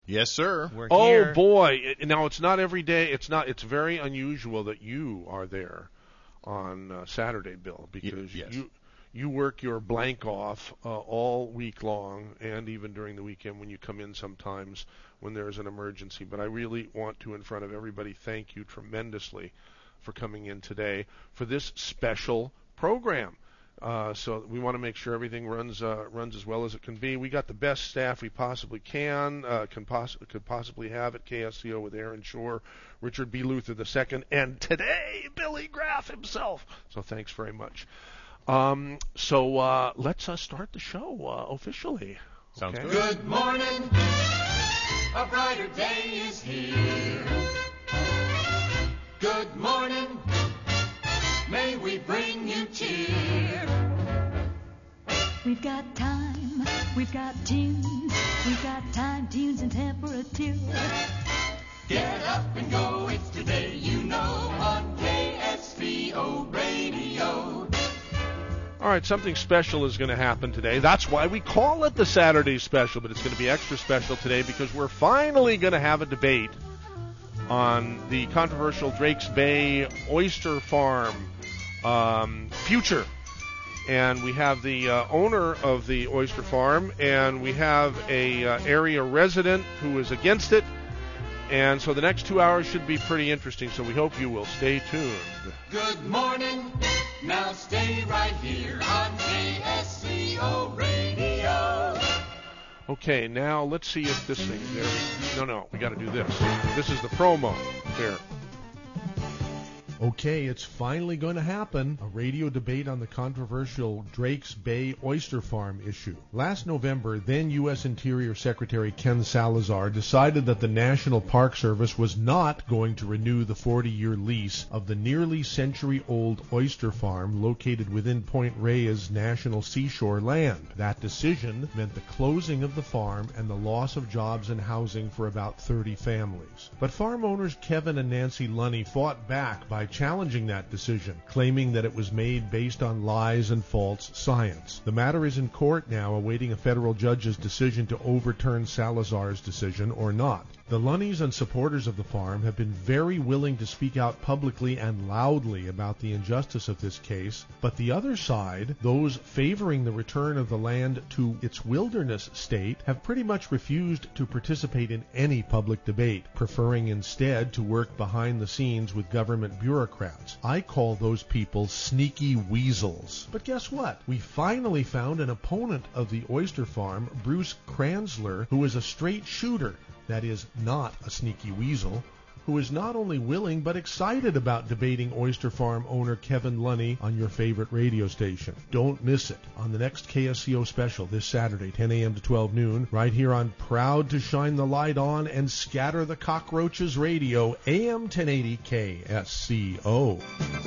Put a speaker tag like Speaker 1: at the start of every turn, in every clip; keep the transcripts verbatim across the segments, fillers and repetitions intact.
Speaker 1: Yes, sir.
Speaker 2: We're
Speaker 3: Oh
Speaker 2: here.
Speaker 3: boy! It, now it's not every day. It's not. It's very unusual that you are there on uh, Saturday, Bill, because
Speaker 1: Y- yes.
Speaker 3: you you work your blank off uh, all week long, and even during the weekend when you come in sometimes when there's an emergency. But I really want to, in front of everybody, thank you tremendously for coming in today for this special program. Uh, so we want to make sure everything runs uh, runs as well as it can be. We got the best staff we possibly can uh, can poss- could possibly have at K S C O with Aaron Shore, Richard B. Luther the second, and today Billy Graff himself. So thanks very much. Um, so uh, let's uh, start the show uh, officially.
Speaker 1: Sounds
Speaker 3: Okay?
Speaker 1: good.
Speaker 4: Good morning, a brighter day is here. Good morning, may we bring you cheer.
Speaker 5: We've got time, we've got tunes, we've got time, tunes, and temperature.
Speaker 4: Get up and go, it's today, you know, on K S V O Radio.
Speaker 3: All right, something special is going to happen today. That's why we call it the Saturday Special, but it's going to be extra special today because we're finally going to have a debate on the controversial Drakes Bay Oyster Farm um, future. And we have the uh, owner of the oyster farm, and we have a uh, area resident who is against it. And so the next two hours should be pretty interesting, so we hope you will stay tuned.
Speaker 4: Good morning, now stay right here on K S V O Radio.
Speaker 3: Okay, now let's see if this thing there. No, no, we got to do this. This is the promo. Here.
Speaker 6: Okay, it's finally going to happen. A radio debate on the controversial Drakes Bay Oyster Farm issue. Last November, then U S Interior Secretary Ken Salazar decided that the National Park Service was not going to renew the forty-year lease of the nearly century-old oyster farm located within Point Reyes National Seashore land. That decision meant the closing of the farm and the loss of jobs and housing for about thirty families. But farm owners Kevin and Nancy Lunny fought back by challenging that decision, claiming that it was made based on lies and false science. The matter is in court now, awaiting a federal judge's decision to overturn Salazar's decision or not. The Lunnies and supporters of the farm have been very willing to speak out publicly and loudly about the injustice of this case, but the other side, those favoring the return of the land to its wilderness state, have pretty much refused to participate in any public debate, preferring instead to work behind the scenes with government bureaucrats. I call those people sneaky weasels. But guess what? We finally found an opponent of the oyster farm, Bruce Kranzler, who is a straight shooter. That is, not a sneaky weasel, who is not only willing but excited about debating oyster farm owner Kevin Lunny on your favorite radio station. Don't miss it on the next K S C O special this Saturday, ten a.m. to twelve noon, right here on Proud to Shine the Light On and Scatter the Cockroaches Radio, A M ten eighty K S C O.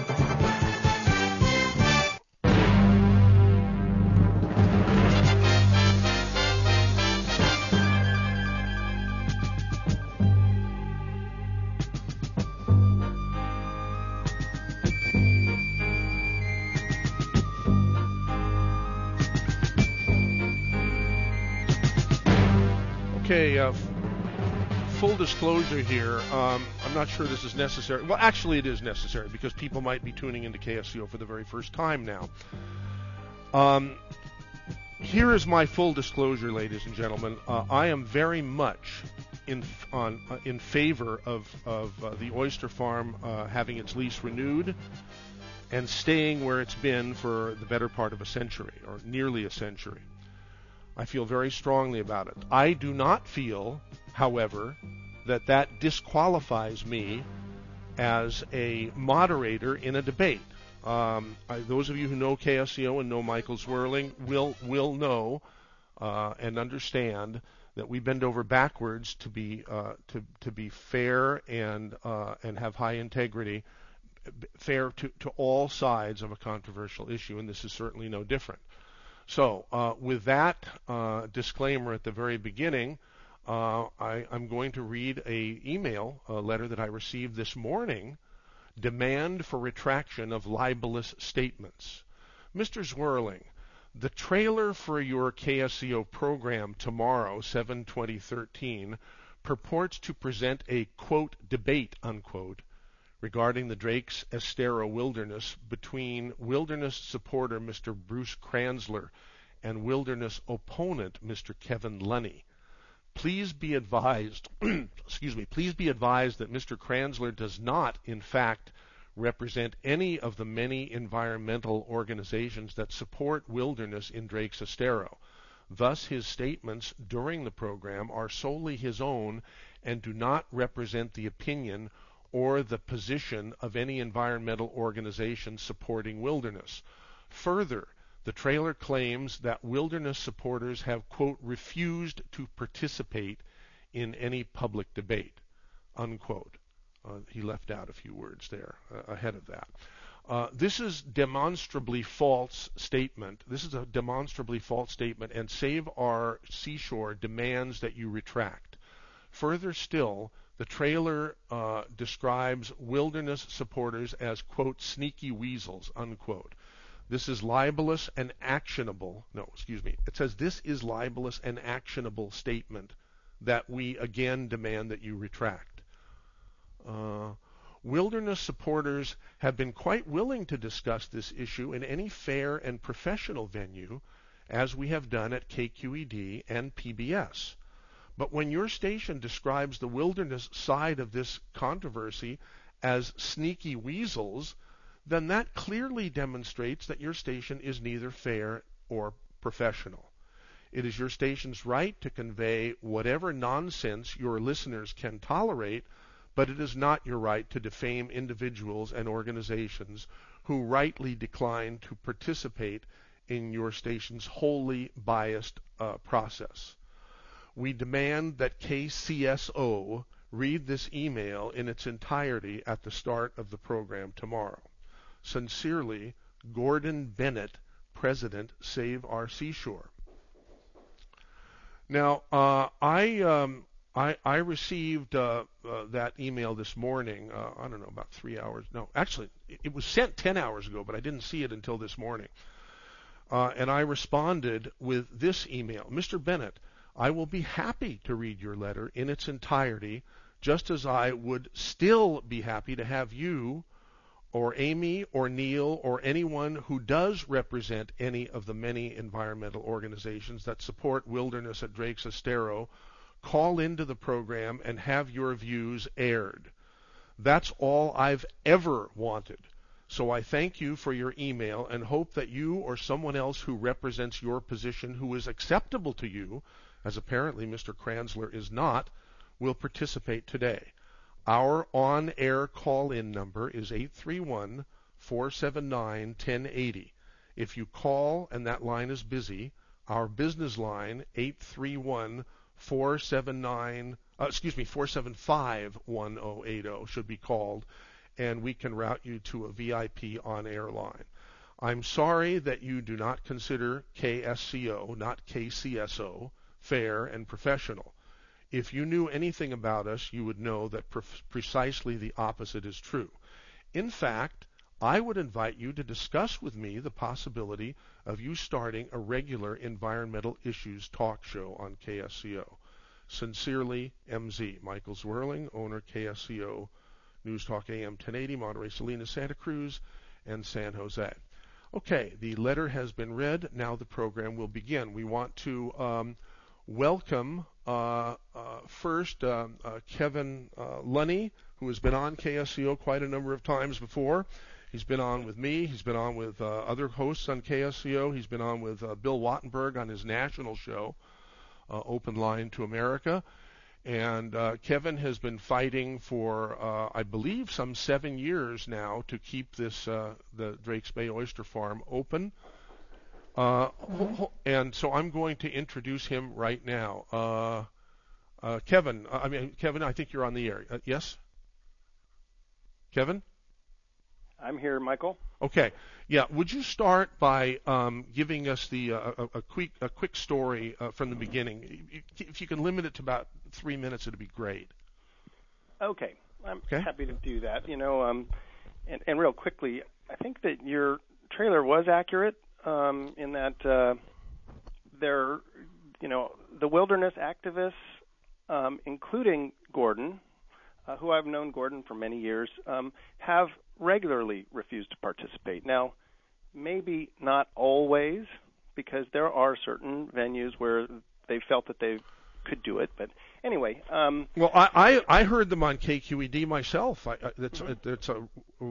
Speaker 3: Okay, uh, f- full disclosure here. Um, I'm not sure this is necessary. Well, actually, it is necessary because people might be tuning into K S C O for the very first time now. Um, here is my full disclosure, ladies and gentlemen. Uh, I am very much in f- on uh, in favor of of uh, the oyster farm uh, having its lease renewed and staying where it's been for the better part of a century, or nearly a century. I feel very strongly about it. I do not feel, however, that that disqualifies me as a moderator in a debate. Um, I, those of you who know K S C O and know Michael Zwirling will will know uh, and understand that we bend over backwards to be uh, to to be fair and uh, and have high integrity, fair to, to all sides of a controversial issue, and this is certainly no different. So, uh, with that uh, disclaimer at the very beginning, uh, I, I'm going to read a email, a letter that I received this morning, demand for retraction of libelous statements. Mister Zwirling, the trailer for your K S C O program tomorrow, seven twenty thirteen, purports to present a, quote, debate, unquote, regarding the Drake's Estero wilderness between wilderness supporter Mister Bruce Kranzler and wilderness opponent Mister Kevin Lunny. Please be advised, excuse me, please be advised that Mister Kranzler does not, in fact, represent any of the many environmental organizations that support wilderness in Drake's Estero. Thus, his statements during the program are solely his own and do not represent the opinion or the position of any environmental organization supporting wilderness. Further, the trailer claims that wilderness supporters have, quote, refused to participate in any public debate, unquote. Uh, he left out a few words there uh, ahead of that. Uh, this is demonstrably false statement. This is a demonstrably false statement, and Save Our Seashore demands that you retract. Further still, the trailer uh, describes wilderness supporters as, quote, sneaky weasels, unquote. This is libelous and actionable. No, excuse me. It says this is libelous and actionable statement that we again demand that you retract. Uh, wilderness supporters have been quite willing to discuss this issue in any fair and professional venue, as we have done at K Q E D and P B S. But when your station describes the wilderness side of this controversy as sneaky weasels, then that clearly demonstrates that your station is neither fair or professional. It is your station's right to convey whatever nonsense your listeners can tolerate, but it is not your right to defame individuals and organizations who rightly decline to participate in your station's wholly biased uh, process. We demand that K C S O read this email in its entirety at the start of the program tomorrow. Sincerely, Gordon Bennett, President, Save Our Seashore. Now, uh, I, um, I I received uh, uh, that email this morning. Uh, I don't know, about three hours. No, actually, it, it was sent ten hours ago, but I didn't see it until this morning. Uh, and I responded with this email: Mister Bennett, I will be happy to read your letter in its entirety, just as I would still be happy to have you or Amy or Neil or anyone who does represent any of the many environmental organizations that support wilderness at Drake's Estero call into the program and have your views aired. That's all I've ever wanted. So I thank you for your email and hope that you or someone else who represents your position who is acceptable to you, as apparently Mister Kranzler is not, will participate today. Our on-air call-in number is eight three one, four seven nine, one zero eight zero. If you call and that line is busy, our business line, eight three one, four seven nine, uh, excuse me, four seven five, one zero eight zero should be called, and we can route you to a V I P on-air line. I'm sorry that you do not consider K S C O, not K C S O, fair and professional. If you knew anything about us, you would know that pre- precisely the opposite is true. In fact, I would invite you to discuss with me the possibility of you starting a regular environmental issues talk show on K S C O. Sincerely, M Z, Michael Zwirling, owner K S C O, News Talk A M ten eighty, Monterey, Salinas, Santa Cruz, and San Jose. Okay, the letter has been read. Now the program will begin. We want to um, welcome uh, uh, first uh, uh, Kevin uh, Lunny, who has been on K S C O quite a number of times before. He's been on with me. He's been on with uh, other hosts on K S C O. He's been on with uh, Bill Wattenberg on his national show, uh, Open Line to America. And uh, Kevin has been fighting for, uh, I believe, some seven years now to keep this uh, the Drake's Bay Oyster Farm open. Uh, mm-hmm. And so I'm going to introduce him right now. Uh, uh, Kevin, I mean, Kevin, I think you're on the air. Uh, yes? Kevin?
Speaker 1: I'm here, Michael.
Speaker 3: Okay. Yeah. Would you start by um, giving us the uh, a, a quick a quick story uh, from the beginning? If you can limit it to about three minutes, it'd be great.
Speaker 1: Okay. I'm
Speaker 3: okay.
Speaker 1: happy to do that. You know, um, and, and real quickly, I think that your trailer was accurate um, in that uh, there, you know, the wilderness activists um, including Gordon, uh, who I've known Gordon for many years, um, have regularly refused to participate. Now, maybe not always, because there are certain venues where they felt that they could do it. But anyway. Um,
Speaker 3: well, I, I, I heard them on K Q E D myself. I, I, it's, mm-hmm. it's a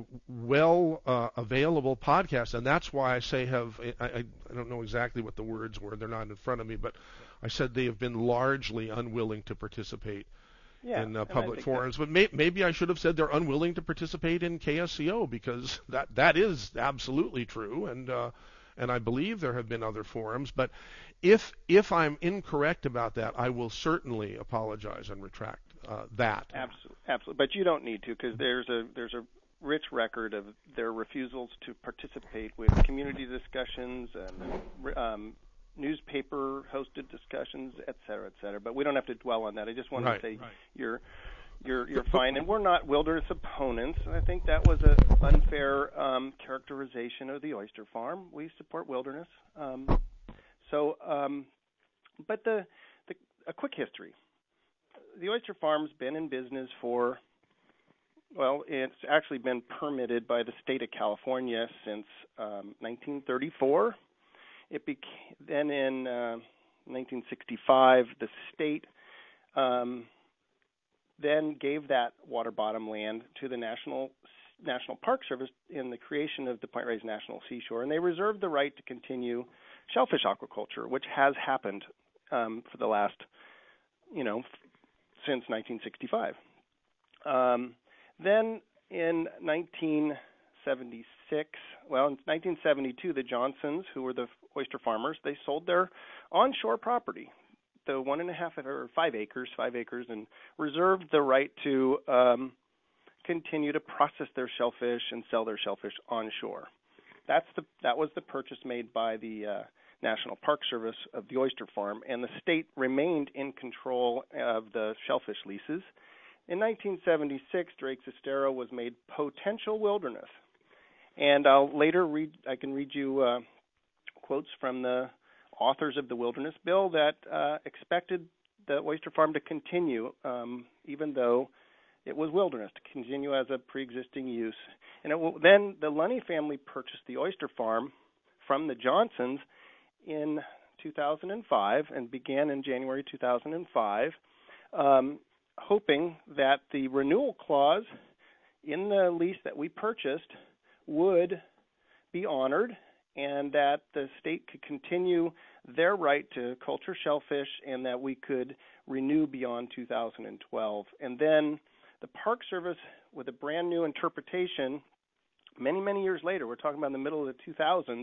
Speaker 3: well uh, available podcast, and that's why I say have, I, I, I don't know exactly what the words were. They're not in front of me, but I said they have been largely unwilling to participate
Speaker 1: yeah,
Speaker 3: in uh, public forums. But may, maybe I should have said they're unwilling to participate in K S C O, because that, that is absolutely true, and uh, and I believe there have been other forums. But if if I'm incorrect about that, I will certainly apologize and retract uh, that.
Speaker 1: Absolutely, absolutely. But you don't need to, because there's a there's a rich record of their refusals to participate with community discussions and um, newspaper-hosted discussions, et cetera, et cetera. But we don't have to dwell on that. I just wanted
Speaker 3: right,
Speaker 1: to say
Speaker 3: right.
Speaker 1: you're you're you're fine, and we're not wilderness opponents. I think that was an unfair um, characterization of the oyster farm. We support wilderness. Um, so, um, but the, the a quick history. The oyster farm's been in business for, well, it's actually been permitted by the state of California since um, nineteen thirty-four. It became, then in uh, nineteen sixty-five, the state um, then gave that water bottom land to the National National Park Service in the creation of the Point Reyes National Seashore, and they reserved the right to continue shellfish aquaculture, which has happened um, for the last, you know, f- since nineteen sixty-five. Um, then in nineteen seventy-six, well, in nineteen seventy-two, the Johnsons, who were the oyster farmers, they sold their onshore property, the one and a half or five acres, five acres, and reserved the right to um, continue to process their shellfish and sell their shellfish onshore. That's the that was the purchase made by the uh, National Park Service of the oyster farm, and the state remained in control of the shellfish leases. In nineteen seventy-six, Drake Estero was made potential wilderness, and I'll later read. I can read you uh, quotes from the authors of the Wilderness Bill that uh, expected the oyster farm to continue, um, even though it was wilderness, to continue as a pre-existing use. And it will, then the Lunny family purchased the oyster farm from the Johnsons in two thousand five and began in January two thousand five, um, hoping that the renewal clause in the lease that we purchased would be honored and that the state could continue their right to culture shellfish and that we could renew beyond two thousand twelve. And then the Park Service, with a brand new interpretation, many, many years later, we're talking about in the middle of the two thousands,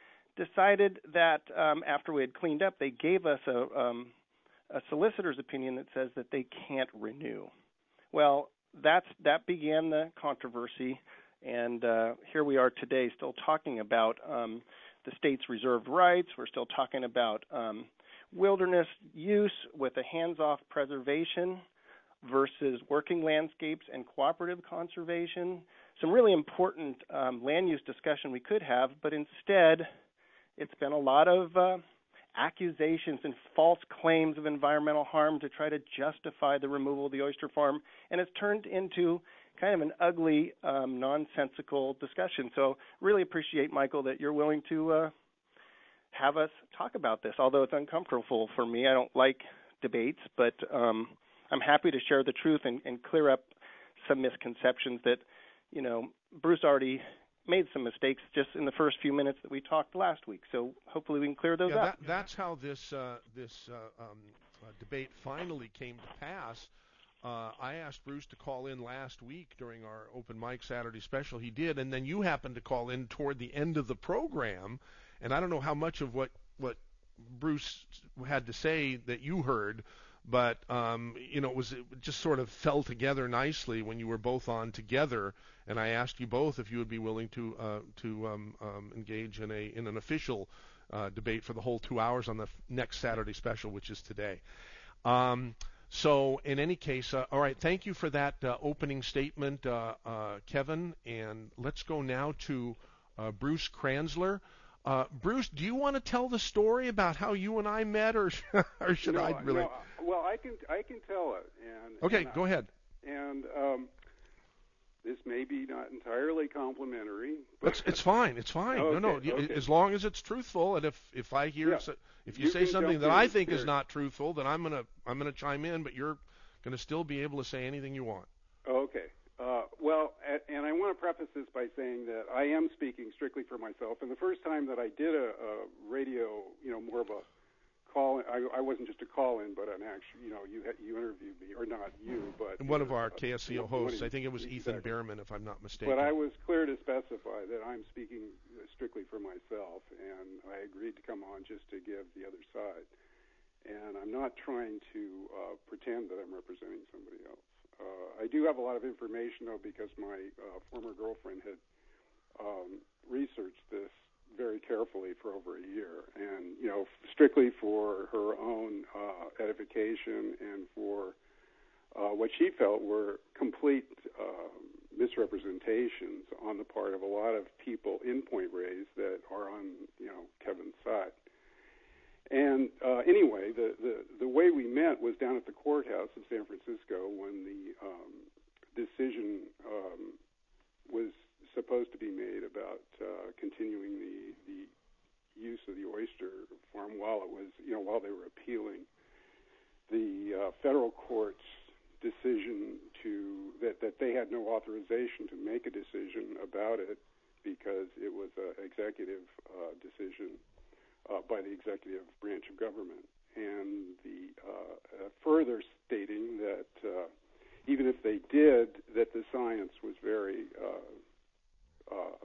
Speaker 1: decided that um, after we had cleaned up, they gave us a, um, a solicitor's opinion that says that they can't renew. Well, that's that began the controversy, and uh, here we are today still talking about um, the state's reserved rights. We're still talking about um, wilderness use with a hands-off preservation versus working landscapes and cooperative conservation. Some really important um, land use discussion we could have, but instead it's been a lot of uh, accusations and false claims of environmental harm to try to justify the removal of the oyster farm, and it's turned into kind of an ugly, um, nonsensical discussion. So really appreciate, Michael, that you're willing to uh, have us talk about this, although it's uncomfortable for me. I don't like debates, but um, I'm happy to share the truth and, and clear up some misconceptions that, you know, Bruce already made some mistakes just in the first few minutes that we talked last week. So hopefully we can clear those
Speaker 3: yeah,
Speaker 1: up.
Speaker 3: That, that's how this uh, this uh, um, uh, debate finally came to pass. Uh, I asked Bruce to call in last week during our open mic Saturday special. He did, and then you happened to call in toward the end of the program. And I don't know how much of what what Bruce had to say that you heard, but um, you know, it was it just sort of fell together nicely when you were both on together. And I asked you both if you would be willing to uh, to um, um, engage in a in an official uh, debate for the whole two hours on the f- next Saturday special, which is today. Um, so in any case, uh, all right, thank you for that uh, opening statement, uh, uh, Kevin. And let's go now to uh, Bruce Kranzler. Uh, Bruce, do you want to tell the story about how you and I met, or or should
Speaker 2: no,
Speaker 3: I really?
Speaker 2: No, well, I can I can tell it. And
Speaker 3: okay,
Speaker 2: and
Speaker 3: go
Speaker 2: I,
Speaker 3: ahead.
Speaker 2: And um, this may be not entirely complimentary. But
Speaker 3: it's it's fine. It's fine.
Speaker 2: okay,
Speaker 3: no, no.
Speaker 2: Okay.
Speaker 3: As long as it's truthful, and if if I hear
Speaker 2: yeah.
Speaker 3: so, if you,
Speaker 2: you
Speaker 3: say something that I think
Speaker 2: here.
Speaker 3: is not truthful, then I'm gonna I'm gonna chime in. But you're gonna still be able to say anything you want.
Speaker 2: Okay. Uh, well, and I want to preface this by saying that I am speaking strictly for myself. And the first time that I did a, a radio, you know, more of a call, I, I wasn't just a call-in, but an actual, you know, you you interviewed me, or not you, but
Speaker 3: one of
Speaker 2: know,
Speaker 3: our K S C O
Speaker 2: uh,
Speaker 3: hosts. I think it was
Speaker 2: exactly.
Speaker 3: Ethan Behrman, if I'm not mistaken.
Speaker 2: But I was clear to specify that I'm speaking strictly for myself, and I agreed to come on just to give the other side. And I'm not trying to uh, pretend that I'm representing somebody else. Uh, I do have a lot of information, though, because my uh, former girlfriend had um, researched this very carefully for over a year, and, you know, strictly for her own uh, edification and for uh, what she felt were complete uh, misrepresentations on the part of a lot of people in Point Reyes that are on, you know, Kevin's side. And uh, anyway, the, the, the way we met was down at the courthouse in San Francisco when the um, decision um, was supposed to be made about uh, continuing the, the use of the oyster farm while it was, you know, while they were appealing the uh, federal court's decision to that, that they had no authorization to make a decision about it because it was an executive uh, decision. Uh, by the executive branch of government, and the uh, uh, further stating that uh, even if they did, that the science was very, uh, uh,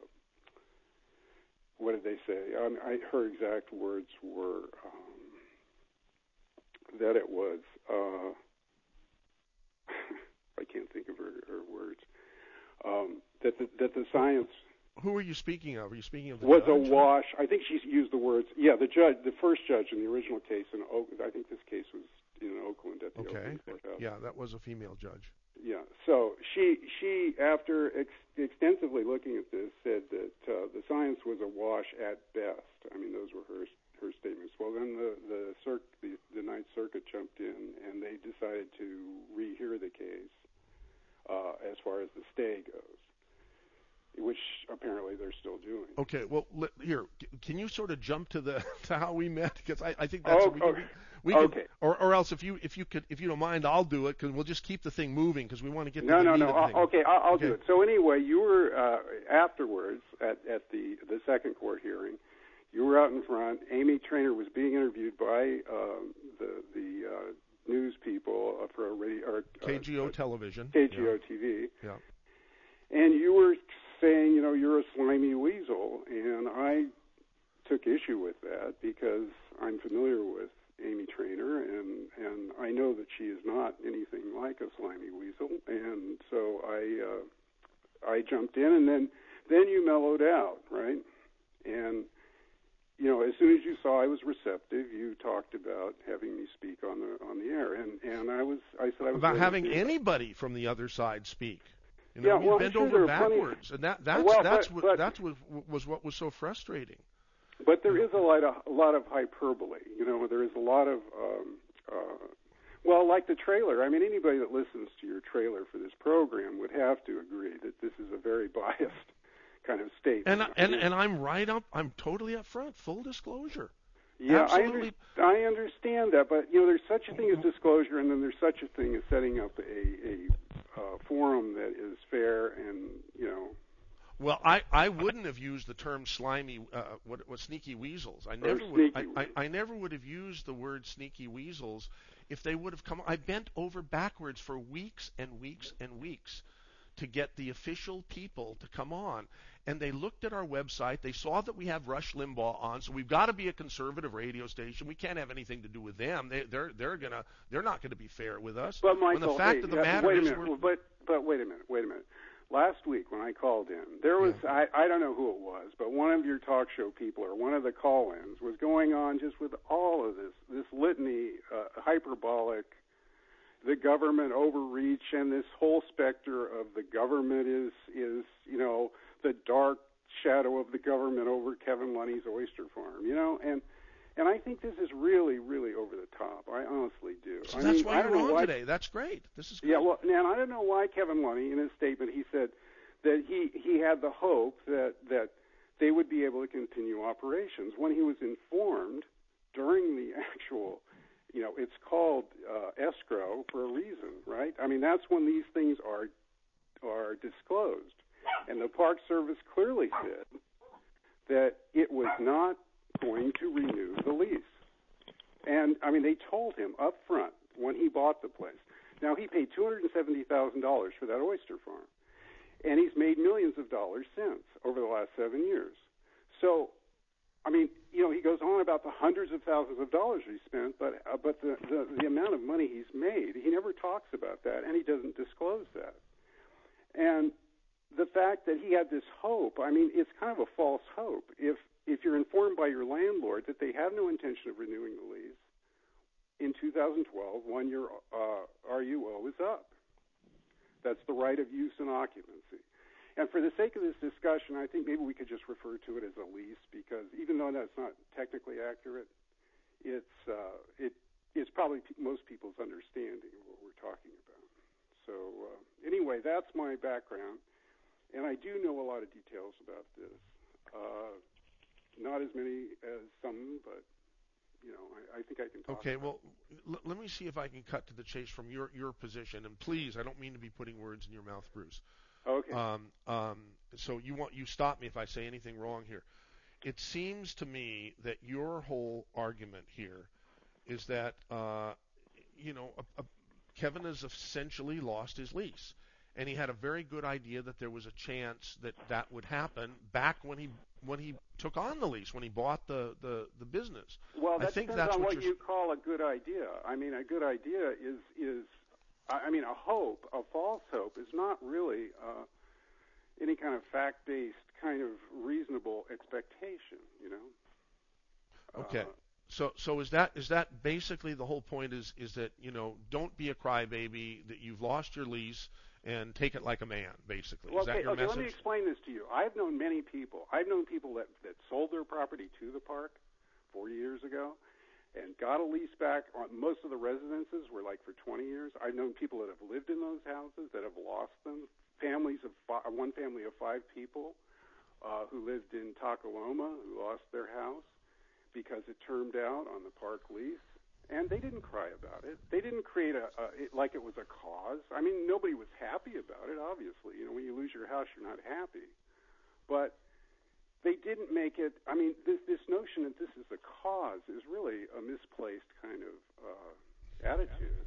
Speaker 2: what did they say? I, I, her exact words were um, that it was, uh, I can't think of her, her words, um, that the, that the science.
Speaker 3: Who are you speaking of? Are you speaking of the
Speaker 2: was
Speaker 3: judge?
Speaker 2: a wash. I think she used the words. Yeah, the judge, the first judge in the original case in Oak. I think this case was in Oakland at the
Speaker 3: okay.
Speaker 2: Oakland courthouse.
Speaker 3: Yeah, that was a female judge.
Speaker 2: Yeah. So she she after ex- extensively looking at this said that uh, the science was a wash at best. I mean, those were her her statements. Well, then the the, circ, the the Ninth Circuit jumped in and they decided to rehear the case uh, as far as the stay goes, which apparently they're still doing.
Speaker 3: Okay, well, let, here, can you sort of jump to the to how we met? Because I, I think that's
Speaker 2: oh,
Speaker 3: we can,
Speaker 2: okay.
Speaker 3: we can,
Speaker 2: okay.
Speaker 3: or or else if you if you could if you don't mind, I'll do it because we'll just keep the thing moving because we want to get
Speaker 2: no
Speaker 3: to the
Speaker 2: no
Speaker 3: meat
Speaker 2: no.
Speaker 3: of the thing.
Speaker 2: I'll, okay, I'll, I'll
Speaker 3: okay.
Speaker 2: do it. So anyway, you were uh, afterwards at at the the second court hearing. You were out in front. Amy Trainer was being interviewed by um, the the uh, news people uh, for a radio or uh,
Speaker 3: K G O television.
Speaker 2: K G O
Speaker 3: yeah.
Speaker 2: T V.
Speaker 3: Yeah.
Speaker 2: And you were saying, you know, you're a slimy weasel, and I took issue with that because I'm familiar with Amy Trainer, and, and I know that she is not anything like a slimy weasel, and so I uh, I jumped in, and then then you mellowed out, right? And you know, as soon as you saw I was receptive, you talked about having me speak on the on the air, and, and I was I said I was
Speaker 3: about having anybody from the other side speak. You know,
Speaker 2: yeah,
Speaker 3: we
Speaker 2: well,
Speaker 3: bent
Speaker 2: sure
Speaker 3: over backwards,
Speaker 2: plenty...
Speaker 3: and that that's
Speaker 2: well,
Speaker 3: that's
Speaker 2: but,
Speaker 3: what
Speaker 2: but,
Speaker 3: that's what was what was so frustrating.
Speaker 2: But there is a lot of a lot of hyperbole. You know, there is a lot of um, uh, well, like the trailer. I mean, anybody that listens to your trailer for this program would have to agree that this is a very biased kind of statement.
Speaker 3: And and and I'm right up. I'm totally up front. Full disclosure.
Speaker 2: Yeah, I,
Speaker 3: Absolutely.
Speaker 2: under, I understand that, but you know, there's such a thing as disclosure, and then there's such a thing as setting up a, a uh, forum that is fair and you know.
Speaker 3: Well, I, I wouldn't have used the term slimy, uh, what, what sneaky weasels. I never would. I, I, I never would have used the word sneaky weasels if they would have come. I bent over backwards for weeks and weeks and weeks to get the official people to come on. And they looked at our website. They saw that we have Rush Limbaugh on, so we've got to be a conservative radio station. We can't have anything to do with them. They, they're they're gonna they're not going to be fair with us.
Speaker 2: But Michael,
Speaker 3: when the fact
Speaker 2: hey,
Speaker 3: of the
Speaker 2: yeah,
Speaker 3: matter
Speaker 2: wait a
Speaker 3: is,
Speaker 2: minute.
Speaker 3: we're,
Speaker 2: Well, but but wait a minute, wait a minute. Last week when I called in, there was
Speaker 3: yeah.
Speaker 2: I, I don't know who it was, but one of your talk show people or one of the call-ins was going on just with all of this this litany, uh, hyperbolic. The government overreach and this whole specter of the government is is you know the dark shadow of the government over Kevin Lunny's oyster farm, you know, and and I think this is really, really over the top. I honestly do.
Speaker 3: So
Speaker 2: I
Speaker 3: that's
Speaker 2: mean,
Speaker 3: why
Speaker 2: I don't
Speaker 3: you're
Speaker 2: know
Speaker 3: on
Speaker 2: why,
Speaker 3: today. That's great. This is great.
Speaker 2: Yeah, well, and I don't know why Kevin Lunny, in his statement, he said that he, he had the hope that, that they would be able to continue operations when he was informed during the actual, you know, it's called uh, escrow for a reason, right? I mean, that's when these things are are disclosed. And the Park Service clearly said that it was not going to renew the lease. And, I mean, they told him up front when he bought the place. Now, he paid two hundred seventy thousand dollars for that oyster farm, and he's made millions of dollars since over the last seven years. So, I mean, you know, he goes on about the hundreds of thousands of dollars he spent, but uh, but the, the, the amount of money he's made, he never talks about that, and he doesn't disclose that. And the fact that he had this hope, I mean, it's kind of a false hope. If if you're informed by your landlord that they have no intention of renewing the lease in two thousand twelve, when your uh, R U O is up, that's the right of use and occupancy. And for the sake of this discussion, I think maybe we could just refer to it as a lease, because even though that's not technically accurate, it's uh, it it's probably p- most people's understanding of what we're talking about. So uh, anyway, that's my background, and I do know a lot of details about this. Uh, not as many as some, but you know, I, I think I can talk.
Speaker 3: Okay,
Speaker 2: about
Speaker 3: well, l- let me see if I can cut to the chase from your your position. And please, I don't mean to be putting words in your mouth, Bruce.
Speaker 2: Okay.
Speaker 3: Um, um, so you want you stop me if I say anything wrong here. It seems to me that your whole argument here is that uh, you know a, a, Kevin has essentially lost his lease, and he had a very good idea that there was a chance that that would happen back when he when he took on the lease, when he bought the the, the business.
Speaker 2: Well, that
Speaker 3: I think
Speaker 2: depends
Speaker 3: that's
Speaker 2: on
Speaker 3: what,
Speaker 2: what
Speaker 3: you're...
Speaker 2: you call a good idea. I mean, a good idea is is I mean, a hope, a false hope, is not really uh, any kind of fact-based, kind of reasonable expectation, you know?
Speaker 3: Okay.
Speaker 2: Uh,
Speaker 3: So so is that is that basically the whole point is is that, you know, don't be a crybaby, that you've lost your lease, and take it like a man, basically.
Speaker 2: well,
Speaker 3: Is that
Speaker 2: okay,
Speaker 3: your
Speaker 2: okay,
Speaker 3: message?
Speaker 2: let me explain this to you. I've known many people. I've known people that, that sold their property to the park four years ago and got a lease back on most of the residences were like for twenty years. I've known people that have lived in those houses that have lost them. Families of five, one family of five people uh, who lived in Tacoma who lost their house because it termed out on the park lease, and they didn't cry about it. They didn't create a, a it, like it was a cause. I mean, nobody was happy about it. Obviously, you know, when you lose your house, you're not happy, but they didn't make it. I mean, this this notion that this is a cause is really a misplaced kind of uh, attitude.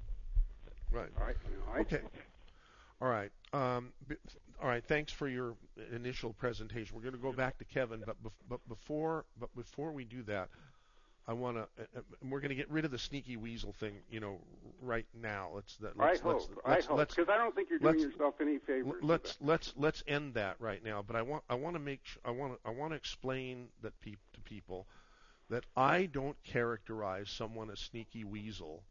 Speaker 3: Right.
Speaker 2: I, you know, I
Speaker 3: Okay.
Speaker 2: think.
Speaker 3: All right. Um, b- all right. Thanks for your initial presentation. We're going to go back to Kevin, but bef- but before but before we do that, I want to. Uh, we're going to get rid of the sneaky weasel thing, you know, right now. Let's that. Let's,
Speaker 2: I hope.
Speaker 3: let's,
Speaker 2: I
Speaker 3: let's,
Speaker 2: hope
Speaker 3: let's,
Speaker 2: because I don't think you're doing
Speaker 3: let's-
Speaker 2: yourself any favors.
Speaker 3: let's let's let's end that right now. But I want I want to make sh- I want to I want to explain that peop- to people that I don't characterize someone as sneaky weasel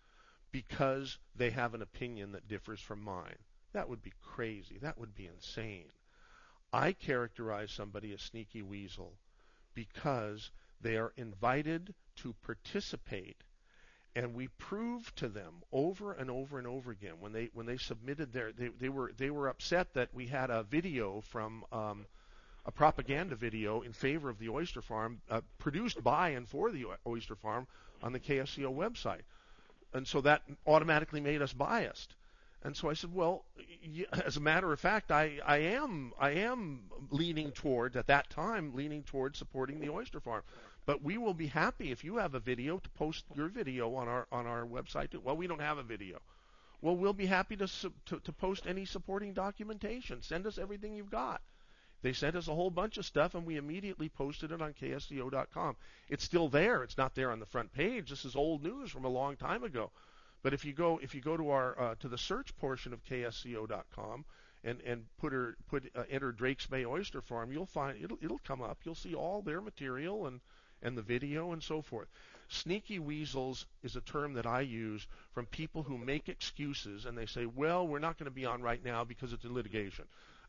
Speaker 3: because they have an opinion that differs from mine. That would be crazy. That would be insane. I characterize somebody as sneaky weasel because they are invited to participate, and we prove to them over and over and over again when they when they submitted their they, they were they were upset that we had a video from um, a propaganda video in favor of the oyster farm uh, produced by and for the oyster farm on the K S C O website, and so that automatically made us biased. And so I said, well, y- as a matter of fact, I, I am I am leaning toward, at that time, leaning toward supporting the oyster farm. But we will be happy if you have a video to post your video on our on our website. Too. Well, we don't have a video. Well, we'll be happy to, su- to to post any supporting documentation. Send us everything you've got. They sent us a whole bunch of stuff, and we immediately posted it on K S C O dot com. It's still there. It's not there on the front page. This is old news from a long time ago. But if you go if you go to our uh, to the search portion of K S C O dot com and and put her put uh, enter Drake's Bay Oyster Farm, you'll find it'll it'll come up. You'll see all their material and and the video and so forth. Sneaky weasels is a term that I use from people who make excuses and they say, well, we're not going to be on right now because it's in litigation.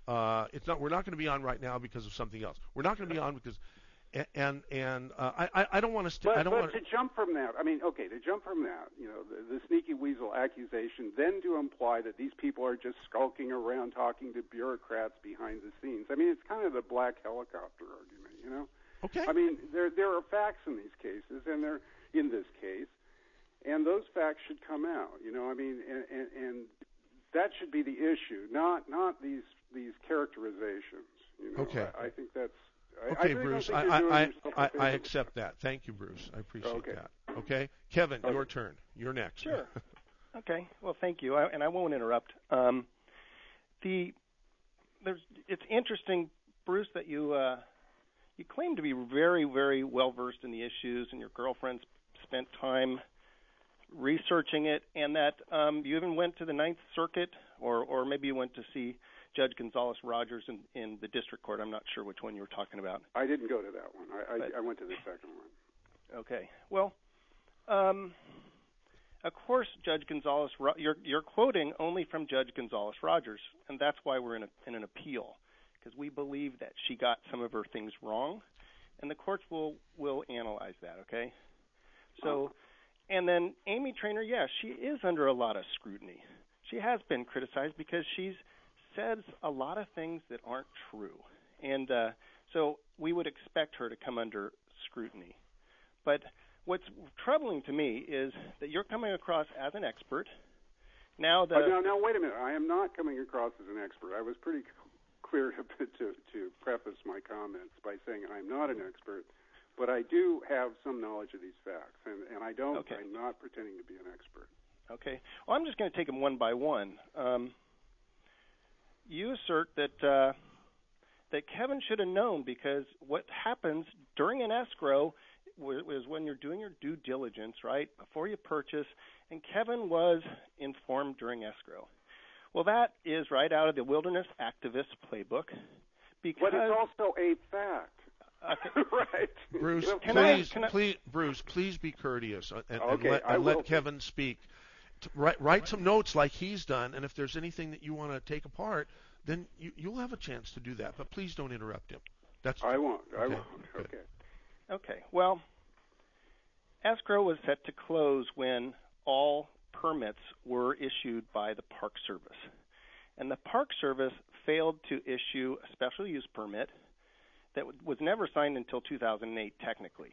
Speaker 3: Uh, it's not. We're not going to be on right now because of something else. We're not going to be on because, and and uh, I I don't want to. St-
Speaker 2: but
Speaker 3: I don't
Speaker 2: but
Speaker 3: want
Speaker 2: to jump from that. I mean, okay, to jump from that, you know, the, the sneaky weasel accusation, then to imply that these people are just skulking around talking to bureaucrats behind the scenes. I mean, it's kind of the black helicopter argument, you know.
Speaker 3: Okay.
Speaker 2: I mean, there there are facts in these cases, and they're in this case, and those facts should come out. You know, I mean, and and, and that should be the issue, not not these these characterizations. You know,
Speaker 3: okay.
Speaker 2: I, I think that's. I,
Speaker 3: okay,
Speaker 2: I really
Speaker 3: Bruce.
Speaker 2: don't
Speaker 3: I
Speaker 2: think
Speaker 3: I
Speaker 2: you're
Speaker 3: I,
Speaker 2: doing yourself a
Speaker 3: I,
Speaker 2: favor.
Speaker 3: I accept that. Thank you, Bruce. I appreciate
Speaker 2: Okay.
Speaker 3: that. Okay, Kevin,
Speaker 2: Okay.
Speaker 3: your turn. You're next.
Speaker 1: Sure. Okay. Well, thank you, I, and I won't interrupt. Um, the there's it's interesting, Bruce, that you uh, you claim to be very, very well versed in the issues, and your girlfriend spent time researching it, and that um, you even went to the Ninth Circuit, or or maybe you went to see Judge Gonzales Rogers in, in the district court. I'm not sure which one you were talking about.
Speaker 2: I didn't go to that one. I,
Speaker 1: But-
Speaker 2: I, I went to the second one.
Speaker 1: Okay. Well, um, of course, Judge Gonzales, Ro- you're you're quoting only from Judge Gonzales Rogers, and that's why we're in a, in an appeal, because we believe that she got some of her things wrong, and the courts will will analyze that. Okay. So, and then Amy Traynor, yes, she is under a lot of scrutiny. She has been criticized because she's says a lot of things that aren't true, and uh, so we would expect her to come under scrutiny. But what's troubling to me is that you're coming across as an expert. Now the
Speaker 2: Uh, no, no, wait a minute. I am not coming across as an expert. I was pretty c- clear to, to to preface my comments by saying I'm not an expert, but I do have some knowledge of these facts, and, and I don't.
Speaker 1: Okay.
Speaker 2: I'm not pretending to be an expert.
Speaker 1: Okay. Well, I'm just going to take them one by one. Um, you assert that uh, that Kevin should have known, because what happens during an escrow was when you're doing your due diligence, right, before you purchase, and Kevin was informed during escrow. Well, that is right out of the Wilderness Activist Playbook. Because
Speaker 2: But it's also a fact.
Speaker 1: Okay.
Speaker 2: Right.
Speaker 3: Bruce,
Speaker 1: Can I-
Speaker 3: please,
Speaker 1: can I-
Speaker 3: please, Bruce, please be courteous and, and
Speaker 2: Okay,
Speaker 3: let,
Speaker 2: I
Speaker 3: and
Speaker 2: will
Speaker 3: let
Speaker 2: be.
Speaker 3: Kevin speak. To write, write some notes like he's done, and if there's anything that you want to take apart, then you, you'll have a chance to do that. But please don't interrupt him. That's
Speaker 2: I won't. I
Speaker 3: Okay,
Speaker 2: won't.
Speaker 3: good.
Speaker 2: Okay.
Speaker 1: Okay. Well, escrow was set to close when all permits were issued by the Park Service. And the Park Service failed to issue a special use permit that w- was never signed until two thousand eight, technically.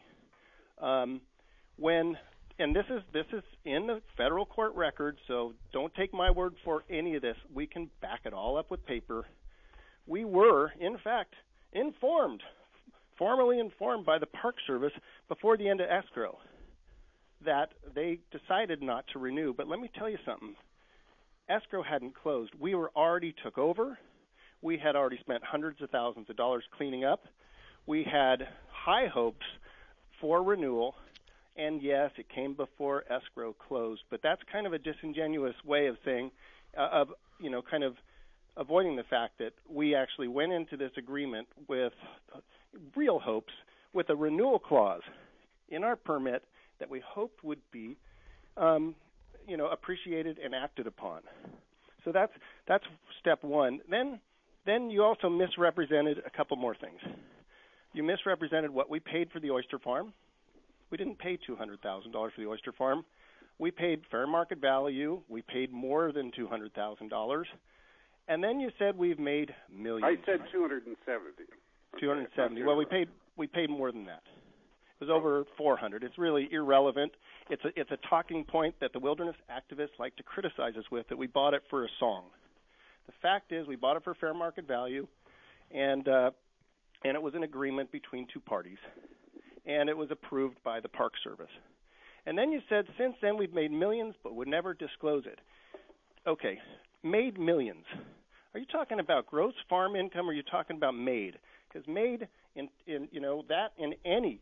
Speaker 1: Um, when and this is this is in the federal court record, so don't take my word for any of this. We can back it all up with paper. We were, in fact, informed, formally informed by the Park Service before the end of escrow that they decided not to renew. But let me tell you something. Escrow hadn't closed. We were already took over. We had already spent hundreds of thousands of dollars cleaning up. We had high hopes for renewal. And yes, it came before escrow closed, but that's kind of a disingenuous way of saying, uh, of you know, kind of avoiding the fact that we actually went into this agreement with real hopes, with a renewal clause in our permit that we hoped would be, um, you know, appreciated and acted upon. So that's that's step one. Then, then you also misrepresented a couple more things. You misrepresented what we paid for the oyster farm. We didn't pay two hundred thousand dollars for the oyster farm. We paid fair market value. We paid more than two hundred thousand dollars. And then you said we've made millions.
Speaker 2: I said two hundred seventy.
Speaker 1: two hundred seventy. Well, we paid we paid more than that. It was over four hundred. It's really irrelevant. It's a it's a talking point that the wilderness activists like to criticize us with, that we bought it for a song. The fact is we bought it for fair market value, and uh, and it was an agreement between two parties. And it was approved by the Park Service. And then you said, since then we've made millions, but would never disclose it. Okay, made millions. Are you talking about gross farm income, or are you talking about made? Because made in, in you know that in any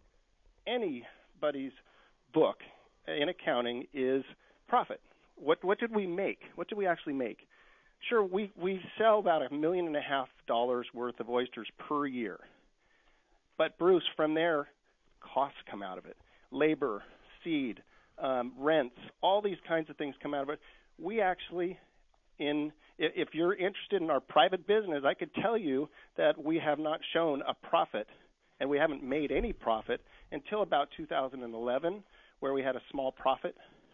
Speaker 1: anybody's book in accounting is profit. What what did we make? What did we actually make? Sure, we we sell about a million and a half dollars worth of oysters per year. But Bruce, from there, costs come out of it. Labor, seed, um, rents, all these kinds of things come out of it. We actually, in if you're interested in our private business, I could tell you that we have not shown a profit, and we haven't made any profit until about two thousand eleven, where we had a small profit.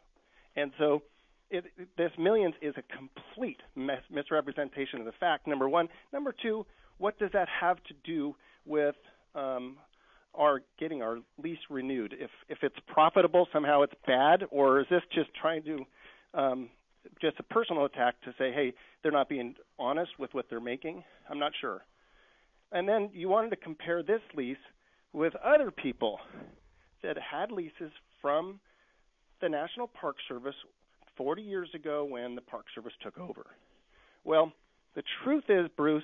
Speaker 1: And so it, this millions is a complete mis- misrepresentation of the fact, number one. Number two, what does that have to do with um, our getting our lease renewed? If if it's profitable, somehow it's bad, or is this just trying to um, just a personal attack to say, hey, they're not being honest with what they're making? I'm not sure. And then you wanted to compare this lease with other people that had leases from the National Park Service forty years ago when the Park Service took over. Well, the truth is, Bruce,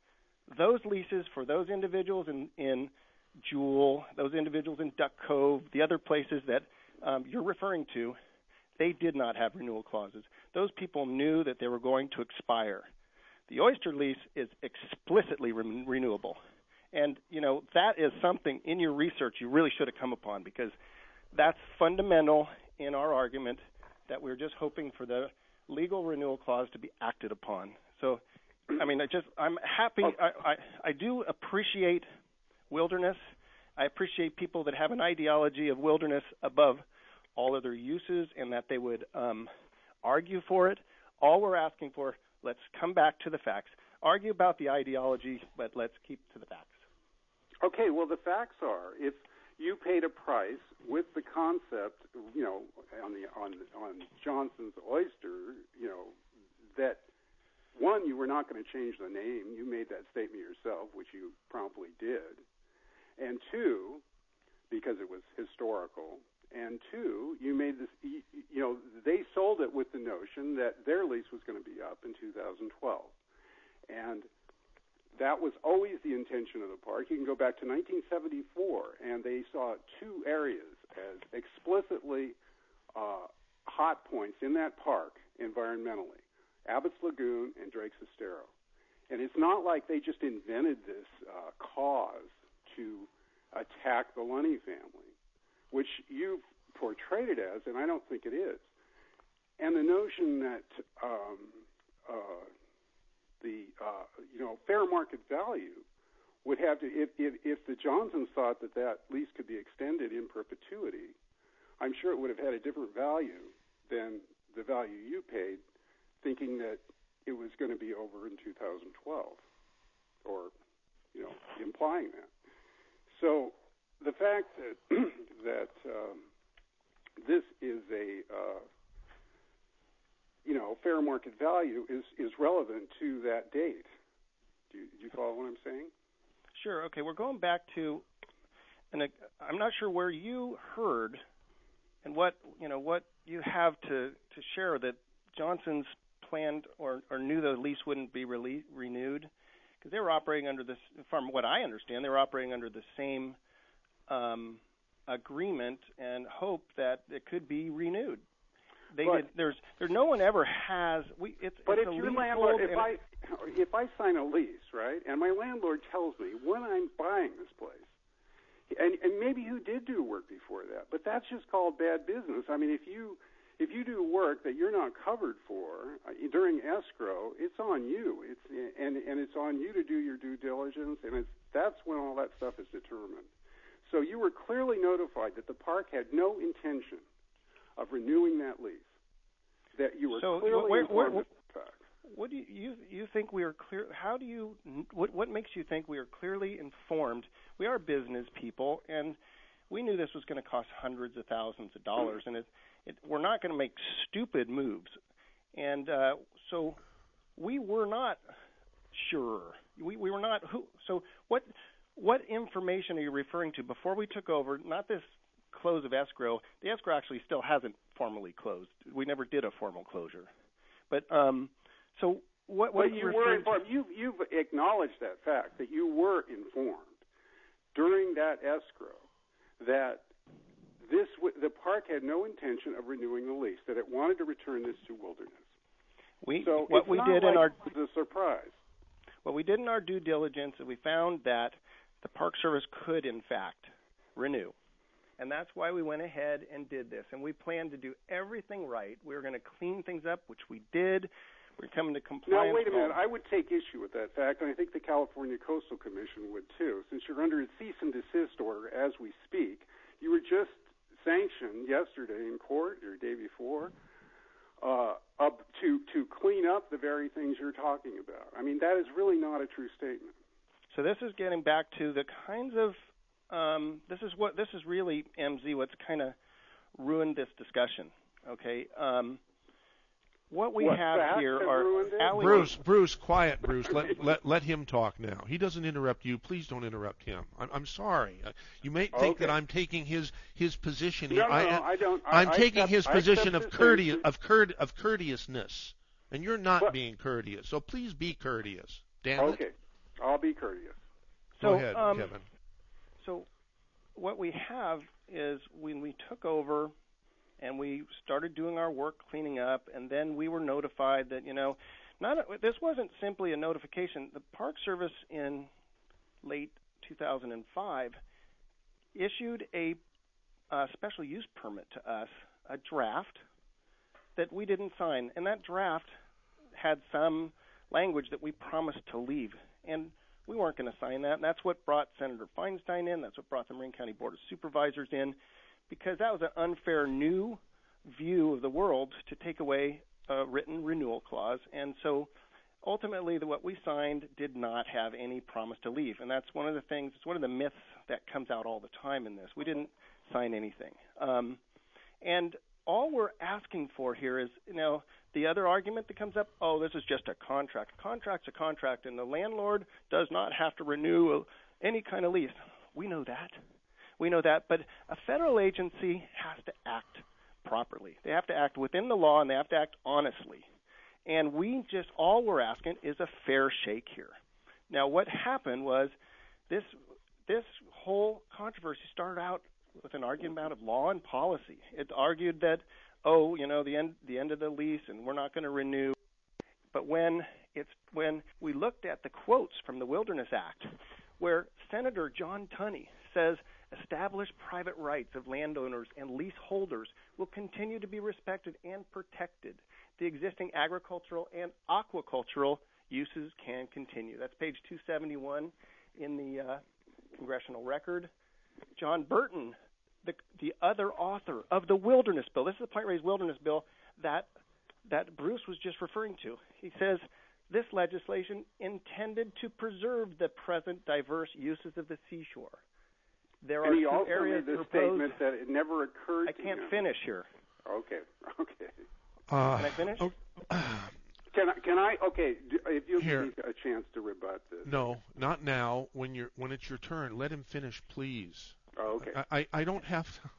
Speaker 1: those leases for those individuals in, in Jewel, those individuals in Duck Cove, the other places that um, you're referring to, they did not have renewal clauses. Those people knew that they were going to expire. The Oyster lease is explicitly re- renewable. And, you know, that is something in your research you really should have come upon, because that's fundamental in our argument that we're just hoping for the legal renewal clause to be acted upon. So, I mean, I just, I'm happy. I, I, I do appreciate wilderness. I appreciate people that have an ideology of wilderness above all other uses and that they would um, argue for it. All we're asking for, let's come back to the facts. Argue about the ideology, but let's keep to the facts.
Speaker 2: Okay, well, the facts are, if you paid a price with the concept, you know, on the on on Johnson's Oyster, you know, that one, you were not going to change the name. You made that statement yourself, which you promptly did. And two, because it was historical. And two, you made this, you know, they sold it with the notion that their lease was going to be up in two thousand twelve. And that was always the intention of the park. You can go back to nineteen seventy-four, and they saw two areas as explicitly uh, hot points in that park environmentally, Abbott's Lagoon and Drake's Estero. And it's not like they just invented this uh, cause to attack the Lunny family, which you've portrayed it as, and I don't think it is. And the notion that um, uh, the uh, you know fair market value would have to, if, if, if the Johnsons thought that that lease could be extended in perpetuity, I'm sure it would have had a different value than the value you paid, thinking that it was going to be over in two thousand twelve, or you know implying that. So the fact that that um, this is a uh, you know fair market value is, is relevant to that date. Do you, do you follow what I'm saying?
Speaker 1: Sure. Okay, we're going back to, and I'm not sure where you heard and what you know what you have to, to share that Johnson's planned or, or knew the lease wouldn't be rele- renewed, because they were operating under this. From what I understand, they were operating under the same um, agreement and hope that it could be renewed. They
Speaker 2: but,
Speaker 1: did. There's there. No one ever has. We. It's.
Speaker 2: But
Speaker 1: it's
Speaker 2: if
Speaker 1: a
Speaker 2: your
Speaker 1: leasehold
Speaker 2: landlord, if
Speaker 1: and
Speaker 2: I, if I sign a lease, right, and my landlord tells me when I'm buying this place, and and maybe you did do work before that, but that's just called bad business. I mean, if you if you do work that you're not covered for uh, during escrow, it's on you. It's and and it's on you to do your due diligence, and it's that's when all that stuff is determined. So you were clearly notified that the park had no intention of renewing that lease. That you were
Speaker 1: so
Speaker 2: clearly
Speaker 1: where,
Speaker 2: informed
Speaker 1: where,
Speaker 2: of the fact.
Speaker 1: What do you, you you think we are clear? How do you what what makes you think we are clearly informed? We are business people, and we knew this was going to cost hundreds of thousands of dollars, and it, it we're not going to make stupid moves, and uh, so we were not sure. We we were not who. So what what information are you referring to before we took over? Not this close of escrow. The escrow actually still hasn't formally closed. We never did a formal closure. But um, so what? What
Speaker 2: but you were informed. You've, you've acknowledged that fact that you were informed during that escrow that this w- the park had no intention of renewing the lease. That it wanted to return this to Wilderness.
Speaker 1: We
Speaker 2: so
Speaker 1: what
Speaker 2: it's
Speaker 1: we
Speaker 2: not
Speaker 1: did
Speaker 2: like
Speaker 1: in our
Speaker 2: it was a surprise.
Speaker 1: What we did in our due diligence, and we found that the Park Service could, in fact, renew. And that's why we went ahead and did this. And we planned to do everything right. We were going to clean things up, which we did. we're coming to compliance.
Speaker 2: Now, wait a minute. I would take issue with that fact, and I think the California Coastal Commission would too. Since you're under a cease and desist order as we speak, you were just sanctioned yesterday in court, or day before, uh, up to, to clean up the very things you're talking about. I mean, that is really not a true statement.
Speaker 1: So this is getting back to the kinds of um, this is what this is really, M Z, what's kind of ruined this discussion. Okay, um, what we
Speaker 2: what
Speaker 1: have here are
Speaker 3: Bruce. Bruce, quiet, Bruce. Let let let him talk now. He doesn't interrupt you. Please don't interrupt him. I'm, I'm sorry. Uh, you may think
Speaker 2: okay.
Speaker 3: that I'm taking his his position.
Speaker 2: No,
Speaker 3: here.
Speaker 2: no,
Speaker 3: I,
Speaker 2: no, I don't. I,
Speaker 3: I'm
Speaker 2: I
Speaker 3: taking
Speaker 2: accept,
Speaker 3: his
Speaker 2: I
Speaker 3: position of
Speaker 2: his
Speaker 3: courteous
Speaker 2: answer.
Speaker 3: of court of courteousness, and you're not
Speaker 2: but,
Speaker 3: being courteous. So please be courteous. Damn
Speaker 2: okay.
Speaker 3: it.
Speaker 2: I'll be courteous.
Speaker 1: So,
Speaker 3: Go ahead,
Speaker 1: um,
Speaker 3: Kevin.
Speaker 1: So what we have is when we took over and we started doing our work cleaning up, and then we were notified that, you know, not a, this wasn't simply a notification. The Park Service in late two thousand five issued a, a special use permit to us, a draft that we didn't sign, and that draft had some language that we promised to leave, and we weren't going to sign that, and that's what brought Senator Feinstein in. That's what brought the Marin County Board of Supervisors in, because that was an unfair new view of the world to take away a written renewal clause. And so ultimately the, what we signed did not have any promise to leave, and that's one of the things, it's one of the myths that comes out all the time in this. We didn't sign anything. Um, and all we're asking for here is, you know, the other argument that comes up, oh, this is just a contract. A contract's a contract, and the landlord does not have to renew any kind of lease. We know that. We know that. But a federal agency has to act properly. They have to act within the law, and they have to act honestly. And we just, all we're asking is a fair shake here. Now, what happened was this this whole controversy started out with an argument of law and policy. It argued that, oh, you know, the end the end of the lease, and we're not going to renew. But when it's when we looked at the quotes from the Wilderness Act, where Senator John Tunney says established private rights of landowners and leaseholders will continue to be respected and protected. The existing agricultural and aquacultural uses can continue. That's page two seventy-one in the uh, Congressional Record. John Burton, the the other author of the Wilderness Bill, this is the Point Reyes Wilderness Bill that that Bruce was just referring to. He says this legislation intended to preserve the present diverse uses of the seashore. There
Speaker 2: and
Speaker 1: are
Speaker 2: he
Speaker 1: two
Speaker 2: also
Speaker 1: areas
Speaker 2: made the
Speaker 1: proposed.
Speaker 2: statement that it never occurred
Speaker 1: I
Speaker 2: to
Speaker 1: can't
Speaker 2: him.
Speaker 1: finish here.
Speaker 2: Okay, okay.
Speaker 3: Uh,
Speaker 1: Can I finish?
Speaker 3: oh,
Speaker 2: Can I? Can I? Okay. Do, if you
Speaker 3: Here.
Speaker 2: give me a chance to rebut this.
Speaker 3: no, not now. When you're when it's your turn, let him finish, please.
Speaker 2: Oh, okay.
Speaker 3: I, I, I don't have to.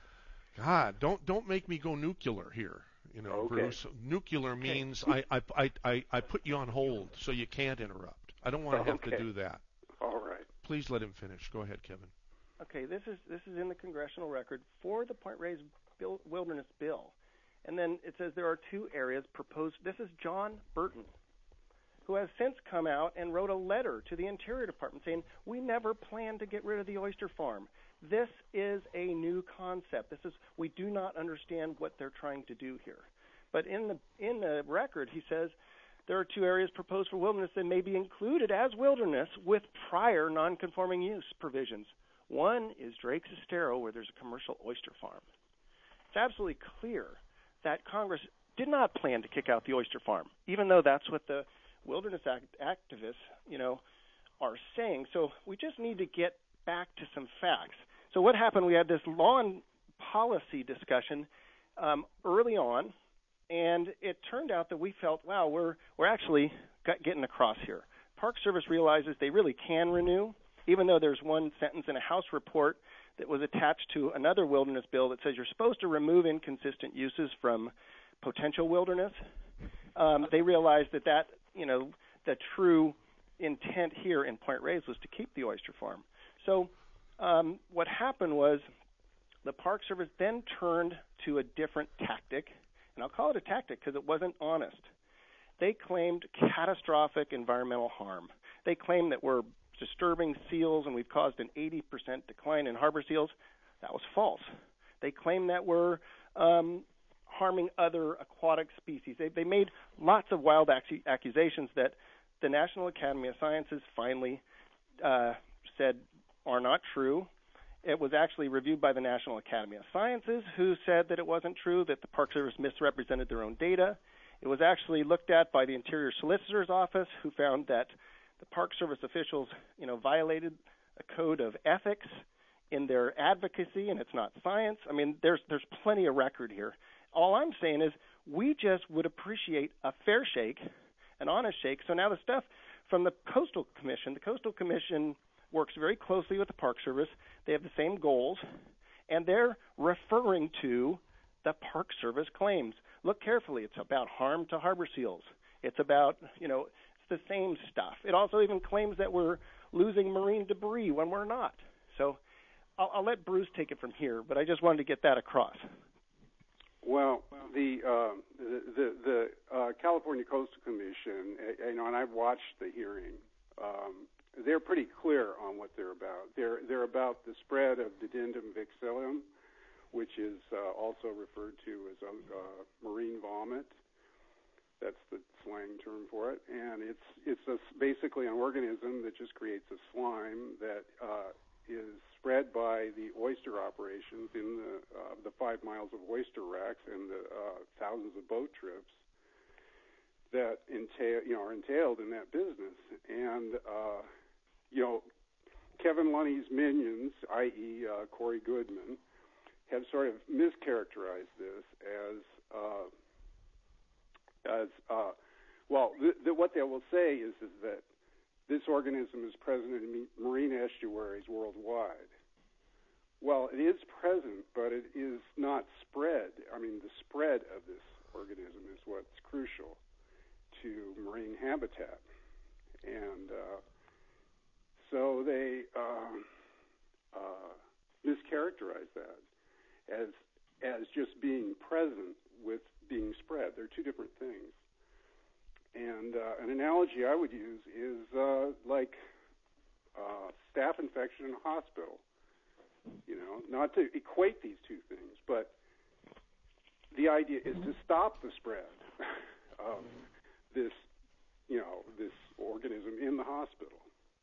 Speaker 3: God, don't don't make me go nuclear here. You know,
Speaker 2: Okay.
Speaker 3: Bruce. Nuclear means I, I, I, I, I put you on hold so you can't interrupt. I don't want to have
Speaker 2: Okay.
Speaker 3: to do that.
Speaker 2: All right.
Speaker 3: Please let him finish. Go ahead, Kevin.
Speaker 1: Okay, this is this is in the Congressional Record for the Point Reyes Bill, Wilderness Bill. And then it says there are two areas proposed. This is John Burton, who has since come out and wrote a letter to the Interior Department saying, we never planned to get rid of the oyster farm. This is a new concept. This is we do not understand what they're trying to do here. But in the in the record, he says there are two areas proposed for wilderness that may be included as wilderness with prior nonconforming use provisions. One is Drake's Estero, where there's a commercial oyster farm. It's absolutely clear that Congress did not plan to kick out the oyster farm, even though that's what the Wilderness Act activists, you know, are saying. So we just need to get back to some facts. So what happened? We had this law and policy discussion um, early on, and it turned out that we felt, wow, we're we're actually got, getting across here. Park Service realizes they really can renew, even though there's one sentence in a House report that was attached to another wilderness bill that says you're supposed to remove inconsistent uses from potential wilderness. Um, they realized that that, you know, the true intent here in Point Reyes was to keep the oyster farm. So um, what happened was the Park Service then turned to a different tactic, and I'll call it a tactic because it wasn't honest. They claimed catastrophic environmental harm. They claimed that we're disturbing seals and we've caused an eighty percent decline in harbor seals. That was false. They claimed that we're um, harming other aquatic species. They, they made lots of wild ac- accusations that the National Academy of Sciences finally uh, said are not true. It was actually reviewed by the National Academy of Sciences, who said that it wasn't true, that the Park Service misrepresented their own data. It was actually looked at by the Interior Solicitor's Office, who found that the Park Service officials, you know, violated a code of ethics in their advocacy, and it's not science. I mean, there's there's plenty of record here. All I'm saying is we just would appreciate a fair shake, an honest shake. So now the stuff from the Coastal Commission, the Coastal Commission works very closely with the Park Service. They have the same goals, and they're referring to the Park Service claims. Look carefully. It's about harm to harbor seals. It's about, you know, it's the same stuff. It also even claims that we're losing marine debris when we're not. So I'll, I'll let Bruce take it from here, but I just wanted to get that across.
Speaker 2: Well, the uh, the the, the uh, California Coastal Commission, uh, you know, and I've watched the hearing. Um, they're pretty clear on what they're about. They're they're about the spread of Didendum vixillum, which is uh, also referred to as uh, marine vomit. That's the slang term for it, and it's it's a, basically an organism that just creates a slime that uh, is spread by the oyster operations in the uh, the five miles of oyster racks and the uh, thousands of boat trips that entail you know are entailed in that business. And uh, you know, Kevin Lunny's minions, that is, uh, Corey Goodman, have sort of mischaracterized this as uh, as uh, well. Th- th- what they will say is is that this organism is present in marine estuaries worldwide. Well, it is present, but it is not spread. I mean, the spread of this organism is what's crucial to marine habitat. And uh, so they uh, uh, mischaracterize that as as just being present with being spread. They're two different things. And uh, an analogy I would use is uh, like uh, staph infection in a hospital. You know, not to equate these two things, but the idea is to stop the spread of this, you know, this organism in the hospital.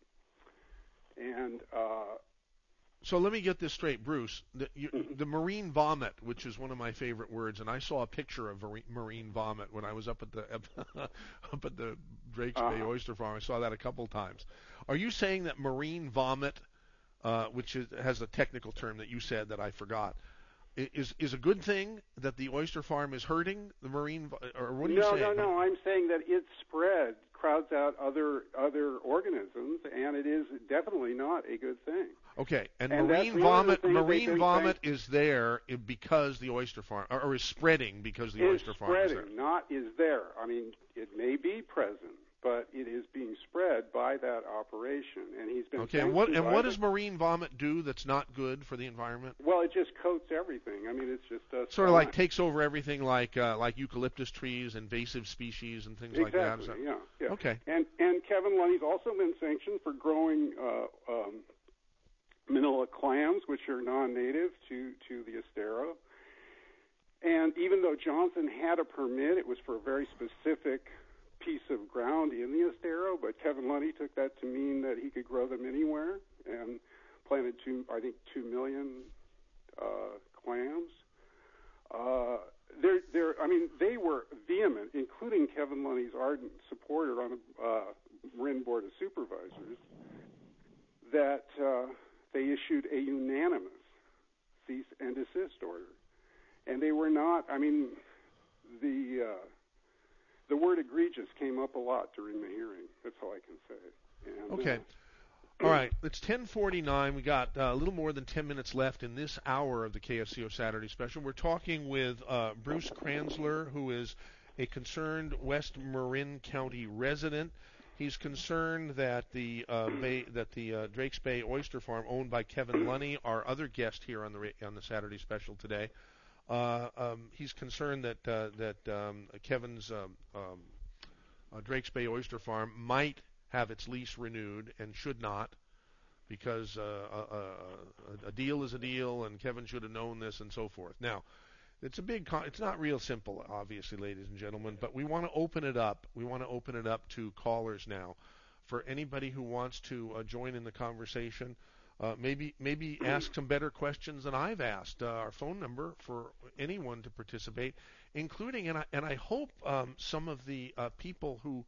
Speaker 2: And uh,
Speaker 3: so let me get this straight, Bruce. The, you, the marine vomit, which is one of my favorite words, and I saw a picture of marine vomit when I was up at the up at the Drakes
Speaker 2: uh-huh.
Speaker 3: Bay Oyster Farm. I saw that a couple of times. Are you saying that marine vomit, uh, which is, has a technical term that you said that I forgot, is is a good thing, that the oyster farm is hurting the marine, or what are you
Speaker 2: no,
Speaker 3: saying?
Speaker 2: No, no, no. I'm saying that its spread crowds out other other organisms, and it is definitely not a good thing.
Speaker 3: Okay, and,
Speaker 2: and
Speaker 3: marine vomit, marine vomit
Speaker 2: think,
Speaker 3: is there because the oyster farm, or, or is spreading because the oyster farm is there.
Speaker 2: Spreading, not is there. I mean, it may be present, but it is being spread by that operation, and he's been.
Speaker 3: Okay, and what and what does marine vomit do that's not good for the environment?
Speaker 2: Well, it just coats everything. I mean, it's just a
Speaker 3: sort of like takes over everything, like uh, like eucalyptus trees, invasive species, and things
Speaker 2: exactly,
Speaker 3: like that.
Speaker 2: Exactly. Yeah, yeah.
Speaker 3: Okay.
Speaker 2: And and Kevin Lunny's also been sanctioned for growing uh, um, manila clams, which are non-native to to the Estero. And even though Johnson had a permit, it was for a very specific piece of ground in the Estero, but Kevin Lunny took that to mean that he could grow them anywhere and planted two, I think, two million uh, clams. Uh, they're, they're, I mean, they were vehement, including Kevin Lunny's ardent supporter on the uh, Marin Board of Supervisors, that uh, they issued a unanimous cease and desist order. And they were not, I mean, the... Uh, The word egregious came up a lot during the hearing. That's all I can say. And,
Speaker 3: okay. Uh, all right. It's ten forty-nine. We got uh, a little more than ten minutes left in this hour of the K S C O Saturday Special. We're talking with uh, Bruce Kranzler, who is a concerned West Marin County resident. He's concerned that the uh, Bay, that the uh, Drakes Bay Oyster Farm, owned by Kevin Lunny, our other guest here on the on the Saturday Special today. Uh, um, he's concerned that uh, that um, Kevin's um, um, uh, Drakes Bay Oyster Farm might have its lease renewed and should not, because uh, a, a, a deal is a deal, and Kevin should have known this, and so forth. Now, it's a big. Con- it's not real simple, obviously, ladies and gentlemen. But we want to open it up. We want to open it up to callers now, for anybody who wants to uh, join in the conversation. Uh, maybe maybe ask some better questions than I've asked. Uh, our phone number for anyone to participate, including and I and I hope um, some of the uh, people who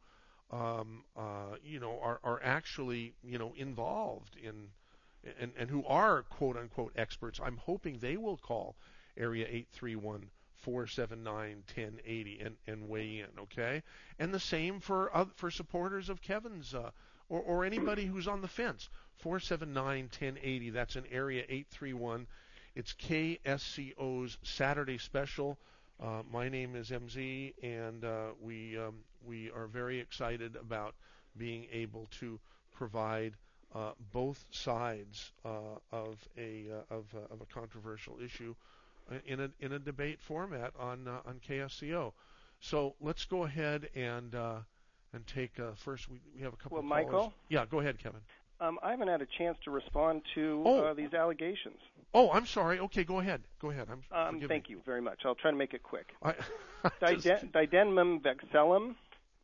Speaker 3: um, uh, you know are are actually you know involved in and and who are quote unquote experts. I'm hoping they will call area eight three one, four seven nine, one oh eight oh and and weigh in. Okay, and the same for uh, for supporters of Kevin's. Uh, Or, or anybody who's on the fence, four seven nine, one oh eight oh. That's in area eight three one. It's K S C O's Saturday Special. Uh, my name is M Z, and uh, we um, we are very excited about being able to provide uh, both sides uh, of a uh, of uh, of a controversial issue in a in a debate format on uh, on K S C O. So let's go ahead and. Uh, And take uh, first. We, we have a couple.
Speaker 1: Well,
Speaker 3: of callers.
Speaker 1: Michael.
Speaker 3: Yeah, go ahead, Kevin.
Speaker 1: Um, I haven't had a chance to respond to
Speaker 3: Oh.
Speaker 1: uh, these allegations.
Speaker 3: Oh, I'm sorry. Okay, go ahead. Go ahead. I'm.
Speaker 1: Um, thank
Speaker 3: me.
Speaker 1: you very much. I'll try to make it quick.
Speaker 3: I,
Speaker 1: Diden- Didenmum vexillum.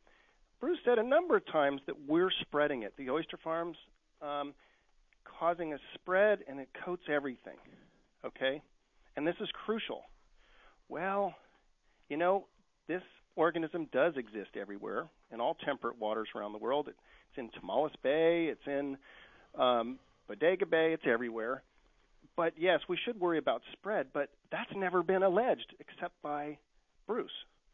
Speaker 1: Bruce said a number of times that we're spreading it. The oyster farms um, causing a spread, and it coats everything. Okay, and this is crucial. Well, you know, this organism does exist everywhere in all temperate waters around the world. It's in Tamales Bay, it's in um, Bodega Bay, it's everywhere. But yes, we should worry about spread, but that's never been alleged except by Bruce.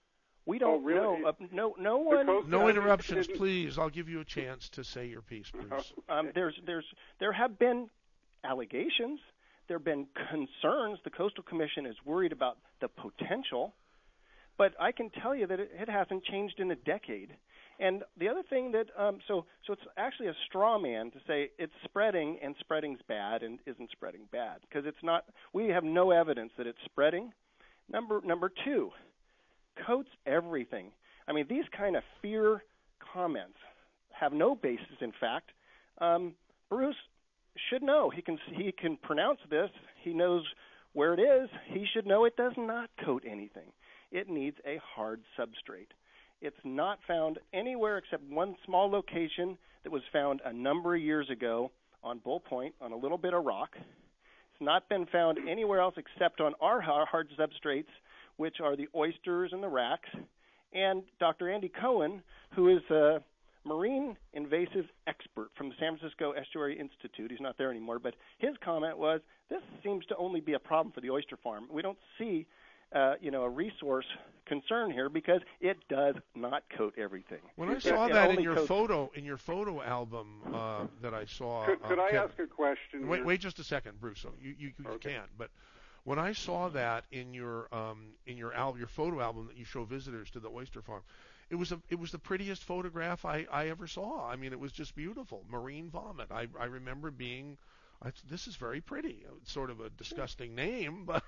Speaker 1: We don't
Speaker 2: oh, really?
Speaker 1: know. Uh, no, no one.
Speaker 3: No interruptions, please. I'll give you a chance to say your piece, Bruce.
Speaker 1: Um, there's, there's, there have been allegations. There have been concerns. The Coastal Commission is worried about the potential. But I can tell you that it, it hasn't changed in a decade. And the other thing that, um, so so it's actually a straw man to say it's spreading and spreading's bad and isn't spreading bad, because it's not. We have no evidence that it's spreading. Number number two, coats everything. I mean, these kind of fear comments have no basis in fact. Um, Bruce should know. He can he can pronounce this. He knows where it is. He should know it does not coat anything. It needs a hard substrate. It's not found anywhere except one small location that was found a number of years ago on Bull Point on a little bit of rock. It's not been found anywhere else except on our hard substrates, which are the oysters and the racks. And Doctor Andy Cohen, who is a marine invasive expert from the San Francisco Estuary Institute, he's not there anymore, but his comment was, this seems to only be a problem for the oyster farm. We don't see Uh, you know, a resource concern here because it does not coat everything.
Speaker 3: When I
Speaker 1: It-
Speaker 3: saw
Speaker 1: it
Speaker 3: that in
Speaker 1: only
Speaker 3: your
Speaker 1: coats-
Speaker 3: photo, in your photo album uh, that I saw,
Speaker 2: Could, could
Speaker 3: uh,
Speaker 2: I
Speaker 3: Kevin,
Speaker 2: ask a question?
Speaker 3: Wait,
Speaker 2: here?
Speaker 3: wait just a second, Bruce. So you you, you
Speaker 2: Okay.
Speaker 3: can, but when I saw that in your um in your album, your photo album that you show visitors to the oyster farm, it was a it was the prettiest photograph I I ever saw. I mean, it was just beautiful. Marine vomit. I I remember being, I, this is very pretty. It's sort of a disgusting name, but.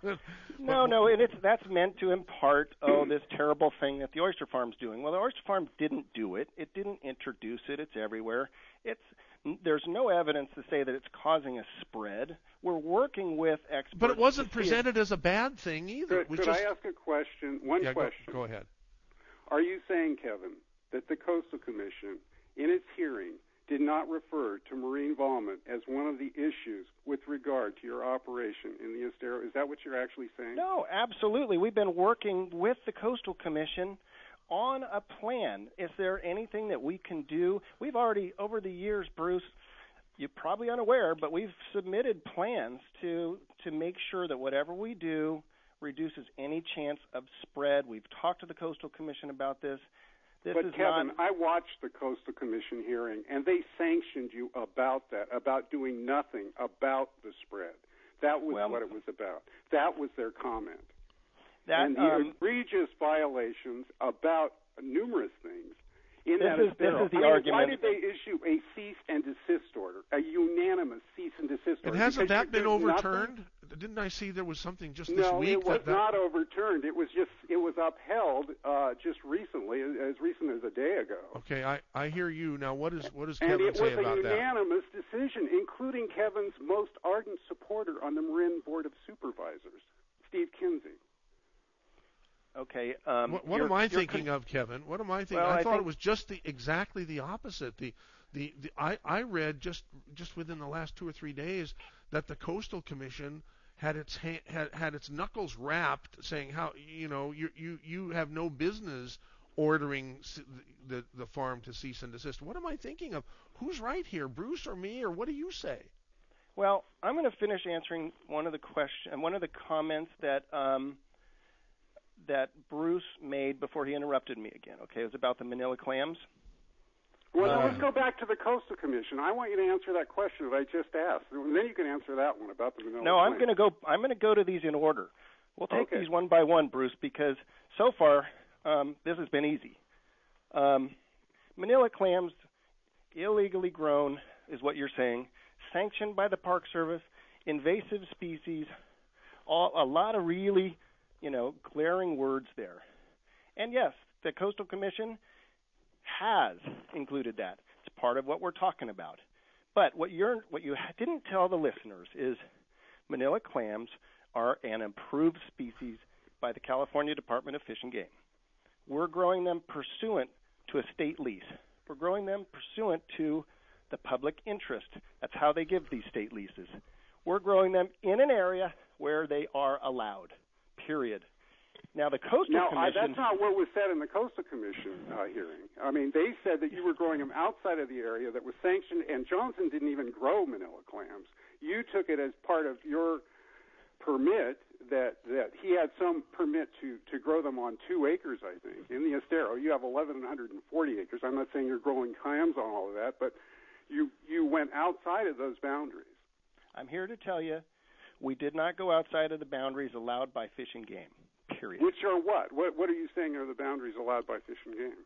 Speaker 1: No, no, and it's that's meant to impart, oh, this terrible thing that the oyster farm's doing. Well, the oyster farm didn't do it. It didn't introduce it. It's everywhere. It's there's no evidence to say that it's causing a spread. We're working with experts.
Speaker 3: But it wasn't
Speaker 1: to see
Speaker 3: presented as a bad thing either.
Speaker 2: Could,
Speaker 3: It was
Speaker 2: could
Speaker 3: just,
Speaker 2: I ask a question? One
Speaker 3: yeah,
Speaker 2: question.
Speaker 3: Go, go ahead.
Speaker 2: Are you saying, Kevin, that the Coastal Commission, in its hearing, did not refer to marine vomit as one of the issues with regard to your operation in the Estero? Is that what you're actually saying?
Speaker 1: No, absolutely. We've been working with the Coastal Commission on a plan. Is there anything that we can do? We've already, over the years, Bruce, you're probably unaware, but we've submitted plans to to make sure that whatever we do reduces any chance of spread. We've talked to the Coastal Commission about this. This
Speaker 2: but
Speaker 1: is
Speaker 2: Kevin,
Speaker 1: not...
Speaker 2: I watched the Coastal Commission hearing, and they sanctioned you about that, about doing nothing about the spread. That was
Speaker 1: well,
Speaker 2: what it was about. That was their comment.
Speaker 1: That,
Speaker 2: and the
Speaker 1: um,
Speaker 2: egregious violations about numerous things. In
Speaker 1: this
Speaker 2: that
Speaker 1: is, this is the
Speaker 2: I mean,
Speaker 1: argument.
Speaker 2: why did they issue a cease and desist order, a unanimous cease and desist order?
Speaker 3: And hasn't
Speaker 2: Because
Speaker 3: that been
Speaker 2: there's
Speaker 3: overturned?
Speaker 2: nothing?
Speaker 3: Didn't I see there was something just this
Speaker 2: No,
Speaker 3: week?
Speaker 2: it was
Speaker 3: that, that...
Speaker 2: not overturned. It was just it was upheld uh, just recently, as recent as a day ago.
Speaker 3: Okay, I, I hear you. Now, what is what does
Speaker 2: And
Speaker 3: Kevin
Speaker 2: it
Speaker 3: say
Speaker 2: was
Speaker 3: about
Speaker 2: a
Speaker 3: that?
Speaker 2: unanimous decision, including Kevin's most ardent supporter on the Marin Board of Supervisors, Steve Kinsey.
Speaker 1: Okay. Um,
Speaker 3: what what
Speaker 1: you're,
Speaker 3: am I
Speaker 1: you're
Speaker 3: thinking
Speaker 1: con-
Speaker 3: of, Kevin? What am I thinking?
Speaker 1: Well,
Speaker 3: I,
Speaker 1: I
Speaker 3: thought
Speaker 1: think-
Speaker 3: it was just the exactly the opposite. The the, the I, I read just just within the last two or three days that the Coastal Commission had its ha- had had its knuckles wrapped, saying how you know you you you have no business ordering the the farm to cease and desist. What am I thinking of? Who's right here, Bruce or me, or what do you say?
Speaker 1: Well, I'm going to finish answering one of the question, one of the comments that um, that Bruce made before he interrupted me again. Okay, it was about the Manila clams.
Speaker 2: Well,
Speaker 1: Um,
Speaker 2: let's go back to the Coastal Commission. I want you to answer that question that I just asked, and then you can answer that one about the Manila.
Speaker 1: No, I'm
Speaker 2: claim.
Speaker 1: going to go. I'm going to go to these in order. We'll take
Speaker 2: Okay.
Speaker 1: these one by one, Bruce, because so far um, this has been easy. Um, Manila clams, illegally grown, is what you're saying. Sanctioned by the Park Service, invasive species. All, a lot of really, you know, glaring words there. And yes, the Coastal Commission has included that. It's part of what we're talking about. But what you're what you didn't tell the listeners is Manila clams are an improved species by the California Department of Fish and Game. We're growing them pursuant to a state lease. We're growing them pursuant to the public interest. That's how they give these state leases. We're growing them in an area where they are allowed, period. Now, the Coastal
Speaker 2: Now, I,
Speaker 1: Commission...
Speaker 2: that's not what was said in the Coastal Commission uh, hearing. I mean, they said that you were growing them outside of the area that was sanctioned, and Johnson didn't even grow Manila clams. You took it as part of your permit that, that he had some permit to, to grow them on two acres, I think. In the Estero, you have eleven forty acres. I'm not saying you're growing clams on all of that, but you you went outside of those boundaries.
Speaker 1: I'm here to tell you we did not go outside of the boundaries allowed by Fish and Game. Period.
Speaker 2: Which are what? What what are you saying are the boundaries allowed by Fish and Game?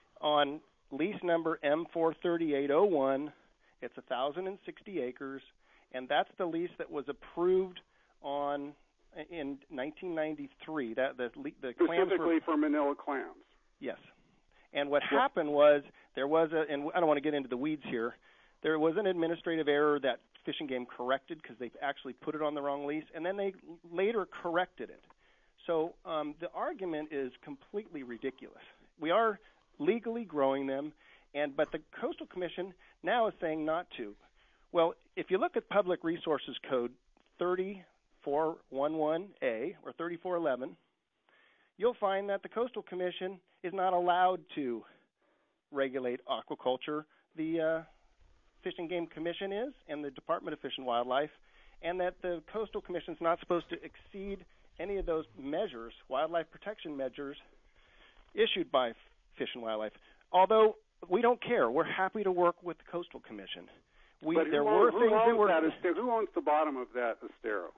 Speaker 1: On lease number M four thirty-eight oh one, it's one thousand sixty acres, and that's the lease that was approved on in nineteen ninety-three. That the the clams
Speaker 2: Specifically
Speaker 1: were,
Speaker 2: for Manila clams.
Speaker 1: yes. And what happened was there was a, and I don't want to get into the weeds here, there was an administrative error that Fish and Game corrected because they actually put it on the wrong lease, and then they later corrected it. So um, the argument is completely ridiculous. We are legally growing them, and but the Coastal Commission now is saying not to. Well, if you look at Public Resources Code thirty-four eleven A or thirty-four eleven, you'll find that the Coastal Commission is not allowed to regulate aquaculture. The uh, Fish and Game Commission is, and the Department of Fish and Wildlife, and that the Coastal Commission is not supposed to exceed any of those measures, wildlife protection measures, issued by Fish and Wildlife. Although we don't care, we're happy to work with the Coastal Commission. We,
Speaker 2: but
Speaker 1: there
Speaker 2: who,
Speaker 1: were
Speaker 2: who
Speaker 1: things
Speaker 2: owns
Speaker 1: that were.
Speaker 2: That Estero? Who owns the bottom of that Estero?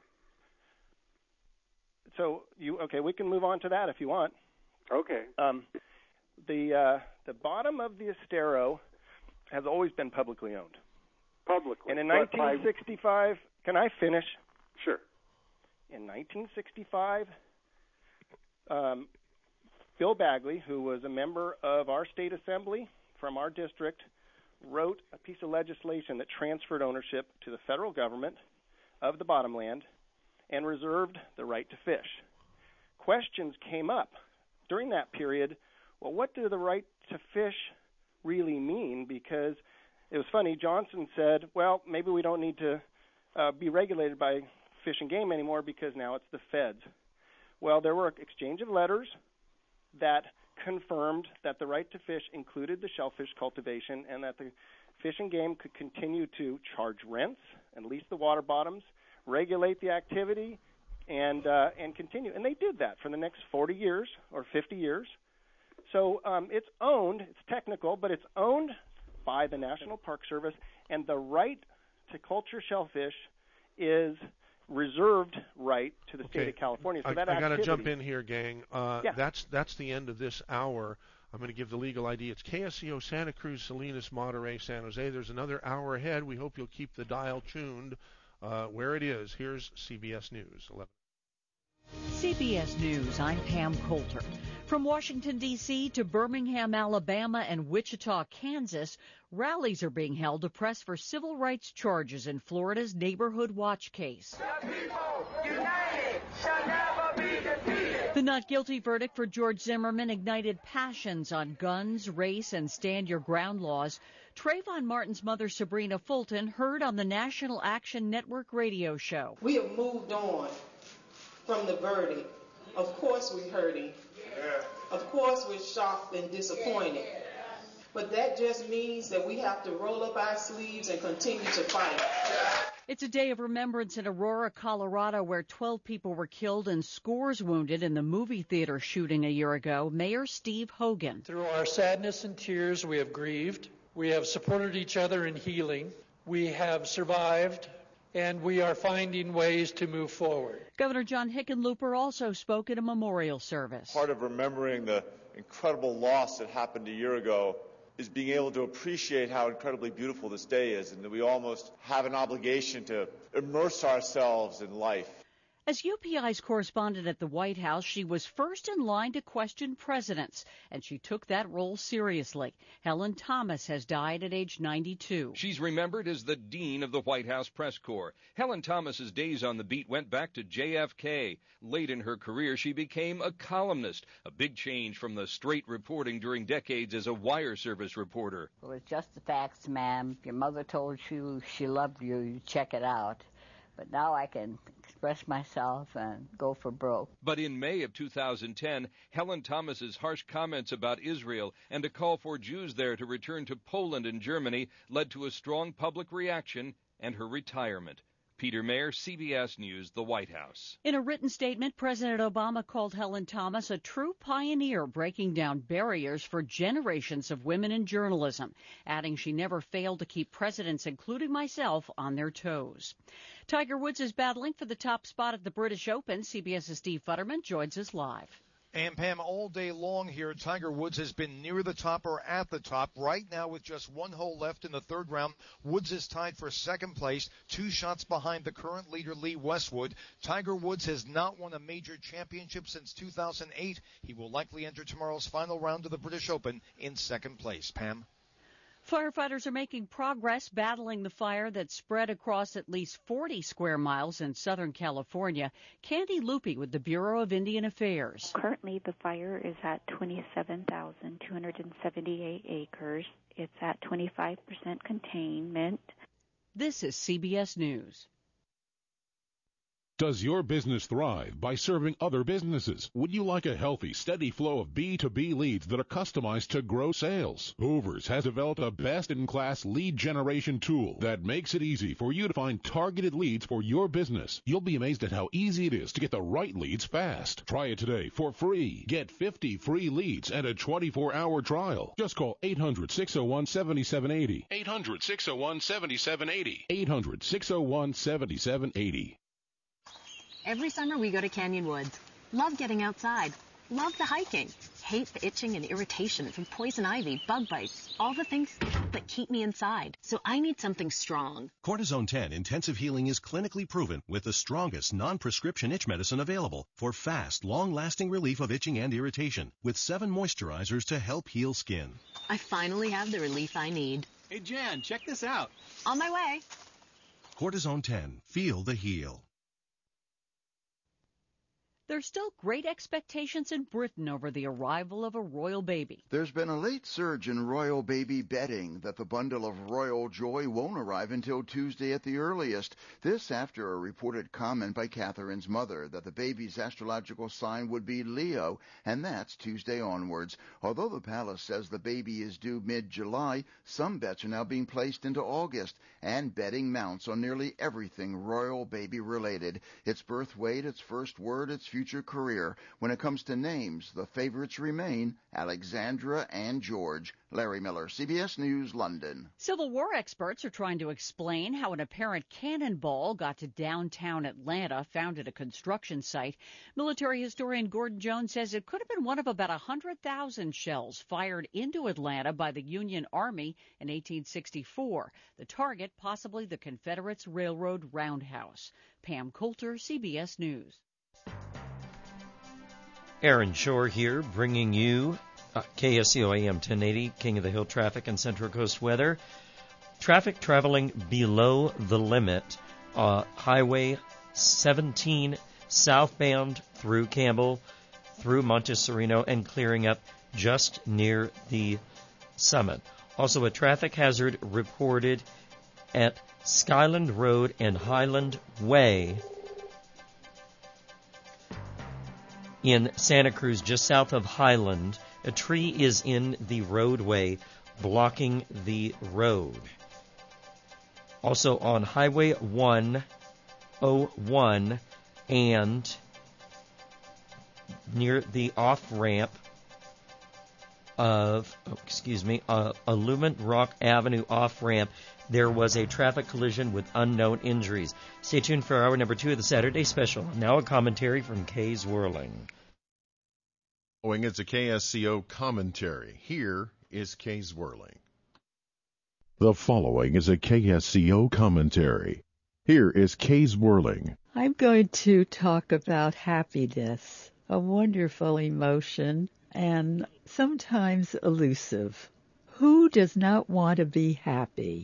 Speaker 1: So you okay? We can move on to that if you want.
Speaker 2: Okay.
Speaker 1: Um, the uh, the bottom of the Estero has always been publicly owned.
Speaker 2: Publicly.
Speaker 1: And in
Speaker 2: but
Speaker 1: nineteen sixty-five,
Speaker 2: by...
Speaker 1: can I finish?
Speaker 2: Sure.
Speaker 1: In nineteen sixty-five, um, Bill Bagley, who was a member of our state assembly from our district, wrote a piece of legislation that transferred ownership to the federal government of the bottomland and reserved the right to fish. Questions came up during that period. Well, what do the right to fish really mean? Because it was funny, Johnson said, well, maybe we don't need to uh, be regulated by Fish and Game anymore because now it's the feds. Well, there were exchange of letters that confirmed that the right to fish included the shellfish cultivation and that the Fish and Game could continue to charge rents and lease the water bottoms, regulate the activity, and uh, and continue. And they did that for the next forty years or fifty years. So um, it's owned, it's technical, but it's owned by the National Park Service, and the right to culture shellfish is reserved right to the state
Speaker 3: Okay.
Speaker 1: of California. So
Speaker 3: I,
Speaker 1: that
Speaker 3: I got to
Speaker 1: activity,
Speaker 3: jump in here, gang. Uh,
Speaker 1: Yeah.
Speaker 3: That's that's the end of this hour. I'm going to give the legal I D. It's K S C O, Santa Cruz, Salinas, Monterey, San Jose. There's another hour ahead. We hope you'll keep the dial tuned uh, where it is. Here's C B S News. eleven
Speaker 7: C B S News, I'm Pam Coulter. From Washington, D C to Birmingham, Alabama and Wichita, Kansas, rallies are being held to press for civil rights charges in Florida's Neighborhood Watch case.
Speaker 8: The people united shall never be defeated.
Speaker 7: The not guilty verdict for George Zimmerman ignited passions on guns, race, and stand-your-ground laws. Trayvon Martin's mother, Sabrina Fulton, heard on the National Action Network radio show.
Speaker 8: We have moved on from the verdict. Of course we're hurting. Of course we're shocked and disappointed. But that just means that we have to roll up our sleeves and continue to fight.
Speaker 7: It's a day of remembrance in Aurora, Colorado, where twelve people were killed and scores wounded in the movie theater shooting a year ago. Mayor Steve Hogan.
Speaker 9: Through our sadness and tears, we have grieved. We have supported each other in healing. We have survived, and we are finding ways to move forward.
Speaker 7: Governor John Hickenlooper also spoke at a memorial service.
Speaker 10: Part of remembering the incredible loss that happened a year ago is being able to appreciate how incredibly beautiful this day is, and that we almost have an obligation to immerse ourselves in life.
Speaker 7: As U P I's correspondent at the White House, she was first in line to question presidents, and she took that role seriously. Helen Thomas has died at age ninety-two.
Speaker 11: She's remembered as the dean of the White House press corps. Helen Thomas's days on the beat went back to J F K. Late in her career, she became a columnist, a big change from the straight reporting during decades as a wire service reporter.
Speaker 12: Well, it's just the facts, ma'am. If your mother told you she loved you, you check it out. But now I can express myself and go for broke.
Speaker 11: But in May of two thousand ten, Helen Thomas's harsh comments about Israel and a call for Jews there to return to Poland and Germany led to a strong public reaction and her retirement. Peter Mayer, C B S News, the White House.
Speaker 7: In a written statement, President Obama called Helen Thomas a true pioneer, breaking down barriers for generations of women in journalism, adding she never failed to keep presidents, including myself, on their toes. Tiger Woods is battling for the top spot at the British Open. CBS's Steve Futterman joins us live.
Speaker 13: And Pam, all day long here, Tiger Woods has been near the top or at the top. Right now, with just one hole left in the third round, Woods is tied for second place, two shots behind the current leader, Lee Westwood. Tiger Woods has not won a major championship since two thousand eight. He will likely enter tomorrow's final round of the British Open in second place. Pam?
Speaker 7: Firefighters are making progress battling the fire that spread across at least forty square miles in Southern California. Candy Lupi with the Bureau of Indian Affairs.
Speaker 14: Currently, the fire is at twenty-seven thousand two hundred seventy-eight acres. It's at twenty-five percent containment.
Speaker 7: This is C B S News.
Speaker 15: Does your business thrive by serving other businesses? Would you like a healthy, steady flow of B two B leads that are customized to grow sales? Hoovers has developed a best-in-class lead generation tool that makes it easy for you to find targeted leads for your business. You'll be amazed at how easy it is to get the right leads fast. Try it today for free. Get fifty free leads and a twenty-four hour trial. Just call eight hundred, six oh one, seven seven eight oh. eight hundred, six oh one, seven seven eight oh. eight hundred, six oh one, seven seven eight oh.
Speaker 16: Every summer we go to Canyon Woods. Love getting outside. Love the hiking. Hate the itching and irritation from poison ivy, bug bites, all the things that keep me inside. So I need something strong.
Speaker 17: Cortisone ten Intensive Healing is clinically proven with the strongest non-prescription itch medicine available for fast, long-lasting relief of itching and irritation with seven moisturizers to help heal skin.
Speaker 16: I finally have the relief I need.
Speaker 18: Hey, Jan, check this out.
Speaker 16: On my way.
Speaker 17: Cortisone ten. Feel the heal.
Speaker 7: There's still great expectations in Britain over the arrival of a royal baby.
Speaker 19: There's been a late surge in royal baby betting that the bundle of royal joy won't arrive until Tuesday at the earliest. This after a reported comment by Catherine's mother that the baby's astrological sign would be Leo, and that's Tuesday onwards. Although the palace says the baby is due mid-July, some bets are now being placed into August, and betting mounts on nearly everything royal baby related. Its birth weight, its first word, its future future career. When it comes to names, the favorites remain Alexandra and George. Larry Miller, C B S News, London.
Speaker 7: Civil War experts are trying to explain how an apparent cannonball got to downtown Atlanta, found at a construction site. Military historian Gordon Jones says it could have been one of about one hundred thousand shells fired into Atlanta by the Union Army in eighteen sixty-four. The target, possibly the Confederates' railroad roundhouse. Pam Coulter, C B S News.
Speaker 20: Aaron Shore here, bringing you uh, K S C O A M ten eighty, King of the Hill traffic and Central Coast weather. Traffic traveling below the limit. Uh, Highway seventeen southbound through Campbell. through Monte Sereno and clearing up just near the summit. Also, a traffic hazard reported at Skyland Road and Highland Way in Santa Cruz, just south of Highland. A tree is in the roadway, blocking the road. Also on Highway one oh one and near the off-ramp of, oh, excuse me, uh, Illuminate Rock Avenue off-ramp, there was a traffic collision with unknown injuries. Stay tuned for hour number two of the Saturday Special. Now a commentary from Kay's Whirling.
Speaker 21: It's a K S C O commentary. Here is Kay's Whirling.
Speaker 15: The following is a K S C O commentary. Here is Kay's Whirling.
Speaker 22: I'm going to talk about happiness, a wonderful emotion and sometimes elusive. Who does not want to be happy?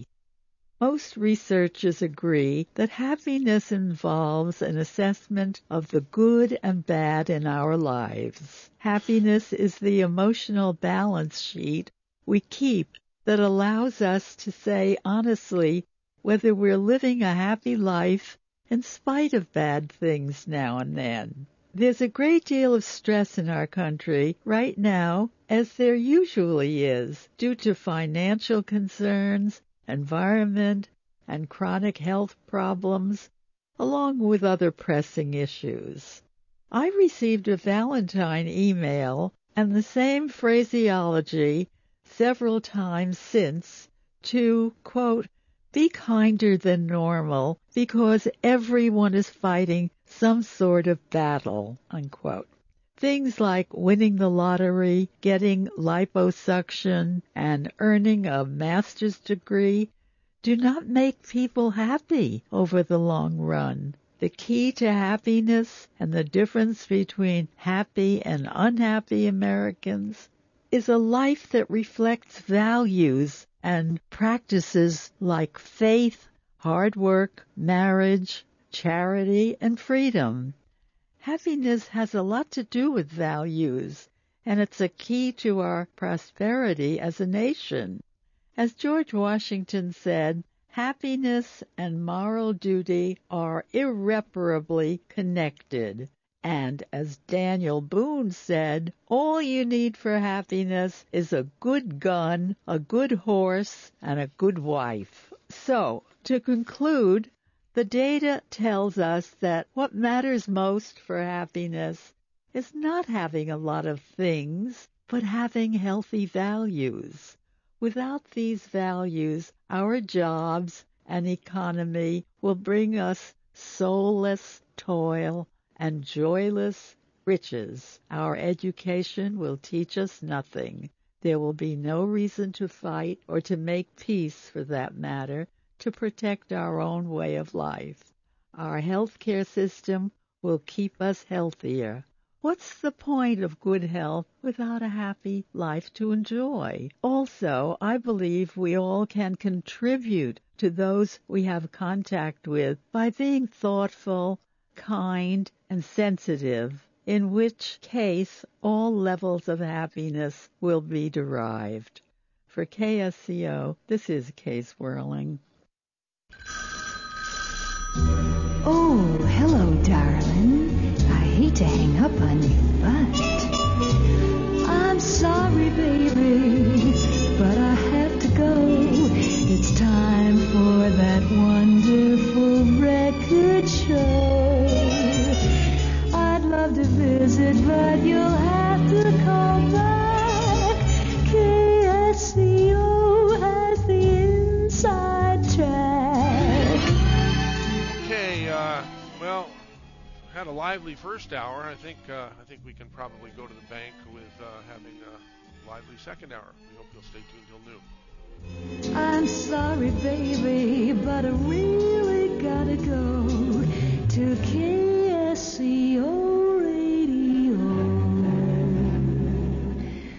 Speaker 22: Most researchers agree that happiness involves an assessment of the good and bad in our lives. Happiness is the emotional balance sheet we keep that allows us to say honestly whether we're living a happy life in spite of bad things now and then. There's a great deal of stress in our country right now, as there usually is, due to financial concerns, environment, and chronic health problems, along with other pressing issues. I received a Valentine email and the same phraseology several times since to, quote, be kinder than normal because everyone is fighting some sort of battle, unquote. Things like winning the lottery, getting liposuction, and earning a master's degree do not make people happy over the long run. The key to happiness and the difference between happy and unhappy Americans is a life that reflects values and practices like faith, hard work, marriage, charity, and freedom. Happiness has a lot to do with values, and it's a key to our prosperity as a nation. As George Washington said, happiness and moral duty are irreparably connected. And as Daniel Boone said, all you need for happiness is a good gun, a good horse, and a good wife. So, to conclude, the data tells us that what matters most for happiness is not having a lot of things, but having healthy values. Without these values, our jobs and economy will bring us soulless toil and joyless riches. Our education will teach us nothing. There will be no reason to fight or to make peace, for that matter, to protect our own way of life. Our healthcare system will keep us healthier. What's the point of good health without a happy life to enjoy? Also, I believe we all can contribute to those we have contact with by being thoughtful, kind, and sensitive, in which case all levels of happiness will be derived. For K S C O, this is Kay's Whirling.
Speaker 5: Oh, hello, darling. I hate to hang up on you, but I'm sorry, baby, but I have to go. It's time for that wonderful record show. I'd love to visit, but you'll have to call back. K S C O has the inside track.
Speaker 3: Okay, uh, well, had a lively first hour. I think uh, I think we can probably go to the bank with uh, having a lively second hour. We hope you'll stay tuned till noon.
Speaker 5: I'm sorry, baby, but I really gotta go to K S C O Radio.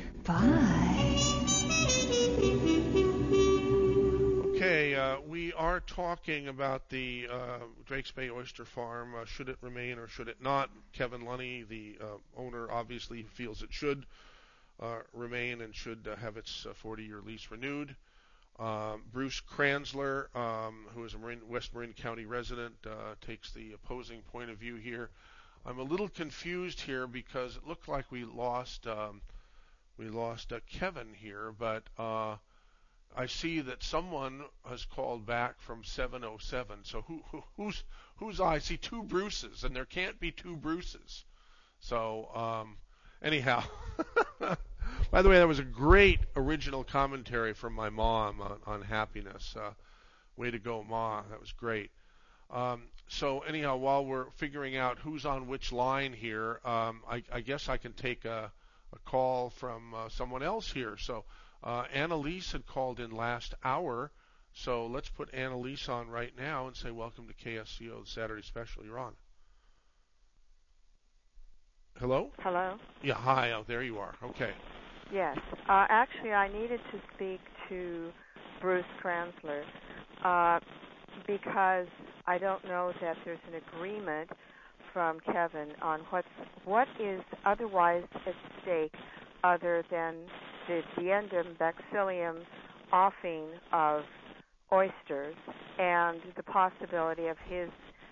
Speaker 5: Bye.
Speaker 3: Okay, uh, we are are talking about the uh, Drakes Bay Oyster Farm. Uh, should it remain or should it not? Kevin Lunny, the uh, owner, obviously feels it should uh, remain and should uh, have its uh, forty-year lease renewed. Um, Bruce Kranzler, um, who is a Marin, West Marin County resident, uh, takes the opposing point of view here. I'm a little confused here because it looked like we lost um, we lost uh, Kevin here, but uh, I see that someone has called back from seven oh seven. So who, who who's who's I see two Bruces, and there can't be two Bruces. So um, anyhow, by the way, that was a great original commentary from my mom on, on happiness. Uh, way to go, Ma! That was great. Um, so anyhow, while we're figuring out who's on which line here, um, I, I guess I can take a, a call from uh, someone else here. So. Uh, Annalise had called in last hour, so let's put Annalise on right now and say welcome to K S C O, the Saturday Special. You're on. Hello?
Speaker 4: Hello?
Speaker 3: Yeah, hi. Oh, there you are. Okay.
Speaker 4: Yes. Uh, actually, I needed to speak to Bruce Kranzler uh, because I don't know that there's an agreement from Kevin on what's, what is otherwise at stake other than the Diendum bacillium offing of oysters and the possibility of his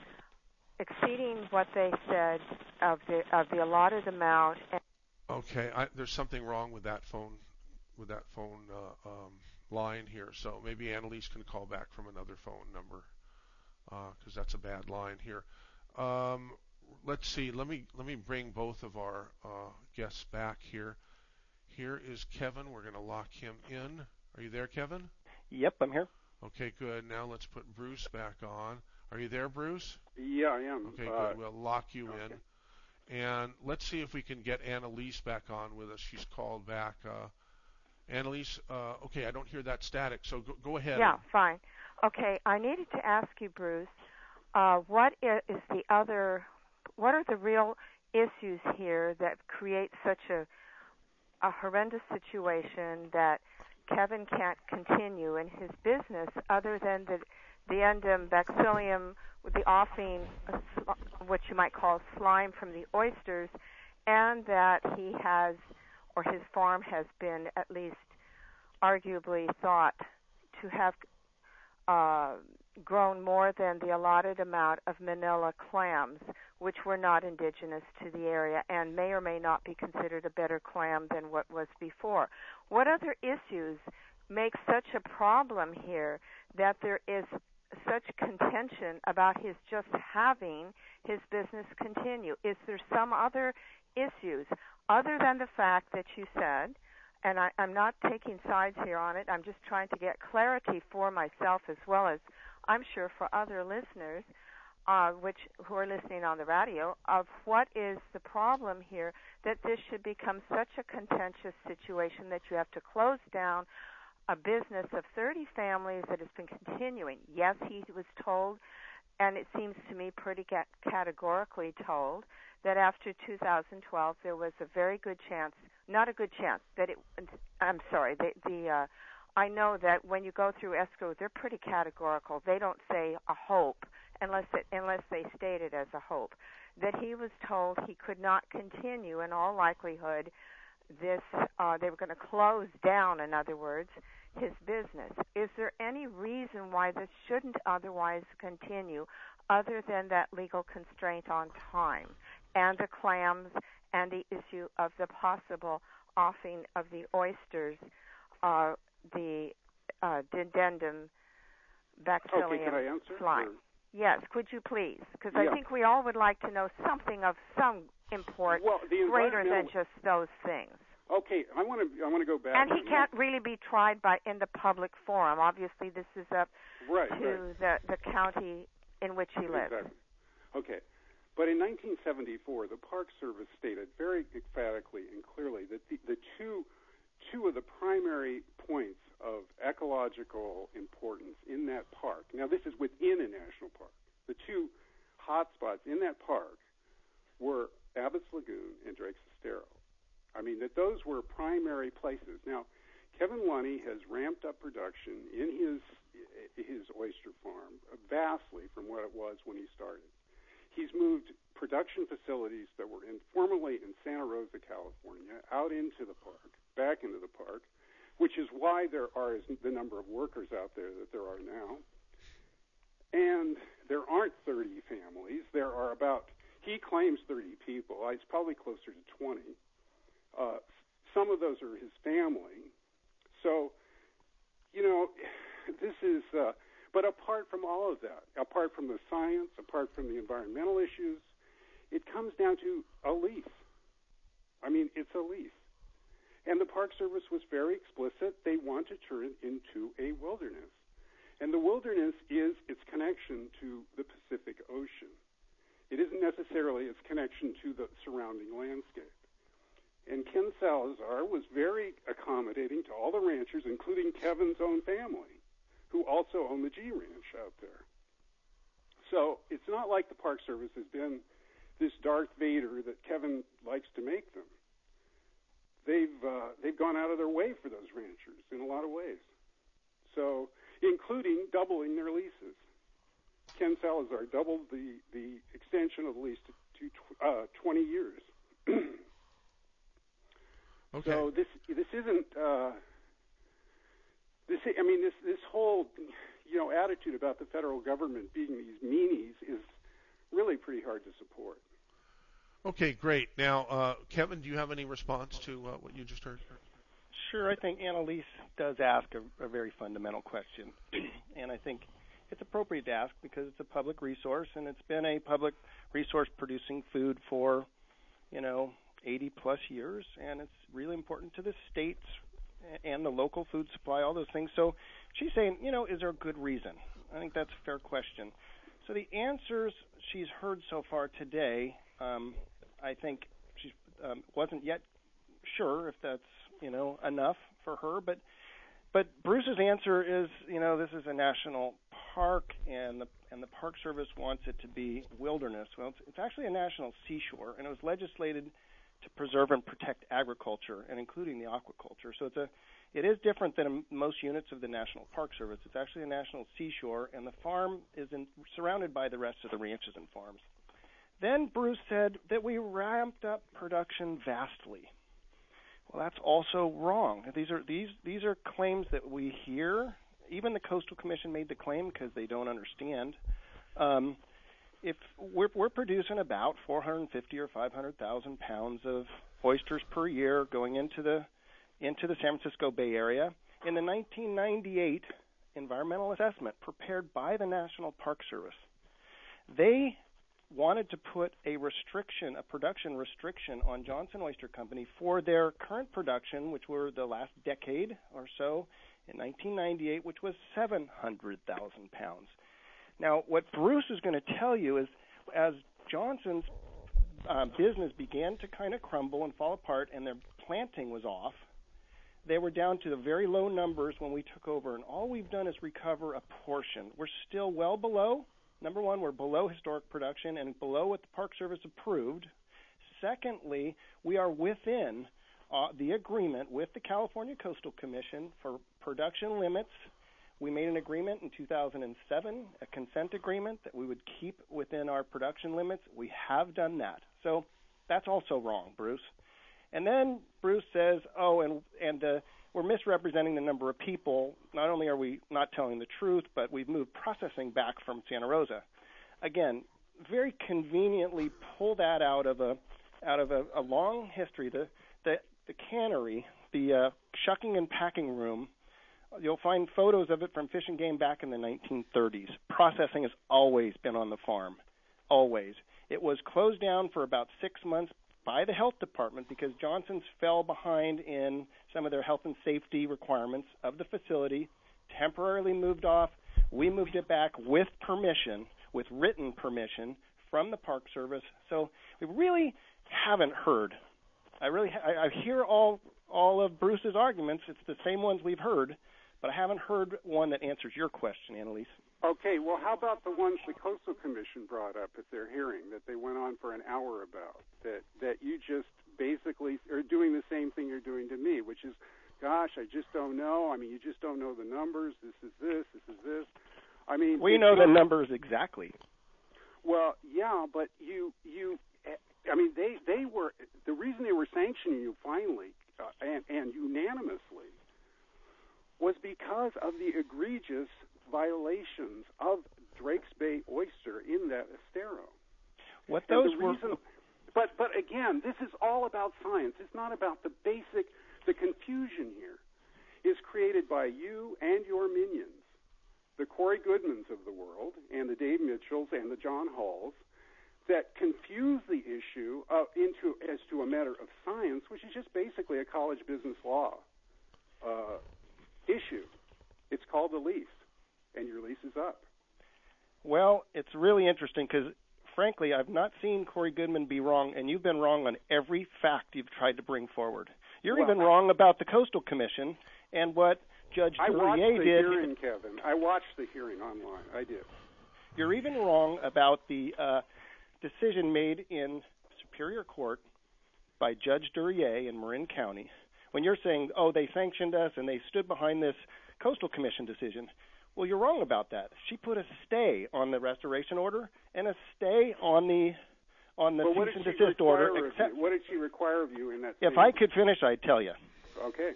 Speaker 4: exceeding what they said of the of the allotted amount.
Speaker 3: Okay, I, there's something wrong with that phone with that phone uh, um, line here. So maybe Annalise can call back from another phone number because uh, that's a bad line here. Um, let's see. Let me let me bring both of our uh, guests back here. Here is Kevin. We're going to lock him in. Are you there, Kevin?
Speaker 1: Yep, I'm here.
Speaker 3: Okay, good. Now let's put Bruce back on. Are you there, Bruce?
Speaker 2: Yeah, I am.
Speaker 3: Okay,
Speaker 2: uh,
Speaker 3: good. We'll lock you
Speaker 2: okay.
Speaker 3: in. And let's see if we can get Annalise back on with us. She's called back. Uh, Annalise, uh, okay, I don't hear that static, so go, go ahead.
Speaker 4: Yeah, fine. Okay, I needed to ask you, Bruce, uh, what is the other, what are the real issues here that create such a a horrendous situation that Kevin can't continue in his business other than the the Diendum bacillium, the offing, what you might call slime from the oysters, and that he has, or his farm has been at least arguably thought to have uh, grown more than the allotted amount of manila clams, which were not indigenous to the area and may or may not be considered a better clam than what was before. What other issues make such a problem here that there is such contention about his just having his business continue? Is there some other issues other than the fact that you said, and I, I'm not taking sides here on it, I'm just trying to get clarity for myself as well as I'm sure for other listeners, uh, which who are listening on the radio, of what is the problem here that this should become such a contentious situation that you have to close down a business of thirty families that has been continuing. Yes, he was told, and it seems to me pretty ca- categorically told, that after two thousand twelve there was a very good chance, not a good chance, that it, I'm sorry, the, the uh, I know that when you go through escrow, they're pretty categorical. They don't say a hope unless it, unless they state it as a hope. That he was told he could not continue in all likelihood. This uh, they were going to close down, in other words, his business. Is there any reason why this shouldn't otherwise continue other than that legal constraint on time and the clams and the issue of the possible offing of the oysters, uh, the uh, Diendum bacillium
Speaker 2: okay, can I answer,
Speaker 4: slime?
Speaker 2: or?
Speaker 4: Yes, could you please? Because
Speaker 2: yeah.
Speaker 4: I think we all would like to know something of some import
Speaker 2: well,
Speaker 4: greater than just those things.
Speaker 2: Okay, I want to I want to go back.
Speaker 4: And he can't really be tried by in the public forum. Obviously, this is up
Speaker 2: right,
Speaker 4: to
Speaker 2: right.
Speaker 4: the the county in which he lives.
Speaker 2: Exactly. Okay, but in nineteen seventy-four, the Park Service stated very emphatically and clearly that the, the two two of the primary points of ecological importance in that park. Now, this is within a national park. The two hot spots in that park were Abbott's Lagoon and Drake's Estero. I mean, that those were primary places. Now, Kevin Lunny has ramped up production in his his oyster farm vastly from what it was when he started. He's moved production facilities that were in, formerly in Santa Rosa, California, out into the park, back into the park, which is why there are the number of workers out there that there are now. And there aren't thirty families. There are about, he claims thirty people. It's probably closer to twenty. Uh, some of those are his family. So, you know, this is, uh, but apart from all of that, apart from the science, apart from the environmental issues, it comes down to a lease. I mean, it's a lease. And the Park Service was very explicit. They want to turn it into a wilderness. And the wilderness is its connection to the Pacific Ocean. It isn't necessarily its connection to the surrounding landscape. And Ken Salazar was very accommodating to all the ranchers, including Kevin's own family, who also own the G Ranch out there. So it's not like the Park Service has been this Darth Vader that Kevin likes to make them. They've uh, they've gone out of their way for those ranchers in a lot of ways. So, including doubling their leases. Ken Salazar doubled the, the extension of the lease to, to uh, twenty years.
Speaker 3: Okay.
Speaker 2: So this this isn't uh, this. I mean, this this whole you know attitude about the federal government being these meanies is really pretty hard to support.
Speaker 3: Okay, great. Now, uh, Kevin, do you have any response to uh, what you just heard?
Speaker 1: Sure. I think Annalise does ask a, a very fundamental question, and I think it's appropriate to ask because it's a public resource, and it's been a public resource producing food for, you know, eighty plus years, and it's really important to the states and the local food supply, all those things. So she's saying, you know, is there a good reason? I think that's a fair question. So the answers she's heard so far today, um, I think she um, wasn't yet sure if that's, you know, enough for her, but but Bruce's answer is, you know, this is a national park, and the and the Park Service wants it to be wilderness. Well, it's, it's actually a national seashore, and it was legislated to preserve and protect agriculture, and including the aquaculture. So it's a, it is different than most units of the National Park Service. It's actually a national seashore, and the farm is in, surrounded by the rest of the ranches and farms. Then Bruce said that we ramped up production vastly. Well, that's also wrong. These are these these are claims that we hear. Even the Coastal Commission made the claim because they don't understand. Um, if we're, we're producing about four hundred fifty or five hundred thousand pounds of oysters per year going into the into the San Francisco Bay Area. In the nineteen ninety-eight environmental assessment prepared by the National Park Service, they wanted to put a restriction, a production restriction on Johnson Oyster Company for their current production, which were the last decade or so, in nineteen ninety-eight, which was seven hundred thousand pounds. Now, what Bruce is going to tell you is, as Johnson's uh, business began to kind of crumble and fall apart and their planting was off, they were down to the very low numbers when we took over, and all we've done is recover a portion. We're still well below. Number one, we're below historic production and below what the Park Service approved. Secondly, we are within uh, the agreement with the California Coastal Commission for production limits. We made an agreement in two thousand seven, a consent agreement, that we would keep within our production limits. We have done that. So that's also wrong, Bruce. And then Bruce says, oh, and, and uh, we're misrepresenting the number of people. Not only are we not telling the truth, but we've moved processing back from Santa Rosa. Again, very conveniently pull that out of a out of a, a long history. The the, the cannery, the uh, shucking and packing room, you'll find photos of it from Fish and Game back in the nineteen thirties. Processing has always been on the farm, always. It was closed down for about six months by the health department because Johnson's fell behind in some of their health and safety requirements of the facility, temporarily moved off. We moved it back with permission, with written permission from the Park Service. So we really haven't heard. I really ha- I, I hear all all of Bruce's arguments. It's the same ones we've heard, but I haven't heard one that answers your question, Annalise.
Speaker 2: Okay, well, how about the ones the Coastal Commission brought up at their hearing that they went on for an hour about, that, that you just basically are doing the same thing you're doing to me, which is gosh, I just don't know. I mean, you just don't know the numbers. This is this, this is this. I mean,
Speaker 1: we know the numbers exactly.
Speaker 2: Well, yeah, but you, you, I mean, they, they were, the reason they were sanctioning you finally uh, and, and unanimously was because of the egregious violations of Drake's Bay oyster in that estero.
Speaker 1: What those
Speaker 2: and the
Speaker 1: were...
Speaker 2: reason, but, but again, this is all about science. It's not about the basic, the confusion here is created by you and your minions, the Corey Goodmans of the world, and the Dave Mitchells and the John Halls, that confuse the issue uh, into as to a matter of science, which is just basically a college business law uh, issue. It's called a lease, and your lease is up.
Speaker 1: Well, it's really interesting because, frankly, I've not seen Corey Goodman be wrong, and you've been wrong on every fact you've tried to bring forward. You're well, even wrong about the Coastal Commission and what Judge
Speaker 2: I watched
Speaker 1: Duryea
Speaker 2: the
Speaker 1: did.
Speaker 2: hearing, Kevin. I watched the hearing online. I did.
Speaker 1: You're even wrong about the uh, decision made in Superior Court by Judge Duryea in Marin County when you're saying, oh, they sanctioned us and they stood behind this Coastal Commission decision. Well, you're wrong about that. She put a stay on the restoration order and a stay on the on the
Speaker 2: well,
Speaker 1: cease and desist order.
Speaker 2: Except, what did she require of you in that
Speaker 1: If
Speaker 2: statement?
Speaker 1: I could finish, I'd tell you.
Speaker 2: Okay.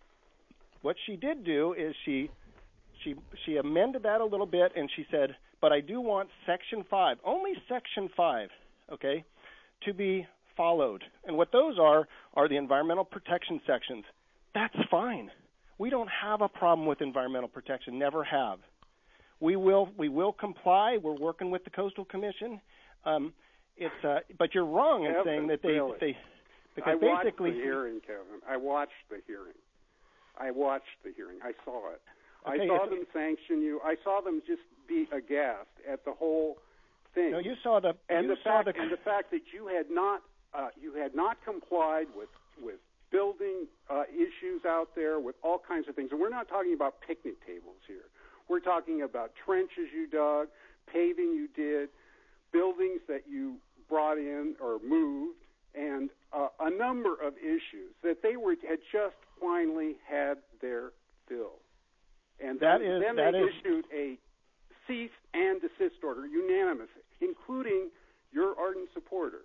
Speaker 1: What she did do is she she she amended that a little bit, and she said, but I do want Section five, only Section five, okay, to be followed. And what those are are the environmental protection sections. That's fine. We don't have a problem with environmental protection, never have. We will we will comply. We're working with the Coastal Commission. Um, it's uh, but you're wrong in
Speaker 2: Kevin,
Speaker 1: saying that they
Speaker 2: really?
Speaker 1: they because
Speaker 2: I watched
Speaker 1: basically
Speaker 2: the hearing, Kevin. I watched the hearing. I watched the hearing. I saw it.
Speaker 1: Okay,
Speaker 2: I saw
Speaker 1: if,
Speaker 2: them sanction you. I saw them just be aghast at the whole thing.
Speaker 1: No, you saw the
Speaker 2: and
Speaker 1: you
Speaker 2: the
Speaker 1: saw
Speaker 2: fact
Speaker 1: the,
Speaker 2: and the fact that you had not uh, you had not complied with with building uh, issues out there, with all kinds of things. And we're not talking about picnic tables here. We're talking about trenches you dug, paving you did, buildings that you brought in or moved, and uh, a number of issues that they were had just finally had their fill. And
Speaker 1: that
Speaker 2: then,
Speaker 1: is,
Speaker 2: then
Speaker 1: that
Speaker 2: they
Speaker 1: is,
Speaker 2: issued a cease and desist order, unanimous, including your ardent supporter.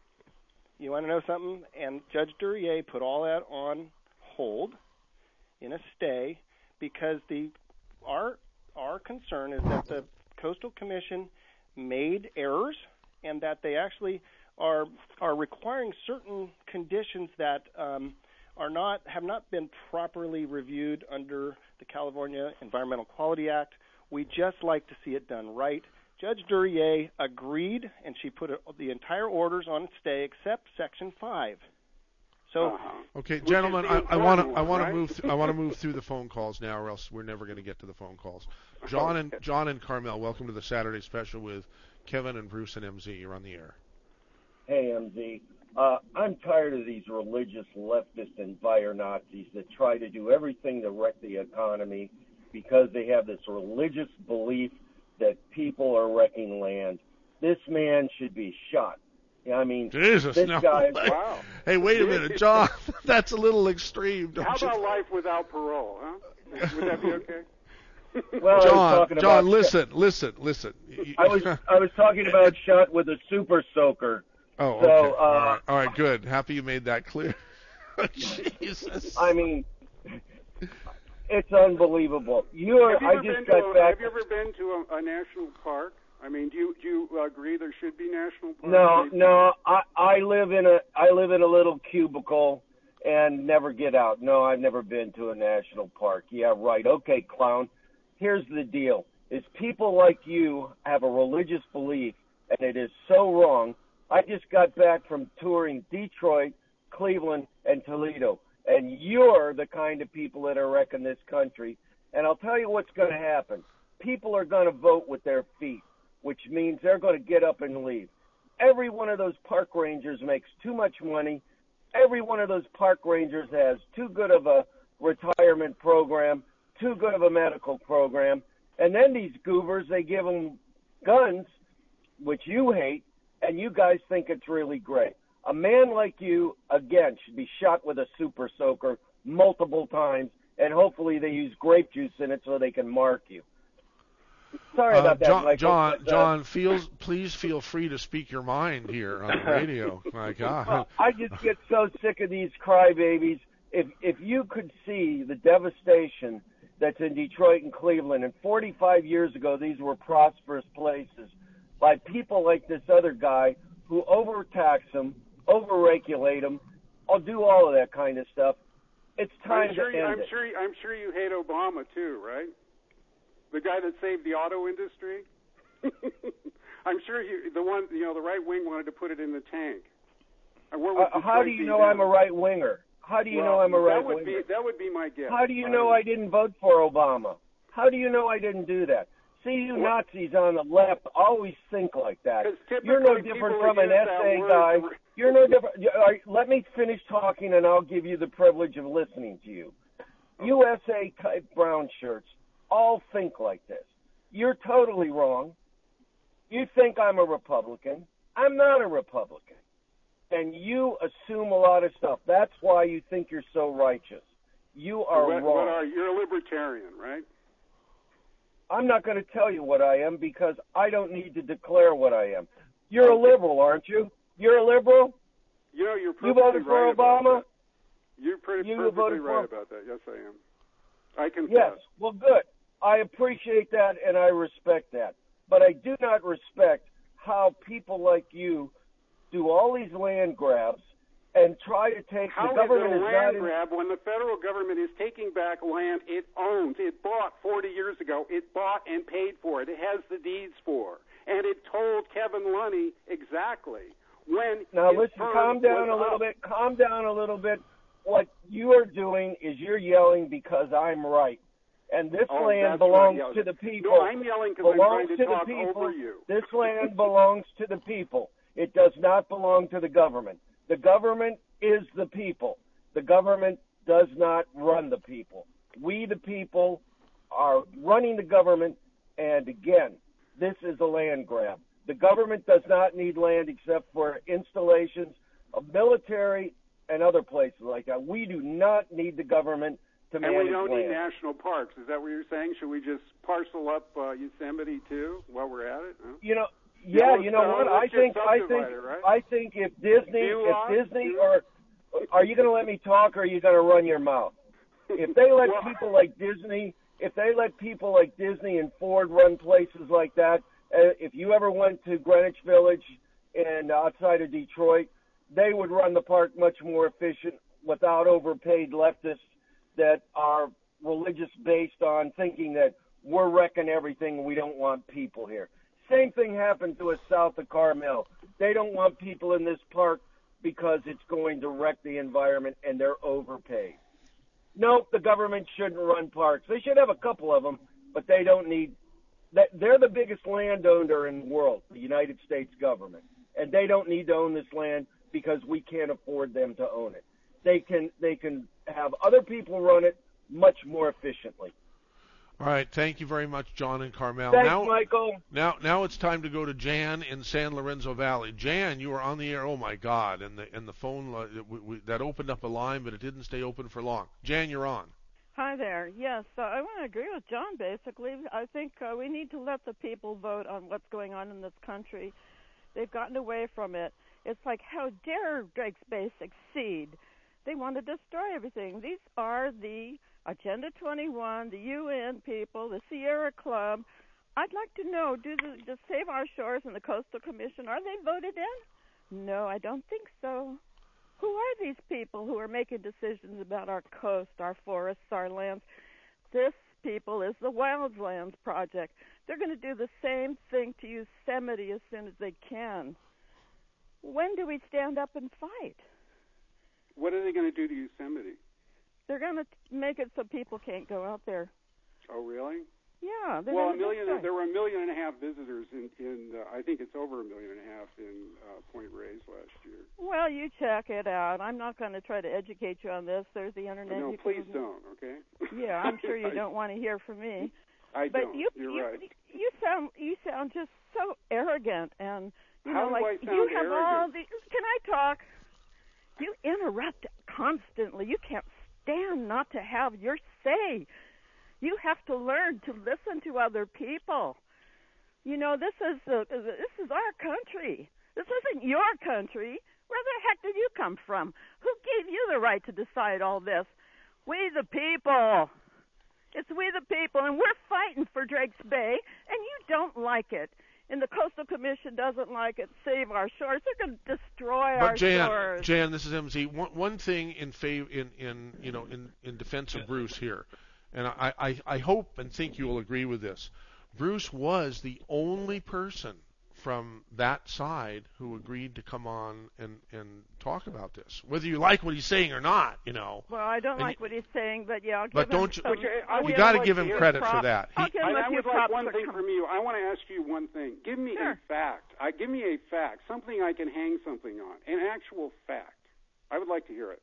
Speaker 1: You want to know something? And Judge Duryea put all that on hold in a stay because the our our concern is that the Coastal Commission made errors and that they actually are are requiring certain conditions that um, are not have not been properly reviewed under the California Environmental Quality Act. We just like to see it done right. Judge Duryea agreed, and she put the entire orders on stay except Section five. So,
Speaker 2: uh-huh.
Speaker 3: okay, gentlemen, I want to I want to
Speaker 2: right?
Speaker 3: move th- I want to move through the phone calls now, or else we're never going to get to the phone calls. John and John and Carmel, welcome to the Saturday Special with Kevin and Bruce and M Z. You're on the air.
Speaker 6: Hey, M Z. Uh, I'm tired of these religious leftist enviro-Nazis that try to do everything to wreck the economy because they have this religious belief that people are wrecking land. This man should be shot. I mean,
Speaker 3: Jesus,
Speaker 6: this
Speaker 3: no.
Speaker 6: guy.
Speaker 2: Wow.
Speaker 3: Hey, wait a minute, John. That's a little extreme. Don't
Speaker 2: How
Speaker 3: you?
Speaker 2: about life without parole, huh? Would that be okay?
Speaker 6: Well,
Speaker 3: John,
Speaker 6: I was talking
Speaker 3: John,
Speaker 6: about,
Speaker 3: listen, listen, listen.
Speaker 6: I was I was talking about shot with a super soaker.
Speaker 3: Oh,
Speaker 6: so,
Speaker 3: okay.
Speaker 6: Uh,
Speaker 3: all right, all right, good. Happy you made that clear. Jesus.
Speaker 6: I mean, it's unbelievable. You are.
Speaker 2: Have you
Speaker 6: I
Speaker 2: ever
Speaker 6: just
Speaker 2: been
Speaker 6: got
Speaker 2: to a,
Speaker 6: back.
Speaker 2: Have you ever been to a, a national park? I mean, do you do you agree there should be national parks?
Speaker 6: No, no. I I live in a I live in a little cubicle and never get out. No, I've never been to a national park. Yeah, right. Okay, clown. Here's the deal: is people like you have a religious belief, and it is so wrong. I just got back from touring Detroit, Cleveland, and Toledo, and you're the kind of people that are wrecking this country. And I'll tell you what's going to happen. People are going to vote with their feet, which means they're going to get up and leave. Every one of those park rangers makes too much money. Every one of those park rangers has too good of a retirement program, too good of a medical program. And then these goobers, they give them guns, which you hate, and you guys think it's really great. A man like you, again, should be shot with a super soaker multiple times, and hopefully they use grape juice in it so they can mark you. Sorry
Speaker 3: uh,
Speaker 6: about that,
Speaker 3: John,
Speaker 6: Michael.
Speaker 3: John,
Speaker 6: but, uh,
Speaker 3: John, feels, please feel free to speak your mind here on the radio. My God.
Speaker 6: Well, I just get so sick of these crybabies. If if you could see the devastation that's in Detroit and Cleveland, and forty-five years ago these were prosperous places, by people like this other guy who overtax them, overregulate them, I'll do all of that kind of stuff. It's time
Speaker 2: I'm sure
Speaker 6: to
Speaker 2: you,
Speaker 6: end
Speaker 2: I'm
Speaker 6: it.
Speaker 2: sure. I'm sure you hate Obama too, right? The guy that saved the auto industry. I'm sure you, the one, you know, the right wing wanted to put it in the tank. And what would
Speaker 6: Uh, how do
Speaker 2: Detroit
Speaker 6: you
Speaker 2: be
Speaker 6: know
Speaker 2: then?
Speaker 6: I'm a right winger? How do you
Speaker 2: well,
Speaker 6: know I'm a right
Speaker 2: that would
Speaker 6: winger?
Speaker 2: Be, that would be my guess.
Speaker 6: How do you know I didn't vote for Obama? How do you know I didn't do that? See, you
Speaker 2: Well,
Speaker 6: Nazis on the left always think like that.
Speaker 2: 'Cause
Speaker 6: You're no
Speaker 2: typically
Speaker 6: different
Speaker 2: people
Speaker 6: from an
Speaker 2: use
Speaker 6: S
Speaker 2: that
Speaker 6: A
Speaker 2: word
Speaker 6: guy.
Speaker 2: to-
Speaker 6: You're no different. you- all right, let me finish talking, and I'll give you the privilege of listening to you. U S A type brown shirts all think like this. You're totally wrong. You think I'm a Republican. I'm not a Republican. And you assume a lot of stuff. That's why you think you're so righteous. You are
Speaker 2: what,
Speaker 6: wrong.
Speaker 2: What are you're a libertarian, right?
Speaker 6: I'm not going to tell you what I am because I don't need to declare what I am. You're a liberal, aren't you? You're a liberal?
Speaker 2: You know, you're
Speaker 6: You
Speaker 2: perfectly
Speaker 6: voted for
Speaker 2: right about
Speaker 6: Obama?
Speaker 2: that. You're pretty
Speaker 6: You
Speaker 2: perfectly
Speaker 6: voted
Speaker 2: right
Speaker 6: for-
Speaker 2: about that. Yes, I am. I confess.
Speaker 6: Yes. Well, good. I appreciate that and I respect that. But I do not respect how people like you do all these land grabs and try to take
Speaker 2: How
Speaker 6: the
Speaker 2: is
Speaker 6: government
Speaker 2: it a
Speaker 6: is
Speaker 2: land
Speaker 6: not in,
Speaker 2: grab when the federal government is taking back land it owns? It bought forty years ago. It bought and paid for it. It has the deeds for. And it told Kevin Lunny exactly when
Speaker 6: Now
Speaker 2: his
Speaker 6: listen,
Speaker 2: term
Speaker 6: calm down
Speaker 2: was
Speaker 6: a little
Speaker 2: up.
Speaker 6: bit. Calm down a little bit. What you are doing is you're yelling because I'm right. And this
Speaker 2: Oh,
Speaker 6: land
Speaker 2: that's
Speaker 6: belongs
Speaker 2: not
Speaker 6: to
Speaker 2: yelling.
Speaker 6: the people.
Speaker 2: No, I'm yelling because I'm
Speaker 6: belongs
Speaker 2: trying to
Speaker 6: to
Speaker 2: talk
Speaker 6: the people.
Speaker 2: over you.
Speaker 6: This land belongs to the people. It does not belong to the government. The government is the people. The government does not run the people. We, the people, are running the government, and again, this is a land grab. The government does not need land except for installations of military and other places like that. We do not need the government to
Speaker 2: And
Speaker 6: manage
Speaker 2: we don't
Speaker 6: land.
Speaker 2: need national parks. Is that what you're saying? Should we just parcel up uh, Yosemite too while we're at it? Huh?
Speaker 6: You know, yeah, you know what? I
Speaker 2: Let's just
Speaker 6: think, I think,
Speaker 2: subdivide it, right?
Speaker 6: I think if Disney,
Speaker 2: You
Speaker 6: if
Speaker 2: are?
Speaker 6: Disney,
Speaker 2: You-
Speaker 6: or are you going to let me talk, or are you going to run your mouth? If they let
Speaker 2: Well-
Speaker 6: people like Disney, if they let people like Disney and Ford run places like that, uh, if you ever went to Greenwich Village and outside of Detroit, they would run the park much more efficient without overpaid leftists that are religious based on thinking that we're wrecking everything and we don't want people here. Same thing happened to us south of Carmel. They don't want people in this park because it's going to wreck the environment and they're overpaid. Nope, the government shouldn't run parks. They should have a couple of them, but they don't need that. They're the biggest landowner in the world, the United States government, and they don't need to own this land because we can't afford them to own it. They can they can have other people run it much more efficiently.
Speaker 3: All right, thank you very much, John and Carmel.
Speaker 6: Thanks,
Speaker 3: now,
Speaker 6: Michael.
Speaker 3: Now, now it's time to go to Jan in San Lorenzo Valley. Jan, you were on the air. Oh my God! And the and the phone uh, we, we, that opened up a line, but it didn't stay open for long. Jan, you're on.
Speaker 8: Hi there. Yes, uh, I want to agree with John. Basically, I think uh, we need to let the people vote on what's going on in this country. They've gotten away from it. It's like, how dare Drake's Bay succeed? They want to destroy everything. These are the Agenda twenty-one, the U N people, the Sierra Club. I'd like to know, do the, the Save Our Shores and the Coastal Commission, are they voted in? No, I don't think so. Who are these people who are making decisions about our coast, our forests, our lands? This people is the Wildlands Project. They're going to do the same thing to Yosemite as soon as they can. When do we stand up and fight?
Speaker 2: What are they going to do to Yosemite?
Speaker 8: They're going to make it so people can't go out there.
Speaker 2: Oh, really?
Speaker 8: Yeah. They're
Speaker 2: Well, a
Speaker 8: gonna
Speaker 2: million.
Speaker 8: destroy.
Speaker 2: There were a million and a half visitors in. in uh, I think it's over a million and a half in uh, Point Reyes last year.
Speaker 8: Well, you check it out. I'm not going to try to educate you on this. There's the internet.
Speaker 2: No,
Speaker 8: You
Speaker 2: please
Speaker 8: can...
Speaker 2: don't. Okay.
Speaker 8: Yeah, I'm sure you don't want to hear from me.
Speaker 2: I
Speaker 8: but
Speaker 2: don't.
Speaker 8: You,
Speaker 2: You're
Speaker 8: you,
Speaker 2: right.
Speaker 8: You sound you sound just so arrogant, and you
Speaker 2: How
Speaker 8: know,
Speaker 2: do
Speaker 8: like
Speaker 2: I sound
Speaker 8: you have all
Speaker 2: arrogant?
Speaker 8: the. Can I talk? You interrupt constantly. You can't stand not to have your say. You have to learn to listen to other people. You know, this is uh, this is our country. This isn't your country. Where the heck did you come from? Who gave you the right to decide all this? We the people. It's we the people, and we're fighting for Drake's Bay, and you don't like it. And the Coastal Commission doesn't like it. Save our shores. They're going to destroy
Speaker 3: but
Speaker 8: our
Speaker 3: Jan,
Speaker 8: shores.
Speaker 3: Jan, this is M Z. One, one thing in fav- in in you know in, in defense of Bruce here, and I, I I hope and think you will agree with this. Bruce was the only person from that side who agreed to come on and, and talk about this, whether you like what he's saying or not, you know.
Speaker 8: Well, I don't
Speaker 3: and
Speaker 8: like
Speaker 3: you,
Speaker 8: what he's saying, but yeah, I'll give
Speaker 3: but
Speaker 8: him
Speaker 3: don't you,
Speaker 8: some,
Speaker 3: you, you got to give him credit
Speaker 8: props.
Speaker 3: for that.
Speaker 8: I'll give him
Speaker 2: I,
Speaker 8: a
Speaker 2: I
Speaker 8: few
Speaker 2: would like
Speaker 8: props
Speaker 2: one
Speaker 8: for
Speaker 2: thing
Speaker 8: com-
Speaker 2: from you. I want to ask you one thing. Give me
Speaker 8: sure.
Speaker 2: a fact. I, give me a fact, something I can hang something on, an actual fact. I would like to hear it.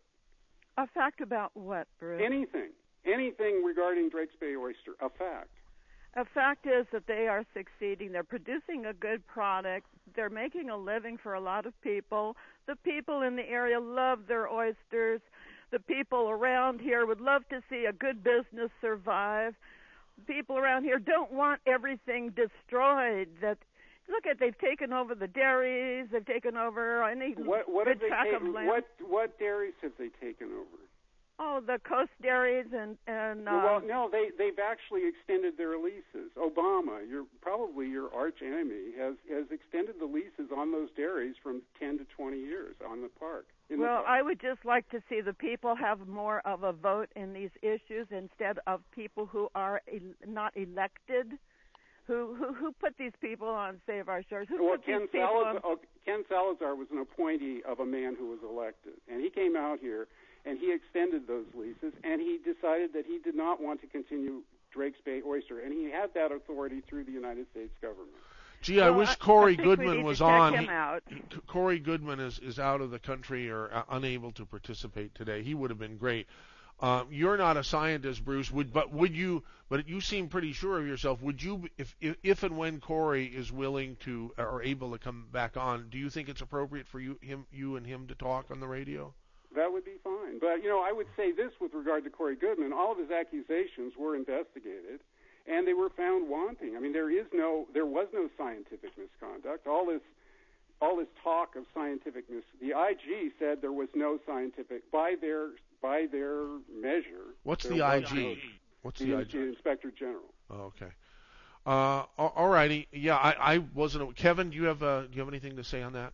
Speaker 8: A fact about what, Bruce?
Speaker 2: Anything. Anything regarding Drake's Bay oyster. A fact.
Speaker 8: A fact is that they are succeeding. They're producing a good product. They're making a living for a lot of people. The people in the area love their oysters. The people around here would love to see a good business survive. People around here don't want everything destroyed. That look at they've taken over the dairies. They've taken over any
Speaker 2: what, what
Speaker 8: good
Speaker 2: have they
Speaker 8: tract
Speaker 2: taken,
Speaker 8: of land.
Speaker 2: What what dairies have they taken over?
Speaker 8: Oh, the coast dairies and and uh,
Speaker 2: well, no, they they've actually extended their leases. Obama, your probably your arch enemy, has has extended the leases on those dairies from ten to twenty years on the park. In
Speaker 8: well,
Speaker 2: the park.
Speaker 8: I would just like to see the people have more of a vote in these issues instead of people who are el- not elected. Who, who who put these people on Save Our Shores? Who
Speaker 2: well,
Speaker 8: put
Speaker 2: Ken
Speaker 8: these people
Speaker 2: Salazar,
Speaker 8: on?
Speaker 2: oh, Ken Salazar was an appointee of a man who was elected, and he came out here and he extended those leases, and he decided that he did not want to continue Drake's Bay oyster, and he had that authority through the United States government.
Speaker 3: Gee, I
Speaker 8: well,
Speaker 3: wish
Speaker 8: I,
Speaker 3: Corey
Speaker 8: I
Speaker 3: Goodman was on. He,
Speaker 8: out.
Speaker 3: Corey Goodman is, is out of the country or uh, unable to participate today. He would have been great. Um, you're not a scientist, Bruce, would, but would you? But you seem pretty sure of yourself. Would you, if, if if and when Corey is willing to or able to come back on, do you think it's appropriate for you, him, you and him to talk on the radio?
Speaker 2: That would be fine. But, you know, I would say this with regard to Corey Goodman. All of his accusations were investigated, and they were found wanting. I mean, there is no, there was no scientific misconduct. All this, all this talk of scientific mis, the I G said there was no scientific, by their, by their measure.
Speaker 3: What's the I G?
Speaker 2: No,
Speaker 3: What's
Speaker 2: the,
Speaker 3: the I G?
Speaker 2: The Inspector General.
Speaker 3: Oh, okay. Uh, all righty. Yeah, I, I wasn't. Kevin, do you have uh, do you have anything to say on that?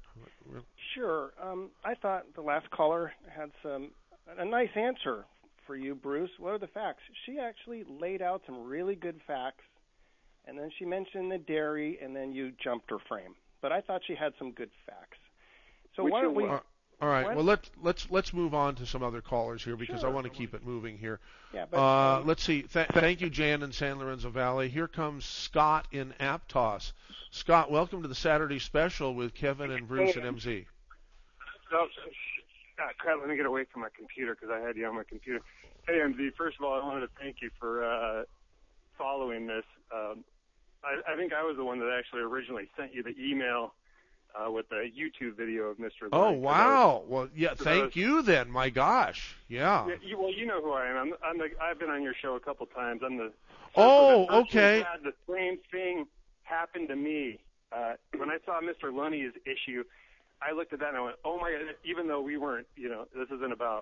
Speaker 1: Sure. Um, I thought the last caller had some a nice answer for you, Bruce. What are the facts? She actually laid out some really good facts, and then she mentioned the dairy, and then you jumped her frame. But I thought she had some good facts. So
Speaker 2: Which
Speaker 1: why don't we?
Speaker 3: Uh, all right.
Speaker 1: What?
Speaker 3: Well, let's let's let's move on to some other callers here because
Speaker 1: Sure.
Speaker 3: I want to keep it moving here.
Speaker 1: Yeah, but
Speaker 3: uh,
Speaker 1: um,
Speaker 3: let's see. Th- thank you, Jan in San Lorenzo Valley. Here comes Scott in Aptos. Scott, welcome to the Saturday Special with Kevin and Bruce and M Z.
Speaker 9: Oh, ah, crap, let me get away from my computer because I had you on my computer. Hey, M Z, first of all, I wanted to thank you for uh, following this. Um, I, I think I was the one that actually originally sent you the email uh, with the YouTube video of Mister
Speaker 3: Oh,
Speaker 9: Lund.
Speaker 3: wow. Well, yeah,
Speaker 9: so
Speaker 3: thank
Speaker 9: was,
Speaker 3: you then. My gosh. Yeah.
Speaker 9: yeah you, well, you know who I am. I'm, I'm the, I've been on your show a couple times. I'm the
Speaker 3: Oh,
Speaker 9: the person
Speaker 3: okay.
Speaker 9: who had the same thing happen to me. Uh, when I saw Mister Lunny's issue, I looked at that and I went, oh my God, even though we weren't, you know, this isn't about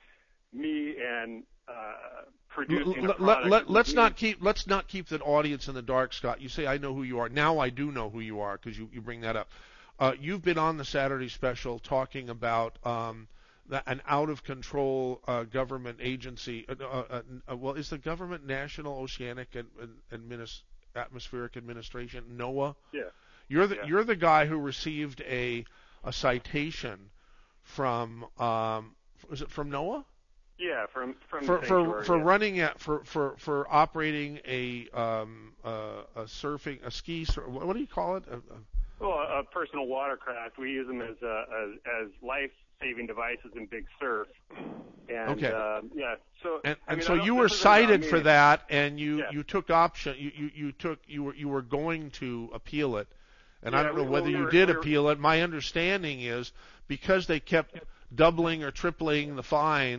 Speaker 9: me and uh, producing
Speaker 3: L-
Speaker 9: a
Speaker 3: let,
Speaker 9: product.
Speaker 3: let, let's not keep let's not keep the audience in the dark, Scott. You say I know who you are. Now I do know who you are because you, you bring that up. Uh, you've been on the Saturday Special talking about um, the, an out-of-control uh, government agency. Uh, uh, uh, well, is the government National Oceanic and, and Adminis- Atmospheric Administration, NOAA?
Speaker 9: Yeah.
Speaker 3: You're the
Speaker 9: Yeah.
Speaker 3: you're the guy who received a a citation from um, was it from NOAA?
Speaker 9: Yeah, from from
Speaker 3: for
Speaker 9: the
Speaker 3: for
Speaker 9: sanctuary,
Speaker 3: for
Speaker 9: yeah.
Speaker 3: running at for for for operating a um uh, a surfing a ski sur- what do you call it? A, a,
Speaker 9: Well, a personal watercraft. We use them as uh, as, as life-saving devices in big surf. And,
Speaker 3: Okay.
Speaker 9: Uh, yeah. So
Speaker 3: and
Speaker 9: I
Speaker 3: and
Speaker 9: mean,
Speaker 3: so
Speaker 9: I don't-
Speaker 3: you were
Speaker 9: this isn't about
Speaker 3: cited
Speaker 9: me.
Speaker 3: for that, and you,
Speaker 9: Yeah.
Speaker 3: you took option you, you, you took you were you were going to appeal it, and I
Speaker 9: Yeah,
Speaker 3: don't know
Speaker 9: we-
Speaker 3: whether
Speaker 9: we
Speaker 3: you
Speaker 9: were-
Speaker 3: did
Speaker 9: we were-
Speaker 3: appeal it. My understanding is because they kept doubling or tripling the fine,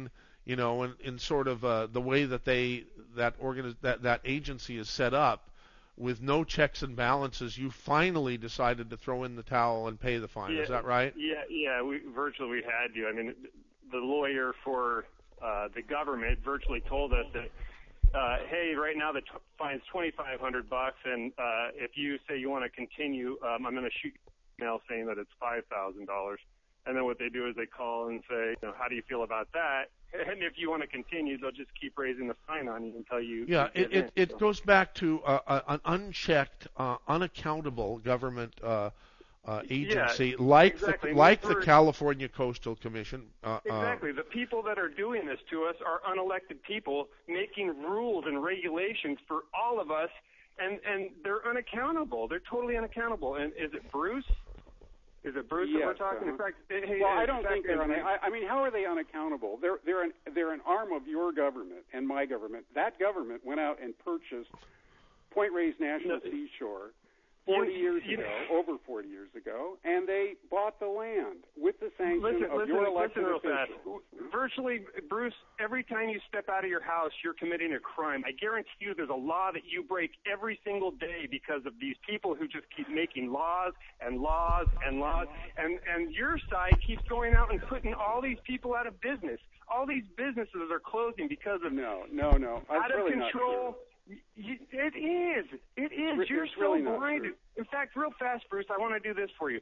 Speaker 3: you know, in, in sort of uh, the way that they that organiz- that that agency is set up, with no checks and balances, you finally decided to throw in the towel and pay the fine.
Speaker 9: Yeah,
Speaker 3: Is that right?
Speaker 9: Yeah, yeah. We virtually we had to. I mean, the lawyer for uh, the government virtually told us that, uh, hey, right now the t- fine's twenty-five hundred bucks, and uh, if you say you want to continue, um, I'm going to shoot an email saying that it's five thousand dollars. And then what they do is they call and say, you know, how do you feel about that? And if you want to continue, they'll just keep raising the fine on you until you.
Speaker 3: Yeah,
Speaker 9: you
Speaker 3: it, it, it goes back to uh, uh, an unchecked, uh, unaccountable government uh, uh, agency
Speaker 9: Yeah,
Speaker 3: like
Speaker 9: exactly.
Speaker 3: the like the
Speaker 9: For-
Speaker 3: California Coastal Commission. Uh,
Speaker 9: Exactly. The people that are doing this to us are unelected people making rules and regulations for all of us, and, and they're unaccountable. They're totally unaccountable. And is it Bruce? Is it Bruce that
Speaker 2: Yes,
Speaker 9: we're talking?
Speaker 2: uh-huh.
Speaker 9: In fact, hey,
Speaker 2: well,
Speaker 9: in
Speaker 2: I don't
Speaker 9: fact,
Speaker 2: think they're.
Speaker 9: in-
Speaker 2: Un- I, I mean, how are they unaccountable? They're they're an they're an arm of your government and my government. That government went out and purchased Point Reyes National
Speaker 9: No,
Speaker 2: Seashore forty
Speaker 9: you-
Speaker 2: years
Speaker 9: you-
Speaker 2: ago, over forty years ago, and they bought the land with the sanction
Speaker 9: Listen,
Speaker 2: of
Speaker 9: listen,
Speaker 2: your elected
Speaker 9: listen real fast.
Speaker 2: officials.
Speaker 9: Virtually, Bruce, every time you step out of your house, you're committing a crime. I guarantee you there's a law that you break every single day because of these people who just keep making laws and laws and laws. And, and your side keeps going out and putting all these people out of business. All these businesses are closing because of
Speaker 2: No, no, no. That's
Speaker 9: out of
Speaker 2: really not
Speaker 9: control. You, it is. It is.
Speaker 2: It's
Speaker 9: You're so
Speaker 2: really not
Speaker 9: blinded. In fact, real fast, Bruce, I want to do this for you.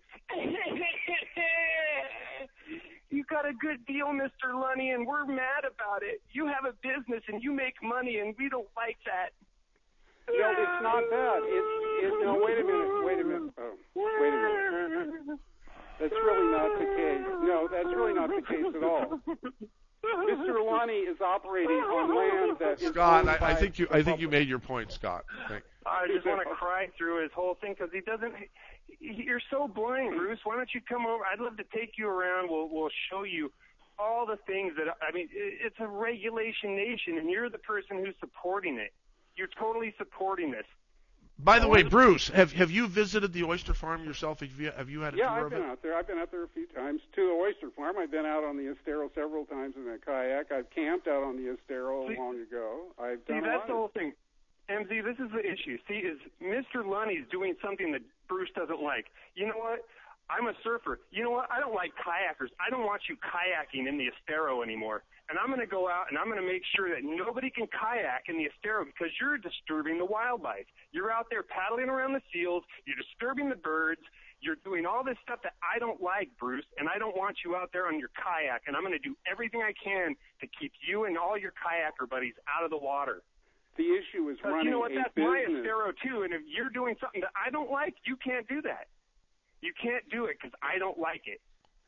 Speaker 9: You got a good deal, Mister Lunny, and we're mad about it. You have a business and you make money, and we don't like that.
Speaker 2: No, it's not that. It's, it's no. Wait a minute. Wait a minute. Oh, wait a minute. That's really not the case. No, that's really not the case at all. Mister Lunny is operating on land that is
Speaker 3: Scott,
Speaker 2: owned
Speaker 3: I, I
Speaker 2: by
Speaker 3: think you
Speaker 2: the
Speaker 3: I think you
Speaker 2: public.
Speaker 3: made your point, Scott. Thank-
Speaker 9: I just want to cry through his whole thing because he doesn't. He, you're so blind, Bruce. Why don't you come over? I'd love to take you around. We'll we'll show you all the things that I mean. It, it's a regulation nation, and you're the person who's supporting it. You're totally supporting this.
Speaker 3: By the way, Bruce, have have you visited the oyster farm yourself? Have you have you had a
Speaker 2: Yeah,
Speaker 3: tour
Speaker 2: I've
Speaker 3: of
Speaker 2: been
Speaker 3: it?
Speaker 2: out there. I've been out there a few times to the oyster farm. I've been out on the Estero several times in a kayak. I've camped out on the Estero
Speaker 9: See-
Speaker 2: long ago. I've
Speaker 9: See,
Speaker 2: done a
Speaker 9: that's
Speaker 2: lot
Speaker 9: the
Speaker 2: of-
Speaker 9: whole thing. M Z, this is the issue. See, is Mister Lunny's doing something that Bruce doesn't like. You know what? I'm a surfer. You know what? I don't like kayakers. I don't want you kayaking in the Estero anymore. And I'm going to go out and I'm going to make sure that nobody can kayak in the Estero because you're disturbing the wildlife. You're out there paddling around the seals. You're disturbing the birds. You're doing all this stuff that I don't like, Bruce, and I don't want you out there on your kayak. And I'm going to do everything I can to keep you and all your kayaker buddies out of the water.
Speaker 2: The issue is
Speaker 9: 'Cause
Speaker 2: running
Speaker 9: you know what?
Speaker 2: a
Speaker 9: That's my
Speaker 2: business.
Speaker 9: Estero too. And if you're doing something that I don't like, you can't do that. You can't do it because I don't like it.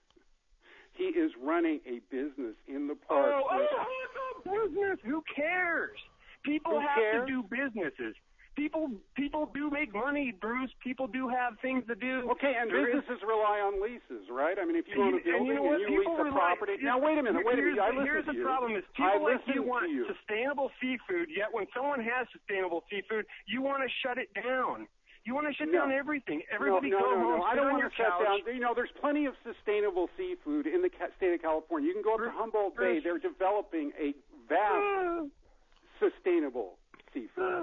Speaker 2: He is running a business in the park.
Speaker 9: Oh,
Speaker 2: with-
Speaker 9: oh, it's a business. Who cares? People
Speaker 2: Who
Speaker 9: have
Speaker 2: cares?
Speaker 9: to do businesses. People people do make money, Bruce. People do have things to do.
Speaker 2: Okay, and
Speaker 9: There is-
Speaker 2: businesses rely on leases, right? I mean, if you own a
Speaker 9: And
Speaker 2: building
Speaker 9: you know what?
Speaker 2: and you
Speaker 9: People
Speaker 2: lease a
Speaker 9: rely-
Speaker 2: property. Now, wait a minute. Wait a
Speaker 9: Here's,
Speaker 2: minute. I
Speaker 9: the-
Speaker 2: listen
Speaker 9: here's
Speaker 2: to
Speaker 9: the
Speaker 2: you.
Speaker 9: problem: is
Speaker 2: I
Speaker 9: people like
Speaker 2: listen
Speaker 9: you
Speaker 2: to
Speaker 9: want
Speaker 2: you.
Speaker 9: sustainable seafood. Yet when someone has sustainable seafood, you want to shut it down. You want to shut
Speaker 2: No.
Speaker 9: down everything. Everybody
Speaker 2: no, no,
Speaker 9: go
Speaker 2: no,
Speaker 9: home,
Speaker 2: no. I
Speaker 9: sit
Speaker 2: don't
Speaker 9: on
Speaker 2: want
Speaker 9: your
Speaker 2: to shut
Speaker 9: couch.
Speaker 2: down. You know, there's plenty of sustainable seafood in the ca- state of California. You can go up to Humboldt Bay.
Speaker 9: Bruce.
Speaker 2: They're developing a vast sustainable seafood.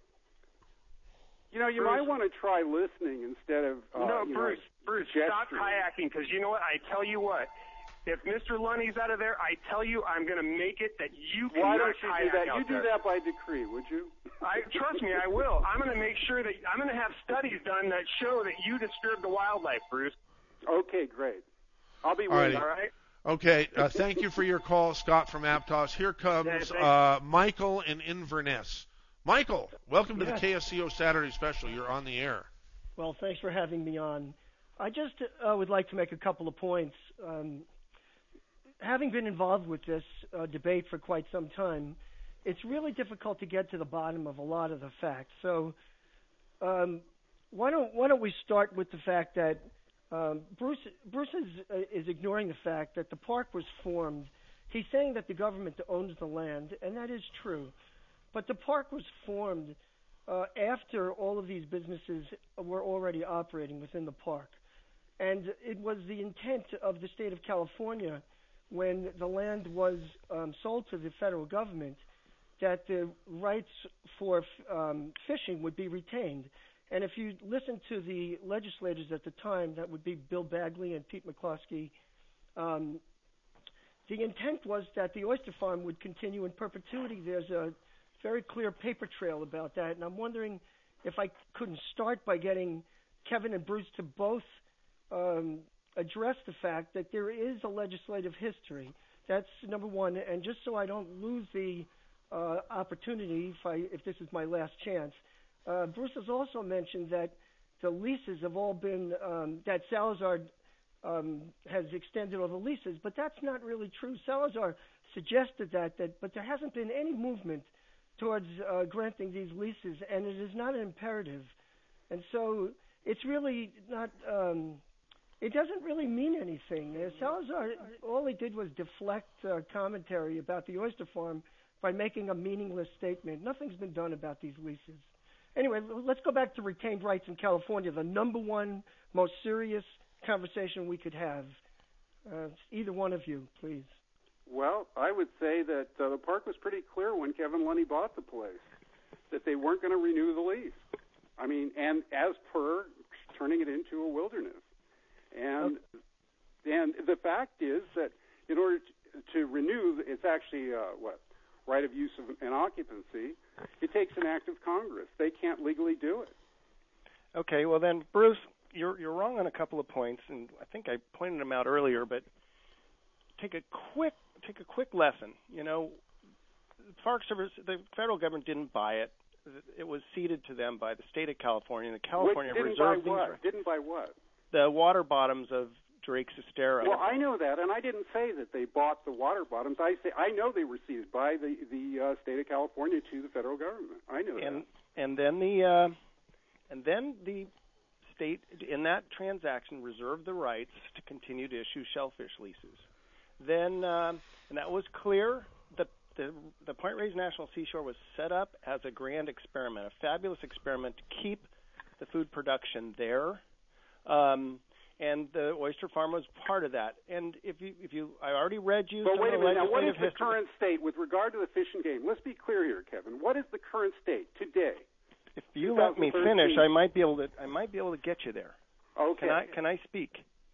Speaker 2: You know, you
Speaker 9: Bruce.
Speaker 2: might want to try listening instead of uh,
Speaker 9: no,
Speaker 2: you
Speaker 9: Bruce,
Speaker 2: know,
Speaker 9: Bruce, stop
Speaker 2: gesturing.
Speaker 9: kayaking because you know what? I tell you what. If Mister Lunny's out of there, I tell you I'm going to make it that you cannot
Speaker 2: Why don't you do
Speaker 9: kayak
Speaker 2: that?
Speaker 9: out
Speaker 2: You do
Speaker 9: there.
Speaker 2: that by decree, would you?
Speaker 9: I trust me, I will. I'm going to make sure that I'm going to have studies done that show that you disturb the wildlife, Bruce.
Speaker 2: Okay, great. I'll be
Speaker 3: All
Speaker 2: waiting.
Speaker 3: righty.
Speaker 9: All right.
Speaker 3: Okay, uh, thank you for your call, Scott from Aptos. Here comes
Speaker 9: Yeah, thanks.
Speaker 3: uh, Michael in Inverness. Michael, welcome to
Speaker 10: Yes.
Speaker 3: the K S C O Saturday Special. You're on the air.
Speaker 10: Well, thanks for having me on. I just uh, would like to make a couple of points. Um, having been involved with this uh, debate for quite some time, it's really difficult to get to the bottom of a lot of the facts. So, um, why don't why don't we start with the fact that um, Bruce Bruce is, uh, is ignoring the fact that the park was formed. He's saying that the government owns the land, and that is true. But the park was formed uh, after all of these businesses were already operating within the park. And it was the intent of the state of California when the land was um, sold to the federal government, that the rights for um, fishing would be retained. And if you listen to the legislators at the time, that would be Bill Bagley and Pete McCloskey, um, the intent was that the oyster farm would continue in perpetuity. There's a very clear paper trail about that, and I'm wondering if I couldn't start by getting Kevin and Bruce to both um, address the fact that there is a legislative history. That's number one, and just so I don't lose the uh, opportunity, if, I, if this is my last chance, uh, Bruce has also mentioned that the leases have all been, um, that Salazar um, has extended all the leases, but that's not really true. Salazar suggested that, that but there hasn't been any movement towards uh, granting these leases, and it is not an imperative. And so it's really not, um, it doesn't really mean anything. Uh, Salazar, all he did was deflect uh, commentary about the oyster farm by making a meaningless statement. Nothing's been done about these leases. Anyway, let's go back to retained rights in California, the number one most serious conversation we could have. Uh, either one of you, please.
Speaker 2: Well, I would say that uh, the park was pretty clear when Kevin Lunny bought the place that they weren't going to renew the lease. I mean, and as per turning it into a wilderness. And okay. and the fact is that in order to, to renew, it's actually, uh, what, right of use of, and occupancy, it takes an act of Congress. They can't legally do it.
Speaker 1: Okay, well then, Bruce, you're you're wrong on a couple of points, and I think I pointed them out earlier, but take a quick take a quick lesson. You know, the Park Service, the federal government didn't buy it. It was ceded to them by the state of California. And the California
Speaker 2: Which didn't
Speaker 1: Reserve
Speaker 2: buy what? Didn't buy what?
Speaker 1: The water bottoms of Drake Sestero.
Speaker 2: Well, I know that, and I didn't say that they bought the water bottoms. I say I know they were ceded by the the uh, state of California to the federal government. I know
Speaker 1: and,
Speaker 2: that.
Speaker 1: And then the uh, and then the state in that transaction reserved the rights to continue to issue shellfish leases. Then, uh, and that was clear. The, the the Point Reyes National Seashore was set up as a grand experiment, a fabulous experiment to keep the food production there, um, and the oyster farm was part of that. And if you if you, I already read you.
Speaker 2: But
Speaker 1: some
Speaker 2: wait a
Speaker 1: of the
Speaker 2: minute. Now, what is the
Speaker 1: history.
Speaker 2: current state with regard to the fish and game? Let's be clear here, Kevin. What is the current state today?
Speaker 1: If you let me finish, I might be able to. I might be able to get you there.
Speaker 2: Okay.
Speaker 1: Can I? Can I speak?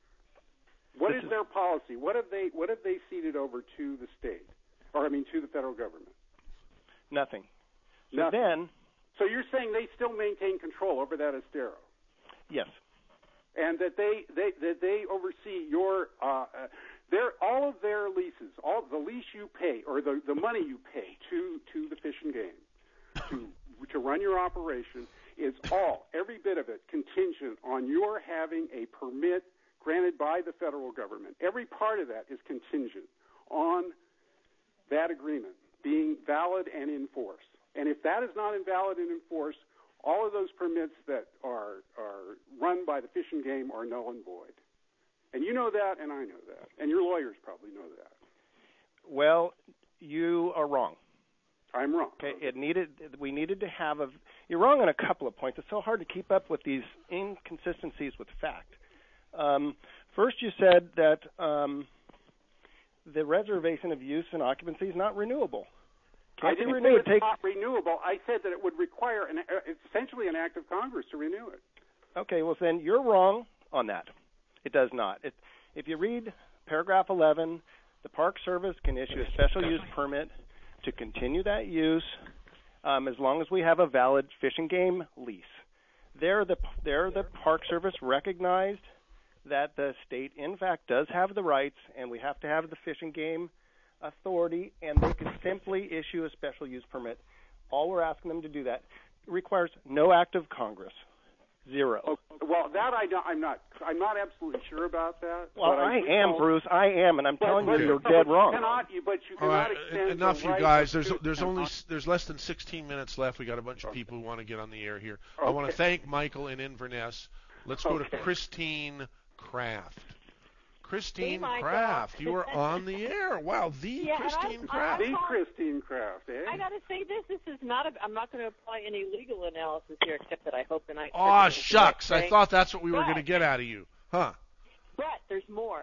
Speaker 2: What is their policy? What have they What have they ceded over to the state, or I mean to the federal government?
Speaker 1: Nothing. So
Speaker 2: Nothing.
Speaker 1: then.
Speaker 2: So you're saying they still maintain control over that estero?
Speaker 1: Yes.
Speaker 2: And that they they that they oversee your uh, their all of their leases, all the lease you pay or the the money you pay to to the Fish and Game to to run your operation is all every bit of it contingent on your having a permit granted by the federal government. Every part of that is contingent on that agreement being valid and in force. And if that is not invalid and in force, all of those permits that are are run by the Fish and Game are null and void. And you know that, and I know that, and your lawyers probably know that.
Speaker 1: Well, you are wrong.
Speaker 2: I'm wrong.
Speaker 1: Okay, it needed. We needed to have a. You're wrong on a couple of points. It's so hard to keep up with these inconsistencies with fact. Um, first, you said that um, the reservation of use and occupancy is not renewable. Can't
Speaker 2: I didn't
Speaker 1: renew
Speaker 2: say
Speaker 1: it.
Speaker 2: it's
Speaker 1: Take...
Speaker 2: not renewable. I said that it would require an, uh, essentially an act of Congress to renew it.
Speaker 1: Okay, well then you're wrong on that. It does not. It, if you read paragraph eleven, the Park Service can issue a special use permit to continue that use um, as long as we have a valid Fish and Game lease. There, the there the Park Service recognized that the state, in fact, does have the rights, and we have to have the Fish and Game authority, and they can simply issue a special use permit. All we're asking them to do that it requires no act of Congress, zero.
Speaker 2: Oh, well, that I don't, I'm not. I'm not absolutely sure about that.
Speaker 1: Well,
Speaker 2: but
Speaker 1: I,
Speaker 2: I
Speaker 1: am,
Speaker 2: recall,
Speaker 1: Bruce. I am, and I'm
Speaker 2: but,
Speaker 1: telling
Speaker 2: but,
Speaker 1: you, you're
Speaker 2: but
Speaker 1: dead
Speaker 2: you
Speaker 1: wrong.
Speaker 2: Cannot, you, but you
Speaker 3: All
Speaker 2: cannot
Speaker 3: right,
Speaker 2: extend
Speaker 3: enough,
Speaker 2: the
Speaker 3: you
Speaker 2: right
Speaker 3: guys. There's
Speaker 2: to,
Speaker 3: there's
Speaker 2: and,
Speaker 3: only there's less than sixteen minutes left. We got a bunch of people who want to get on the air here.
Speaker 2: Okay.
Speaker 3: I want to thank Michael in Inverness. Let's go
Speaker 2: okay.
Speaker 3: to Christine Kraft. Christine
Speaker 11: hey,
Speaker 3: Kraft, you are on the air. Wow, the
Speaker 11: yeah,
Speaker 3: Christine
Speaker 11: I,
Speaker 3: Kraft.
Speaker 2: The Christine Kraft, eh?
Speaker 11: I got to say this. This is not. A, I'm not going to apply any legal analysis here, except that I hope the night.
Speaker 3: Aw, shucks! I thought that's what we were
Speaker 11: but,
Speaker 3: going to get out of you, huh?
Speaker 11: But there's more.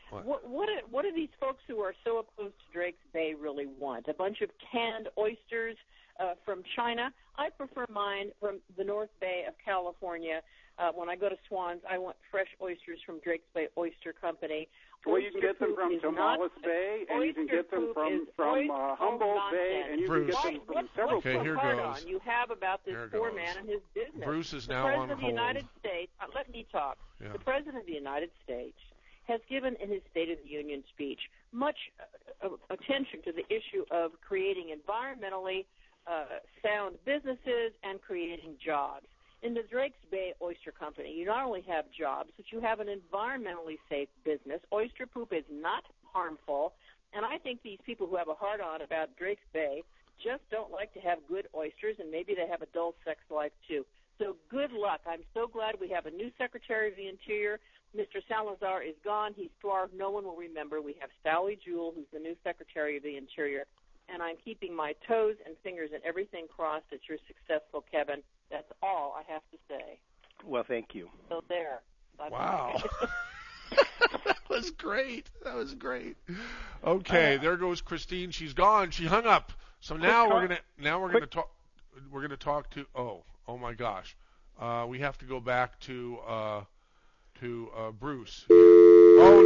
Speaker 3: What?
Speaker 11: What what do, what do these folks who are so opposed to Drake's Bay really want? A bunch of canned oysters uh, from China? I prefer mine from the North Bay of California. Uh, when I go to Swans, I want fresh oysters from Drake's Bay Oyster Company.
Speaker 2: Well, you can get them from Tomales Bay, and you can get them from from uh, Humboldt Bay, and you
Speaker 3: Bruce.
Speaker 2: can get them from several
Speaker 3: Okay, here
Speaker 11: hard
Speaker 3: goes.
Speaker 11: on you have about this
Speaker 3: Here
Speaker 11: poor
Speaker 3: goes.
Speaker 11: man and his business.
Speaker 3: Bruce is
Speaker 11: the
Speaker 3: now
Speaker 11: President
Speaker 3: on
Speaker 11: of the United
Speaker 3: hold.
Speaker 11: States, uh, let me talk.
Speaker 3: Yeah.
Speaker 11: The President of the United States has given in his State of the Union speech much uh, attention to the issue of creating environmentally uh, sound businesses and creating jobs. In the Drake's Bay Oyster Company, you not only have jobs, but you have an environmentally safe business. Oyster poop is not harmful, and I think these people who have a hard-on about Drake's Bay just don't like to have good oysters, and maybe they have a dull sex life too. So good luck. I'm so glad we have a new Secretary of the Interior. Mister Salazar is gone. He's dwarfed. No one will remember. We have Sally Jewell, who's the new Secretary of the Interior, and I'm keeping my toes and fingers and everything crossed that you're successful, Kevin. That's all I have to say.
Speaker 1: Well, thank you.
Speaker 11: So there. Bye-bye.
Speaker 3: Wow. That was great. That was great. Okay,
Speaker 11: Uh,
Speaker 3: there goes Christine. She's gone. She hung up. So now
Speaker 11: Quick
Speaker 3: we're
Speaker 11: call.
Speaker 3: gonna now we're gonna talk. We're gonna talk to. Oh, oh my gosh. Uh, we have to go back to uh, to uh, Bruce. Oh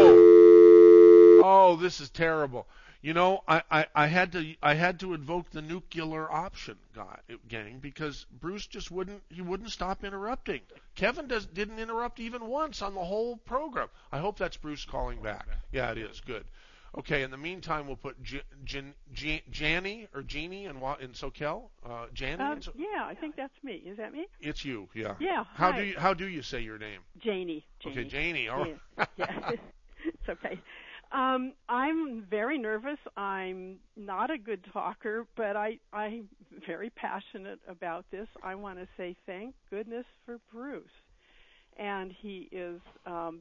Speaker 3: no. Oh, this is terrible. You know, I, I, I had to I had to invoke the nuclear option, guy, gang, because Bruce just wouldn't he wouldn't stop interrupting. Kevin does didn't interrupt even once on the whole program. I hope that's Bruce calling back. Yeah, it is. Good. Okay. In the meantime, we'll put J- J- J- Janny or Jeannie in Wa- in SoCal. Uh, Janny.
Speaker 12: Um,
Speaker 3: in so-
Speaker 12: yeah, I think that's me. Is that me?
Speaker 3: it's you. Yeah.
Speaker 12: Yeah,
Speaker 3: How
Speaker 12: hi.
Speaker 3: do you how do you say your name?
Speaker 12: Janie. Janie.
Speaker 3: Okay, Janie. All right.
Speaker 12: Yeah, yeah. It's okay. Um, I'm very nervous. I'm not a good talker, but I, I'm very passionate about this. I want to say thank goodness for Bruce. And he is, um,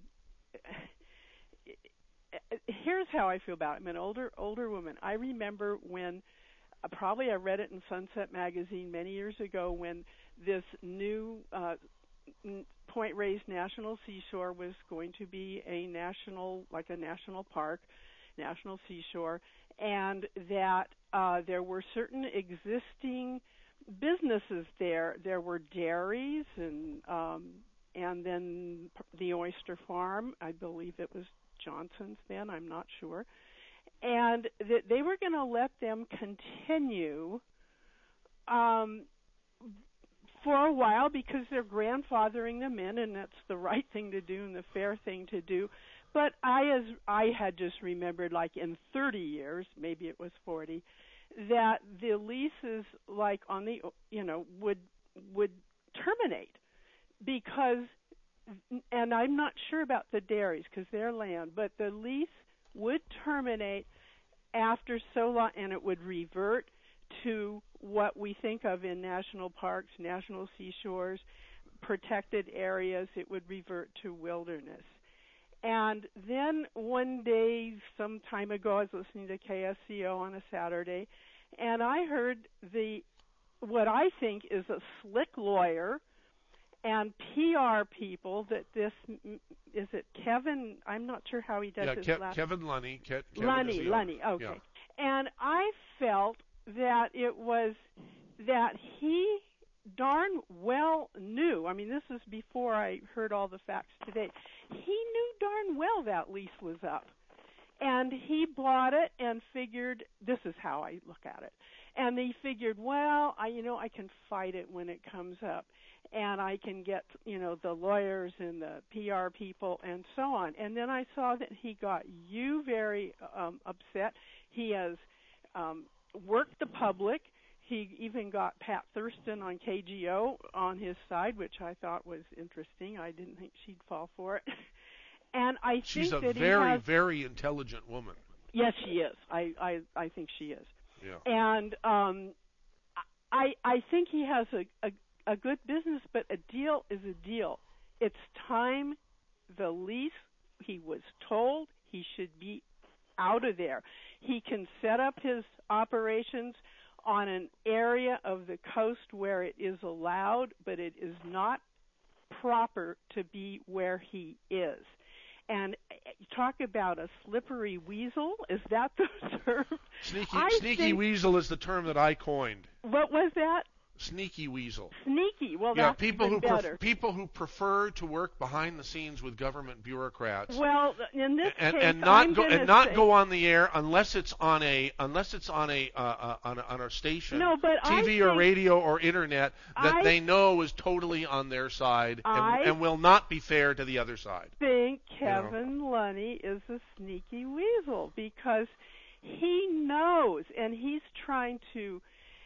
Speaker 12: here's how I feel about it. I'm an older, older woman. I remember when, uh, probably I read it in Sunset Magazine many years ago when this new uh, Point Reyes National Seashore was going to be a national, like a national park, national seashore, and that uh, there were certain existing businesses there. There were dairies and um, and then the oyster farm. I believe it was Johnson's then. I'm not sure, and that they were going to let them continue. Um, for a while because they're grandfathering them in, and that's the right thing to do and the fair thing to do. But I, as I had just remembered, like in thirty years, maybe it was forty, that the leases, like on the, you know, would would terminate because, and I'm not sure about the dairies because they're land, but the lease would terminate after so long, and it would revert to what we think of in national parks, national seashores, protected areas. It would revert to wilderness. And then one day, some time ago, I was listening to K S C O on a Saturday, and I heard the what I think is a slick lawyer and P R people that this, is it Kevin? I'm not sure how he does
Speaker 3: yeah,
Speaker 12: his
Speaker 3: Ke-
Speaker 12: last
Speaker 3: Kevin Lunny. Ke- Kevin
Speaker 12: Lunny,
Speaker 3: is the
Speaker 12: Lunny,
Speaker 3: owner.
Speaker 12: okay.
Speaker 3: Yeah.
Speaker 12: And I felt that it was that he darn well knew. I mean, this was before I heard all the facts today. He knew darn well that lease was up. And he bought it and figured, this is how I look at it. And he figured, well, I, you know, I can fight it when it comes up. And I can get, you know, the lawyers and the P R people and so on. And then I saw that he got you very um, upset. He has um, worked the public. He even got Pat Thurston on K G O on his side, which I thought was interesting. I didn't think she'd fall for it. And I
Speaker 3: She's
Speaker 12: think
Speaker 3: a
Speaker 12: that
Speaker 3: very,
Speaker 12: he has,
Speaker 3: very intelligent woman.
Speaker 12: yes, she is. I, I, I think she is.
Speaker 3: Yeah.
Speaker 12: And um, I, I think he has a, a, a good business, but a deal is a deal. It's time the lease, he was told he should be out of there. He can set up his operations on an area of the coast where it is allowed, but it is not proper to be where he is. And talk about a slippery weasel. Is that the term?
Speaker 3: Sneaky,
Speaker 12: I
Speaker 3: sneaky
Speaker 12: think,
Speaker 3: weasel is the term that I coined.
Speaker 12: What was that?
Speaker 3: Sneaky weasel.
Speaker 12: Sneaky. Well,
Speaker 3: yeah,
Speaker 12: that's
Speaker 3: people
Speaker 12: even
Speaker 3: who pref-
Speaker 12: better.
Speaker 3: people who prefer to work behind the scenes with government bureaucrats.
Speaker 12: Well, in this
Speaker 3: and,
Speaker 12: case,
Speaker 3: and not
Speaker 12: I'm
Speaker 3: go
Speaker 12: gonna
Speaker 3: and not
Speaker 12: say,
Speaker 3: go on the air unless it's on a unless it's on a uh, uh, on a, on a station,
Speaker 12: No, but
Speaker 3: T V
Speaker 12: I
Speaker 3: or
Speaker 12: think,
Speaker 3: radio or internet that
Speaker 12: I,
Speaker 3: they know is totally on their side
Speaker 12: I,
Speaker 3: and, and will not be fair to the other side.
Speaker 12: I think
Speaker 3: You
Speaker 12: Kevin
Speaker 3: know?
Speaker 12: Lunny is a sneaky weasel because he knows, and he's trying to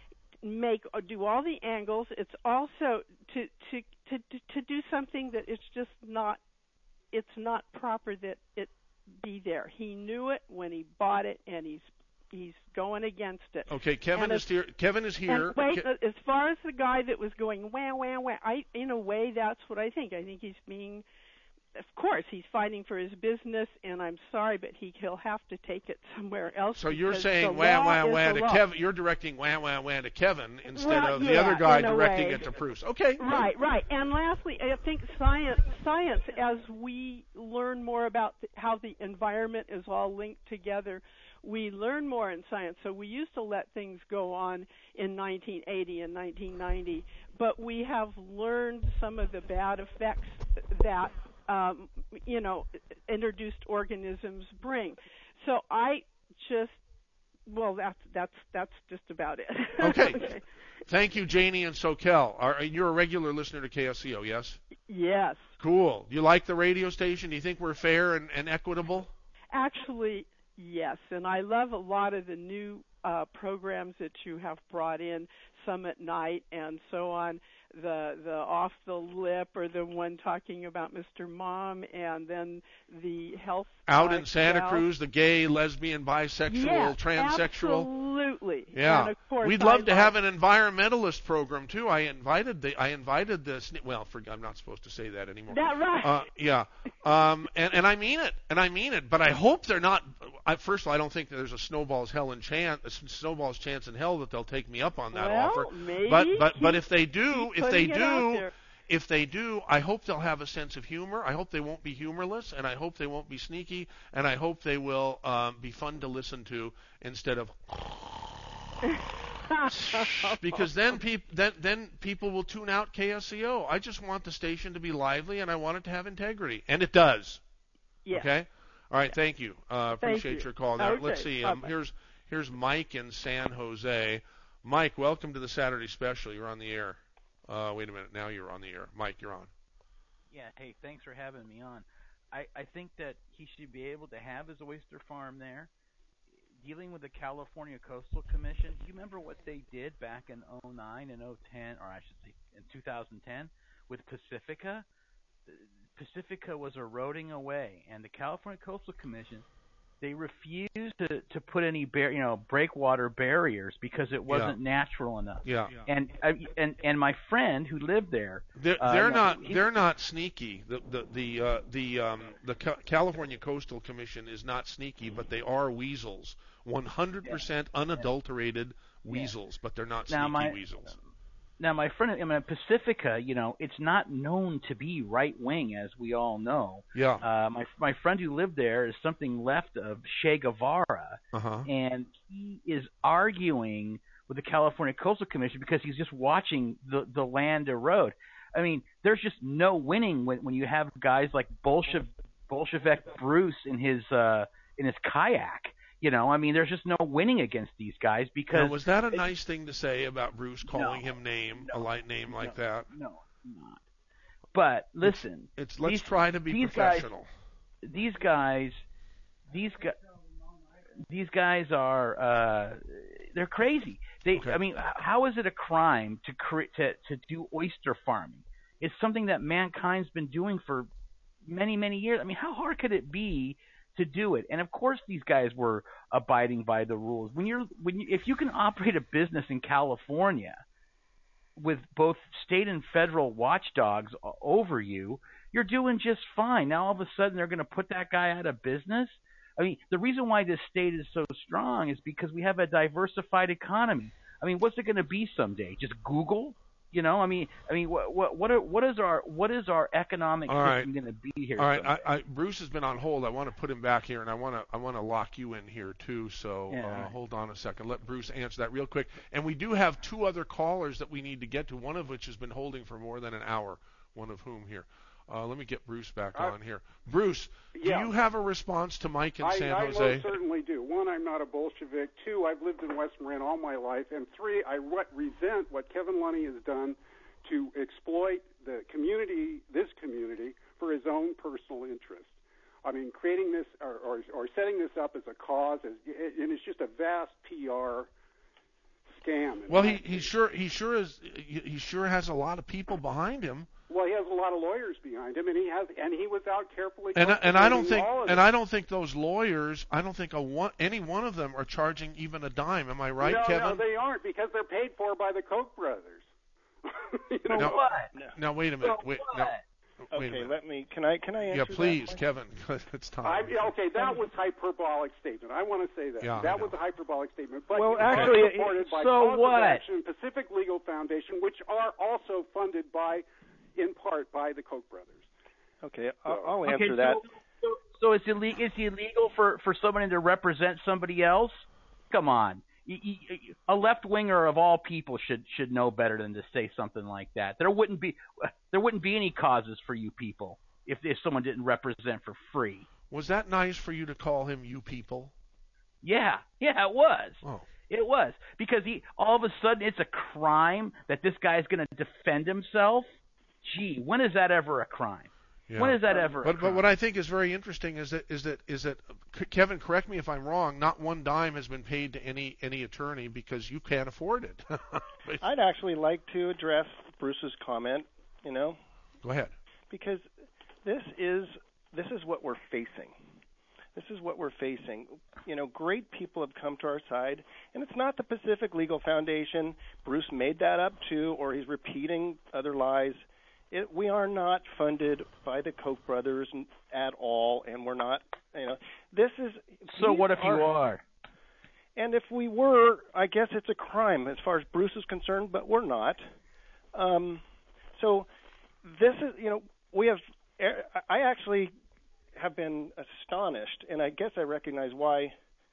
Speaker 12: make or do all the angles. It's also to to to to do something that it's just not it's not proper that it be there. He knew it when he bought it, and he's he's going against it.
Speaker 3: Okay, Kevin
Speaker 12: and
Speaker 3: is here. Kevin is here.
Speaker 12: And wait,
Speaker 3: Ke-
Speaker 12: as far as the guy that was going wah wah wah, I in a way that's what I think. I think he's being. Of course, he's fighting for his business, and I'm sorry, but he, he'll have to take it somewhere else.
Speaker 3: So you're
Speaker 12: because
Speaker 3: saying
Speaker 12: the
Speaker 3: wah
Speaker 12: law
Speaker 3: wah
Speaker 12: is
Speaker 3: wah
Speaker 12: the
Speaker 3: to
Speaker 12: law.
Speaker 3: Kevin. You're directing wah wah wah to Kevin instead
Speaker 12: Well,
Speaker 3: of
Speaker 12: yeah,
Speaker 3: the other guy
Speaker 12: in a
Speaker 3: directing
Speaker 12: way.
Speaker 3: it to Bruce. Okay.
Speaker 12: Right, right. And lastly, I think science, science, as we learn more about the, how the environment is all linked together, we learn more in science. So we used to let things go on in nineteen eighty and nineteen ninety, but we have learned some of the bad effects that um, you know, introduced organisms bring. So I just, well, that's that's that's just about it.
Speaker 3: Okay.
Speaker 12: Okay.
Speaker 3: Thank you, Janie and Soquel. Are you're a regular listener to K S C O? Yes.
Speaker 12: Yes.
Speaker 3: Cool. You like the radio station? Do you think we're fair and, and equitable?
Speaker 12: Actually, yes, and I love a lot of the new uh, programs that you have brought in, some at night and so on. The the off the lip, or the one talking about Mister Mom, and then the health
Speaker 3: Out
Speaker 12: uh,
Speaker 3: in Santa
Speaker 12: gal.
Speaker 3: Cruz, the gay, lesbian, bisexual,
Speaker 12: Yeah,
Speaker 3: transsexual.
Speaker 12: absolutely.
Speaker 3: Yeah,
Speaker 12: And of course,
Speaker 3: we'd
Speaker 12: I
Speaker 3: love to
Speaker 12: like-
Speaker 3: have an environmentalist program too. I invited the I invited the sne- well, for, I'm not supposed to say that anymore.
Speaker 12: That right.
Speaker 3: Uh, yeah, um, and and I mean it, and I mean it. But I hope they're not. I, first of all, I don't think that there's a snowball's hell in chance, a snowball's chance in hell that they'll take me up on that
Speaker 12: Well,
Speaker 3: offer.
Speaker 12: maybe
Speaker 3: But but but
Speaker 12: keep-
Speaker 3: if they do,
Speaker 12: keep
Speaker 3: if they
Speaker 12: putting it out
Speaker 3: do.
Speaker 12: there.
Speaker 3: If they do, I hope they'll have a sense of humor. I hope they won't be humorless, and I hope they won't be sneaky, and I hope they will um, be fun to listen to instead of because then peop- then then people will tune out K S C O. I just want the station to be lively, and I want it to have integrity, and it does.
Speaker 12: Yes.
Speaker 3: Okay. All right. Thank you. Uh,
Speaker 12: Thank
Speaker 3: appreciate
Speaker 12: you.
Speaker 3: your call. Now
Speaker 12: Okay,
Speaker 3: let's see. Um,
Speaker 12: bye-bye.
Speaker 3: here's here's Mike in San Jose. Mike, welcome to the Saturday Special. You're on the air. Uh, wait a minute. Now you're on the air. Mike, you're on.
Speaker 13: Yeah, hey, thanks for having me on. I, I think that he should be able to have his oyster farm there. Dealing with the California Coastal Commission, do you remember what they did back in oh nine and oh ten, or I should say in two thousand ten, with Pacifica? Pacifica was eroding away, and the California Coastal Commission, they refused to, to put any bar, you know, breakwater barriers because it wasn't
Speaker 3: Yeah.
Speaker 13: natural enough.
Speaker 3: Yeah.
Speaker 13: And I, and and my friend who lived there,
Speaker 3: They're,
Speaker 13: uh,
Speaker 3: they're
Speaker 13: no,
Speaker 3: not.
Speaker 13: he-
Speaker 3: They're not sneaky. The the the uh, the um, the Ca- California Coastal Commission is not sneaky, but they are weasels. one hundred percent unadulterated weasels, but they're not
Speaker 13: Now,
Speaker 3: sneaky
Speaker 13: my-
Speaker 3: weasels.
Speaker 13: Now, my friend, I mean, Pacifica, you know, it's not known to be right wing, as we all know.
Speaker 3: Yeah.
Speaker 13: Uh, my my friend who lived there is something left of Che Guevara,
Speaker 3: Uh-huh.
Speaker 13: and he is arguing with the California Coastal Commission because he's just watching the the land erode. I mean, there's just no winning when when you have guys like Bolshev, Bolshevik Bruce in his uh, in his kayak. You know, I mean, there's just no winning against these guys because.
Speaker 3: Now, was that a nice thing to say about Bruce calling
Speaker 13: No,
Speaker 3: him name a light name like
Speaker 13: no,
Speaker 3: that?
Speaker 13: No, not. But listen,
Speaker 3: It's, it's let's
Speaker 13: these-
Speaker 3: try to be
Speaker 13: these
Speaker 3: professional.
Speaker 13: Guys, these guys, these guys, these guys are uh, they're crazy. They,
Speaker 3: Okay.
Speaker 13: I mean, h- how is it a crime to cre- to to do oyster farming? It's something that mankind's been doing for many many years. I mean, how hard could it be to do it? And of course, these guys were abiding by the rules. When you're when you, if you can operate a business in California with both state and federal watchdogs o- over you, you're doing just fine. Now all of a sudden they're going to put that guy out of business. I mean, the reason why this state is so strong is because we have a diversified economy. I mean, what's it going to be someday? Just Google? You know, I mean, I mean, what what what, are, what is our what is our economic
Speaker 3: All right.
Speaker 13: system going to be here?
Speaker 3: All right,
Speaker 13: someday?
Speaker 3: I, I, Bruce has been on hold. I want to put him back here, and I want to I want to lock you in here too. So
Speaker 13: Yeah,
Speaker 3: uh,
Speaker 13: all right.
Speaker 3: hold on a second. Let Bruce answer that real quick. And we do have two other callers that we need to get to. One of which has been holding for more than an hour. One of whom here. Uh, let me get Bruce back
Speaker 2: I-
Speaker 3: on here. Bruce,
Speaker 2: Yeah.
Speaker 3: do you have a response to Mike in
Speaker 2: I,
Speaker 3: San
Speaker 2: I
Speaker 3: Jose?
Speaker 2: most certainly do. One, I'm not a Bolshevik. Two, I've lived in West Marin all my life. And three, I re- resent what Kevin Lunny has done to exploit the community, this community, for his own personal interest. I mean, creating this or, or, or setting this up as a cause, as, and it's just a vast P R scam.
Speaker 3: Well, he, he sure he sure is he, he sure has a lot of people behind him.
Speaker 2: Well, he has a lot of lawyers behind him, and he has, and he was out carefully.
Speaker 3: And and I don't think
Speaker 2: all of
Speaker 3: and
Speaker 2: it.
Speaker 3: I don't think those lawyers, I don't think a one, any one of them are charging even a dime. Am I right,
Speaker 2: no,
Speaker 3: Kevin?
Speaker 2: No, they aren't, because they're paid for by the Koch brothers. you know
Speaker 3: now,
Speaker 2: what?
Speaker 3: Now wait a minute.
Speaker 2: So
Speaker 3: wait,
Speaker 2: what?
Speaker 3: now, wait a
Speaker 1: Okay,
Speaker 3: minute.
Speaker 1: let me. Can I? Can I answer
Speaker 3: Yeah,
Speaker 1: that
Speaker 3: please,
Speaker 1: point?
Speaker 3: Kevin. It's time.
Speaker 2: I, okay, that was hyperbolic statement. I want to say that.
Speaker 3: Yeah, I
Speaker 2: that
Speaker 3: know.
Speaker 2: was a hyperbolic statement. But
Speaker 1: Well,
Speaker 2: you
Speaker 1: actually,
Speaker 2: are supported by
Speaker 13: so
Speaker 2: Cause of
Speaker 13: what?
Speaker 2: Action and Pacific Legal Foundation, which are also funded by, in part, by the Koch brothers.
Speaker 1: Okay, I'll, I'll
Speaker 13: Okay,
Speaker 1: answer
Speaker 13: so,
Speaker 1: that.
Speaker 13: So, so it's illegal. It's illegal for for somebody to represent somebody else. Come on. You, you, you- a left winger of all people should should know better than to say something like that. There wouldn't be there wouldn't be any causes for you people if if someone didn't represent for free.
Speaker 3: Was that nice for you to call him you people?
Speaker 13: Yeah, yeah, it was.
Speaker 3: Oh.
Speaker 13: It was because he all of a sudden it's a crime that this guy's going to defend himself. Gee, when is that ever a crime?
Speaker 3: Yeah.
Speaker 13: When is that ever? a
Speaker 3: But, but
Speaker 13: crime?
Speaker 3: what I think is very interesting is that is that is that Kevin, correct me if I'm wrong. Not one dime has been paid to any any attorney because you can't afford it.
Speaker 1: I'd actually like to address Bruce's comment. You know,
Speaker 3: Go ahead.
Speaker 1: because this is this is what we're facing. This is what we're facing. You know, great people have come to our side, and it's not the Pacific Legal Foundation. Bruce made that up too, or he's repeating other lies. It, we are not funded by the Koch brothers at all, and we're not. You know, this is.
Speaker 13: So
Speaker 1: these
Speaker 13: what if you are?
Speaker 1: And if we were, I guess it's a crime as far as Bruce is concerned, but we're not. Um, so this is, you know, we have. I actually have been astonished, and I guess I recognize why.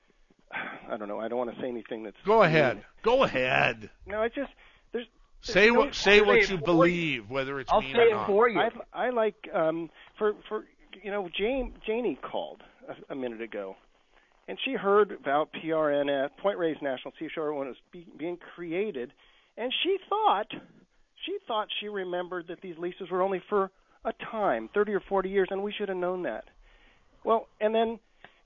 Speaker 1: I don't know. I don't want to say anything that's.
Speaker 3: Go ahead. Go ahead.
Speaker 1: No, I just there's.
Speaker 3: Say
Speaker 1: there's
Speaker 3: what
Speaker 1: no-
Speaker 3: say
Speaker 13: I'll
Speaker 3: what
Speaker 13: say
Speaker 3: you
Speaker 13: it for
Speaker 3: believe, whether it's
Speaker 13: I'll
Speaker 3: mean
Speaker 13: say
Speaker 3: or
Speaker 13: it
Speaker 3: not.
Speaker 13: for you.
Speaker 1: I I like um for for you know Jane Janie called a, a minute ago, and she heard about P R N S, Point Reyes National Seashore, when it was be, being created, and she thought she thought she remembered that these leases were only for a time, thirty or forty years, and we should have known that. Well, and then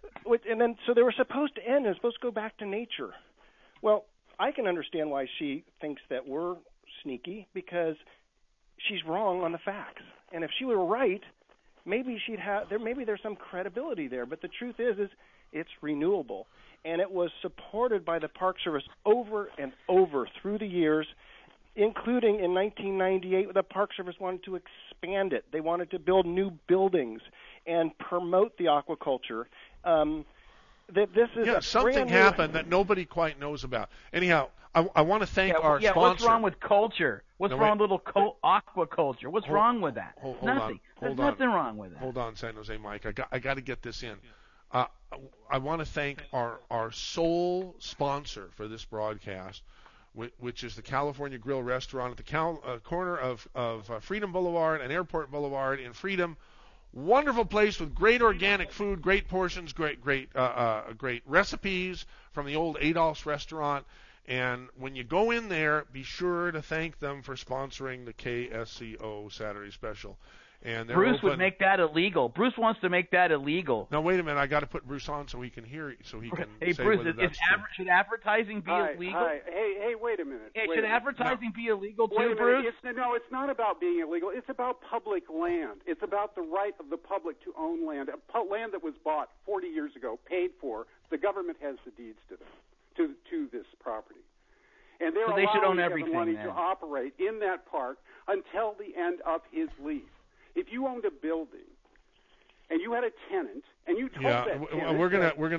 Speaker 1: and then so they were supposed to end and supposed to go back to nature. Well, I can understand why she thinks that we're sneaky, because she's wrong on the facts. And if she were right, maybe she'd have there maybe there's some credibility there. But the truth is is it's renewable. And it was supported by the Park Service over and over through the years, including in nineteen ninety-eight, the Park Service wanted to expand it. They wanted to build new buildings and promote the aquaculture. Um, that this is
Speaker 3: Yeah,
Speaker 1: a
Speaker 3: something
Speaker 1: brand new-
Speaker 3: happened that nobody quite knows about. Anyhow, I, I want to thank
Speaker 13: yeah,
Speaker 3: our
Speaker 13: yeah,
Speaker 3: sponsor.
Speaker 13: what's wrong with culture? What's
Speaker 3: No,
Speaker 13: wrong
Speaker 3: wait.
Speaker 13: with little co- aquaculture? What's
Speaker 3: Hold-
Speaker 13: wrong with that?
Speaker 3: Hold, hold
Speaker 13: nothing.
Speaker 3: on.
Speaker 13: There's
Speaker 3: Hold on.
Speaker 13: nothing wrong with that.
Speaker 3: Hold on, San Jose Mike. I got I got to get this in. Uh, I want to thank our our sole sponsor for this broadcast, which, which is the California Grill Restaurant at the Cal, uh, corner of of uh, Freedom Boulevard and Airport Boulevard in Freedom. Wonderful place with great organic food, great portions, great great uh, uh, great recipes from the old Adolph's restaurant. And when you go in there, be sure to thank them for sponsoring the K S C O Saturday Special. And they're
Speaker 13: Bruce
Speaker 3: open.
Speaker 13: would make that illegal. Bruce wants to make that illegal.
Speaker 3: Now wait a minute, I got to put Bruce on so he can hear, so he can
Speaker 13: Hey,
Speaker 3: say
Speaker 13: Bruce,
Speaker 3: whether
Speaker 13: is,
Speaker 3: that's
Speaker 13: is
Speaker 3: true.
Speaker 13: adver- should advertising be
Speaker 2: Hi,
Speaker 13: illegal?
Speaker 2: hi. Hey, hey, wait a minute.
Speaker 13: Hey,
Speaker 2: wait
Speaker 13: should
Speaker 2: a minute.
Speaker 13: advertising be illegal
Speaker 2: Wait a
Speaker 13: too,
Speaker 2: minute.
Speaker 13: Bruce?
Speaker 2: It's, no, it's not about being illegal. It's about public land. It's about the right of the public to own land. A pu- land that was bought forty years ago, paid for. The government has the deeds to them, to to this property. And they're
Speaker 13: So they should
Speaker 2: allowing
Speaker 13: own
Speaker 2: Kevin
Speaker 13: everything,
Speaker 2: Lunny
Speaker 13: then.
Speaker 2: to operate in that park until the end of his lease. If you owned a building and you had a tenant and you told
Speaker 3: Yeah,
Speaker 2: that
Speaker 3: w-
Speaker 2: tenant
Speaker 3: we're gonna
Speaker 2: that-
Speaker 3: we're gonna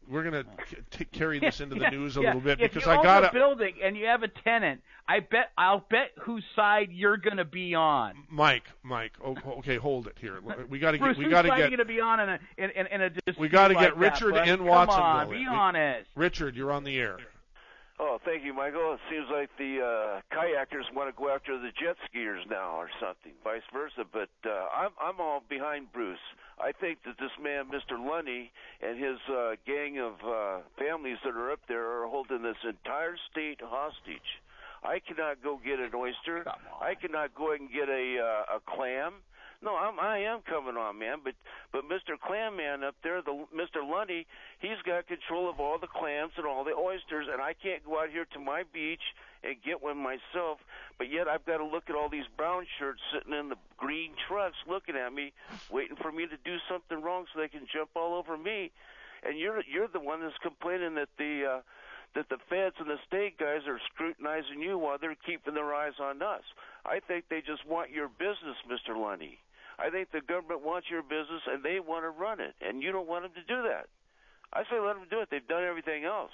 Speaker 3: we're gonna t- carry this into the
Speaker 13: yeah,
Speaker 3: news a
Speaker 13: yeah.
Speaker 3: little bit
Speaker 13: if
Speaker 3: because
Speaker 13: you
Speaker 3: I
Speaker 13: own
Speaker 3: gotta
Speaker 13: a building and you have a tenant. I bet I'll bet whose side you're gonna be on.
Speaker 3: Mike, Mike. Oh, okay, hold it here. We got to
Speaker 13: Bruce,
Speaker 3: get. We
Speaker 13: whose
Speaker 3: got to
Speaker 13: side
Speaker 3: get.
Speaker 13: are you gonna be on in a in, in, in a dispute
Speaker 3: We got to
Speaker 13: like
Speaker 3: get Richard
Speaker 13: that,
Speaker 3: in
Speaker 13: Come
Speaker 3: Watsonville.
Speaker 13: on, be
Speaker 3: We-
Speaker 13: honest.
Speaker 3: Richard, you're on the air.
Speaker 14: Oh, thank you, Michael. It seems like the uh, kayakers want to go after the jet skiers now, or something, vice versa. But uh, I'm I'm all behind Bruce. I think that this man, Mister Lundy, and his uh, gang of uh, families that are up there are holding this entire state hostage. I cannot go get an oyster. I cannot go and get a uh, a clam. No, I'm, I am coming on, man. But but Mister Clam Man up there, the Mister Lundy, he's got control of all the clams and all the oysters, and I can't go out here to my beach and get one myself. But yet I've got to look at all these brown shirts sitting in the green trucks, looking at me, waiting for me to do something wrong so they can jump all over me. And you're you're the one that's complaining that the uh, that the feds and the state guys are scrutinizing you while they're keeping their eyes on us. I think they just want your business, Mister Lundy. I think the government wants your business, and they want to run it, and you don't want them to do that. I say let them do it. They've done everything else.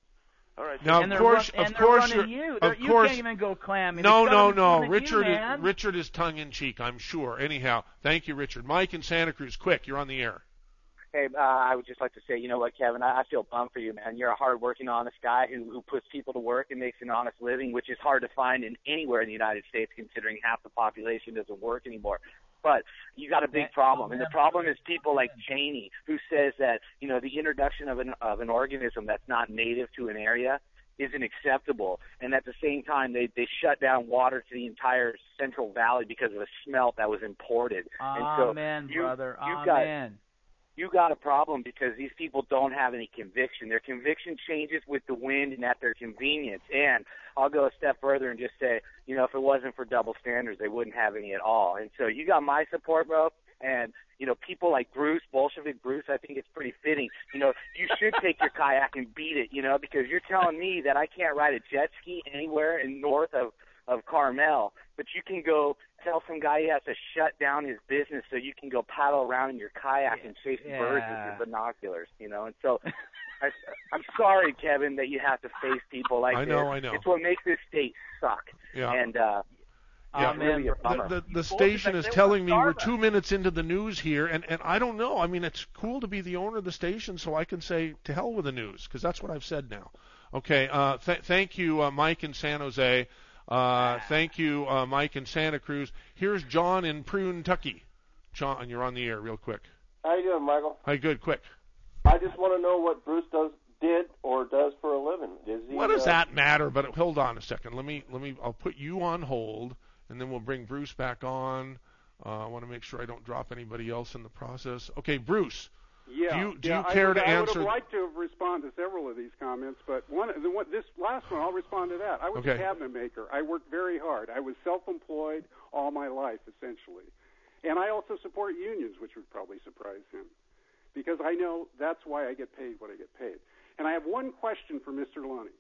Speaker 14: All right.
Speaker 3: Now,
Speaker 14: and
Speaker 3: of course,
Speaker 14: run,
Speaker 3: of course,
Speaker 14: you're,
Speaker 13: you.
Speaker 3: of
Speaker 13: you
Speaker 3: course.
Speaker 13: can't even go clam.
Speaker 3: No, no, no.
Speaker 13: You,
Speaker 3: Richard,
Speaker 13: man.
Speaker 3: is, Richard is tongue in cheek. I'm sure. Anyhow, thank you, Richard. Mike in Santa Cruz, quick, you're on the air.
Speaker 18: Hey, uh, I would just like to say, you know what, Kevin, I, I feel bummed for you, man. You're a hard-working, honest guy who, who puts people to work and makes an honest living, which is hard to find in anywhere in the United States, considering half the population doesn't work anymore. But you got a big problem, and the problem is people like Cheney, who says that, you know, the introduction of an of an organism that's not native to an area isn't acceptable, and at the same time they they shut down water to the entire Central Valley because of a smelt that was imported. And so
Speaker 13: Amen,
Speaker 18: you,
Speaker 13: brother.
Speaker 18: you've got,
Speaker 13: Amen.
Speaker 18: you got a problem because these people don't have any conviction. Their conviction changes with the wind and at their convenience. And I'll go a step further and just say, you know, if it wasn't for double standards, they wouldn't have any at all. And so you got my support, bro. And, you know, people like Bruce, Bolshevik Bruce, I think it's pretty fitting. You know, you should take your kayak and beat it, you know, because you're telling me that I can't ride a jet ski anywhere in north of, of Carmel, but you can go tell some guy he has to shut down his business so you can go paddle around in your kayak and chase
Speaker 13: Yeah.
Speaker 18: birds with your binoculars, you know. And so I, I'm sorry, Kevin, that you have to face people like
Speaker 3: I
Speaker 18: this.
Speaker 3: know, I know.
Speaker 18: It's what makes this state suck.
Speaker 3: Yeah.
Speaker 18: And, uh,
Speaker 3: Yeah,
Speaker 18: it's really a bummer.
Speaker 3: the, the, the station is telling me we're two minutes into the news here, and, and I don't know. I mean, it's cool to be the owner of the station, so I can say to hell with the news, because that's what I've said now. Okay, uh, th- thank you, uh, Mike in San Jose. Uh, thank you, uh, Mike in Santa Cruz. Here's John in Prune, Kentucky. John, you're on the air real quick.
Speaker 23: How you doing, Michael?
Speaker 3: Hi, good, quick.
Speaker 23: I just want to know what Bruce does, did, or does for a living. Is he?
Speaker 3: What does
Speaker 23: uh,
Speaker 3: that matter? But hold on a second. Let me, let me. I'll put you on hold, and then we'll bring Bruce back on. Uh, I want to make sure I don't drop anybody else in the process. Okay, Bruce.
Speaker 2: Yeah.
Speaker 3: Do you, do
Speaker 2: yeah,
Speaker 3: you care
Speaker 2: I would,
Speaker 3: to
Speaker 2: I
Speaker 3: answer?
Speaker 2: would have liked to have responded to several of these comments, but one, the one, this last one, I'll respond to that. I was
Speaker 3: Okay.
Speaker 2: a cabinet maker. I worked very hard. I was self-employed all my life, essentially. And I also support unions, which would probably surprise him, because I know that's why I get paid what I get paid. And I have one question for Mister Lunny.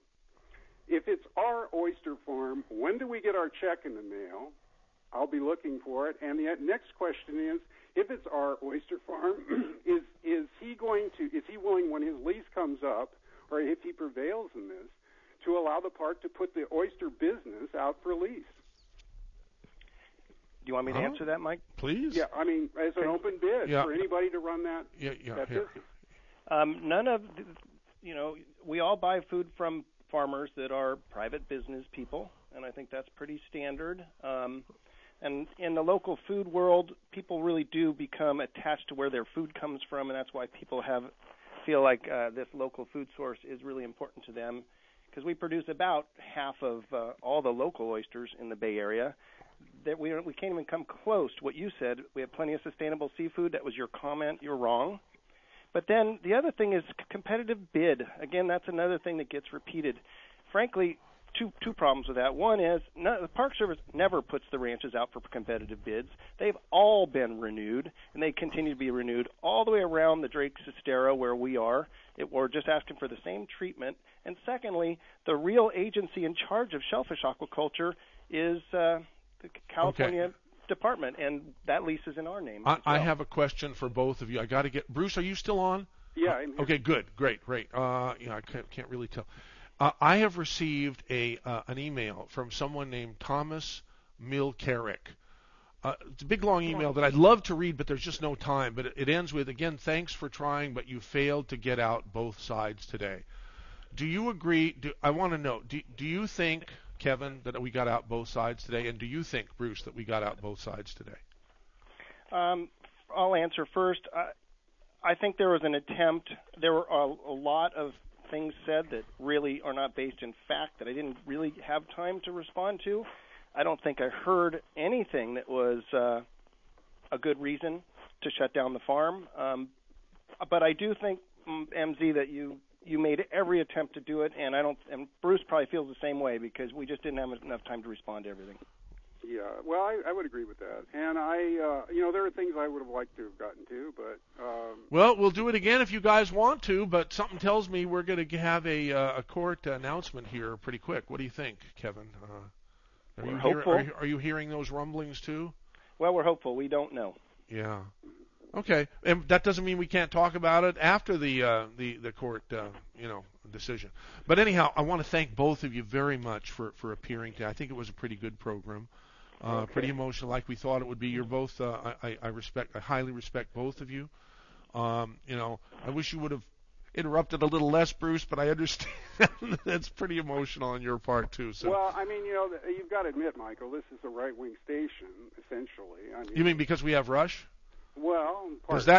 Speaker 2: If it's our oyster farm, when do we get our check in the mail? I'll be looking for it. And the next question is, if it's our oyster farm, is is he going to is he willing, when his lease comes up, or if he prevails in this, to allow the park to put the oyster business out for lease?
Speaker 1: Do you want me to
Speaker 3: Huh?
Speaker 1: answer that, Mike?
Speaker 3: Please.
Speaker 2: Yeah, I mean, as an open bid
Speaker 1: Yeah.
Speaker 2: for anybody to run that.
Speaker 3: Yeah, yeah.
Speaker 2: that
Speaker 3: Here.
Speaker 2: business.
Speaker 1: Um, none of, the, you know, we all buy food from farmers that are private business people, and I think that's pretty standard. Um, and in the local food world, people really do become attached to where their food comes from, and that's why people have feel like uh, this local food source is really important to them, because we produce about half of uh, all the local oysters in the Bay Area. That we we can't even come close to what you said. We have plenty of sustainable seafood. That was your comment. You're wrong. But then the other thing is c- competitive bid. Again, that's another thing that gets repeated. Frankly, two two problems with that. One is no, the Park Service never puts the ranches out for competitive bids. They've all been renewed, and they continue to be renewed all the way around the Drake Sestero where we are. It, we're just asking for the same treatment. And secondly, the real agency in charge of shellfish aquaculture is uh, the California
Speaker 3: Okay.
Speaker 1: Department, and that lease is in our name.
Speaker 3: I,
Speaker 1: as
Speaker 3: I
Speaker 1: well.
Speaker 3: have a question for both of you. I got to get Bruce. Are you still on?
Speaker 2: Yeah. I'm here.
Speaker 3: Okay, good, great, great. Uh, yeah, I can't, can't really tell. Uh, I have received a uh, an email from someone named Thomas Milcarrick. Uh, it's a big long email that I'd love to read, but there's just no time. But it, it ends with, again, thanks for trying, but you failed to get out both sides today. Do you agree? Do, I want to know, do, do you think, Kevin, that we got out both sides today? And do you think, Bruce, that we got out both sides today?
Speaker 1: Um, I'll answer first. I, I think there was an attempt. There were a, a lot of things said that really are not based in fact that I didn't really have time to respond to. I don't think I heard anything that was uh, a good reason to shut down the farm. Um, but I do think, M Z, that you, you made every attempt to do it, and I don't. And Bruce probably feels the same way because we just didn't have enough time to respond to everything.
Speaker 2: Yeah, well, I, I would agree with that. And I, uh, you know, there are things I would have liked to have gotten to, but. Um,
Speaker 3: well, we'll do it again if you guys want to, but something tells me we're going to have a, uh, a court announcement here pretty quick. What do you think, Kevin? Uh, are,
Speaker 1: we're
Speaker 3: you
Speaker 1: hopeful.
Speaker 3: Hear, are, you, are you hearing those rumblings too?
Speaker 1: Well, we're hopeful. We don't know.
Speaker 3: Yeah. Okay, and that doesn't mean we can't talk about it after the uh, the the court, uh, you know, decision. But anyhow, I want to thank both of you very much for for appearing today. I think it was a pretty good program. Uh,
Speaker 2: okay.
Speaker 3: Pretty emotional, like we thought it would be. You're both. Uh, I, I respect. I highly respect both of you. Um, you know, I wish you would have interrupted a little less, Bruce, but I understand that's pretty emotional on your part too. So.
Speaker 2: Well, I mean, you know, you've got to admit, Michael, this is a right-wing station, essentially. I mean,
Speaker 3: you mean because we have Rush?
Speaker 2: Well, part
Speaker 3: does that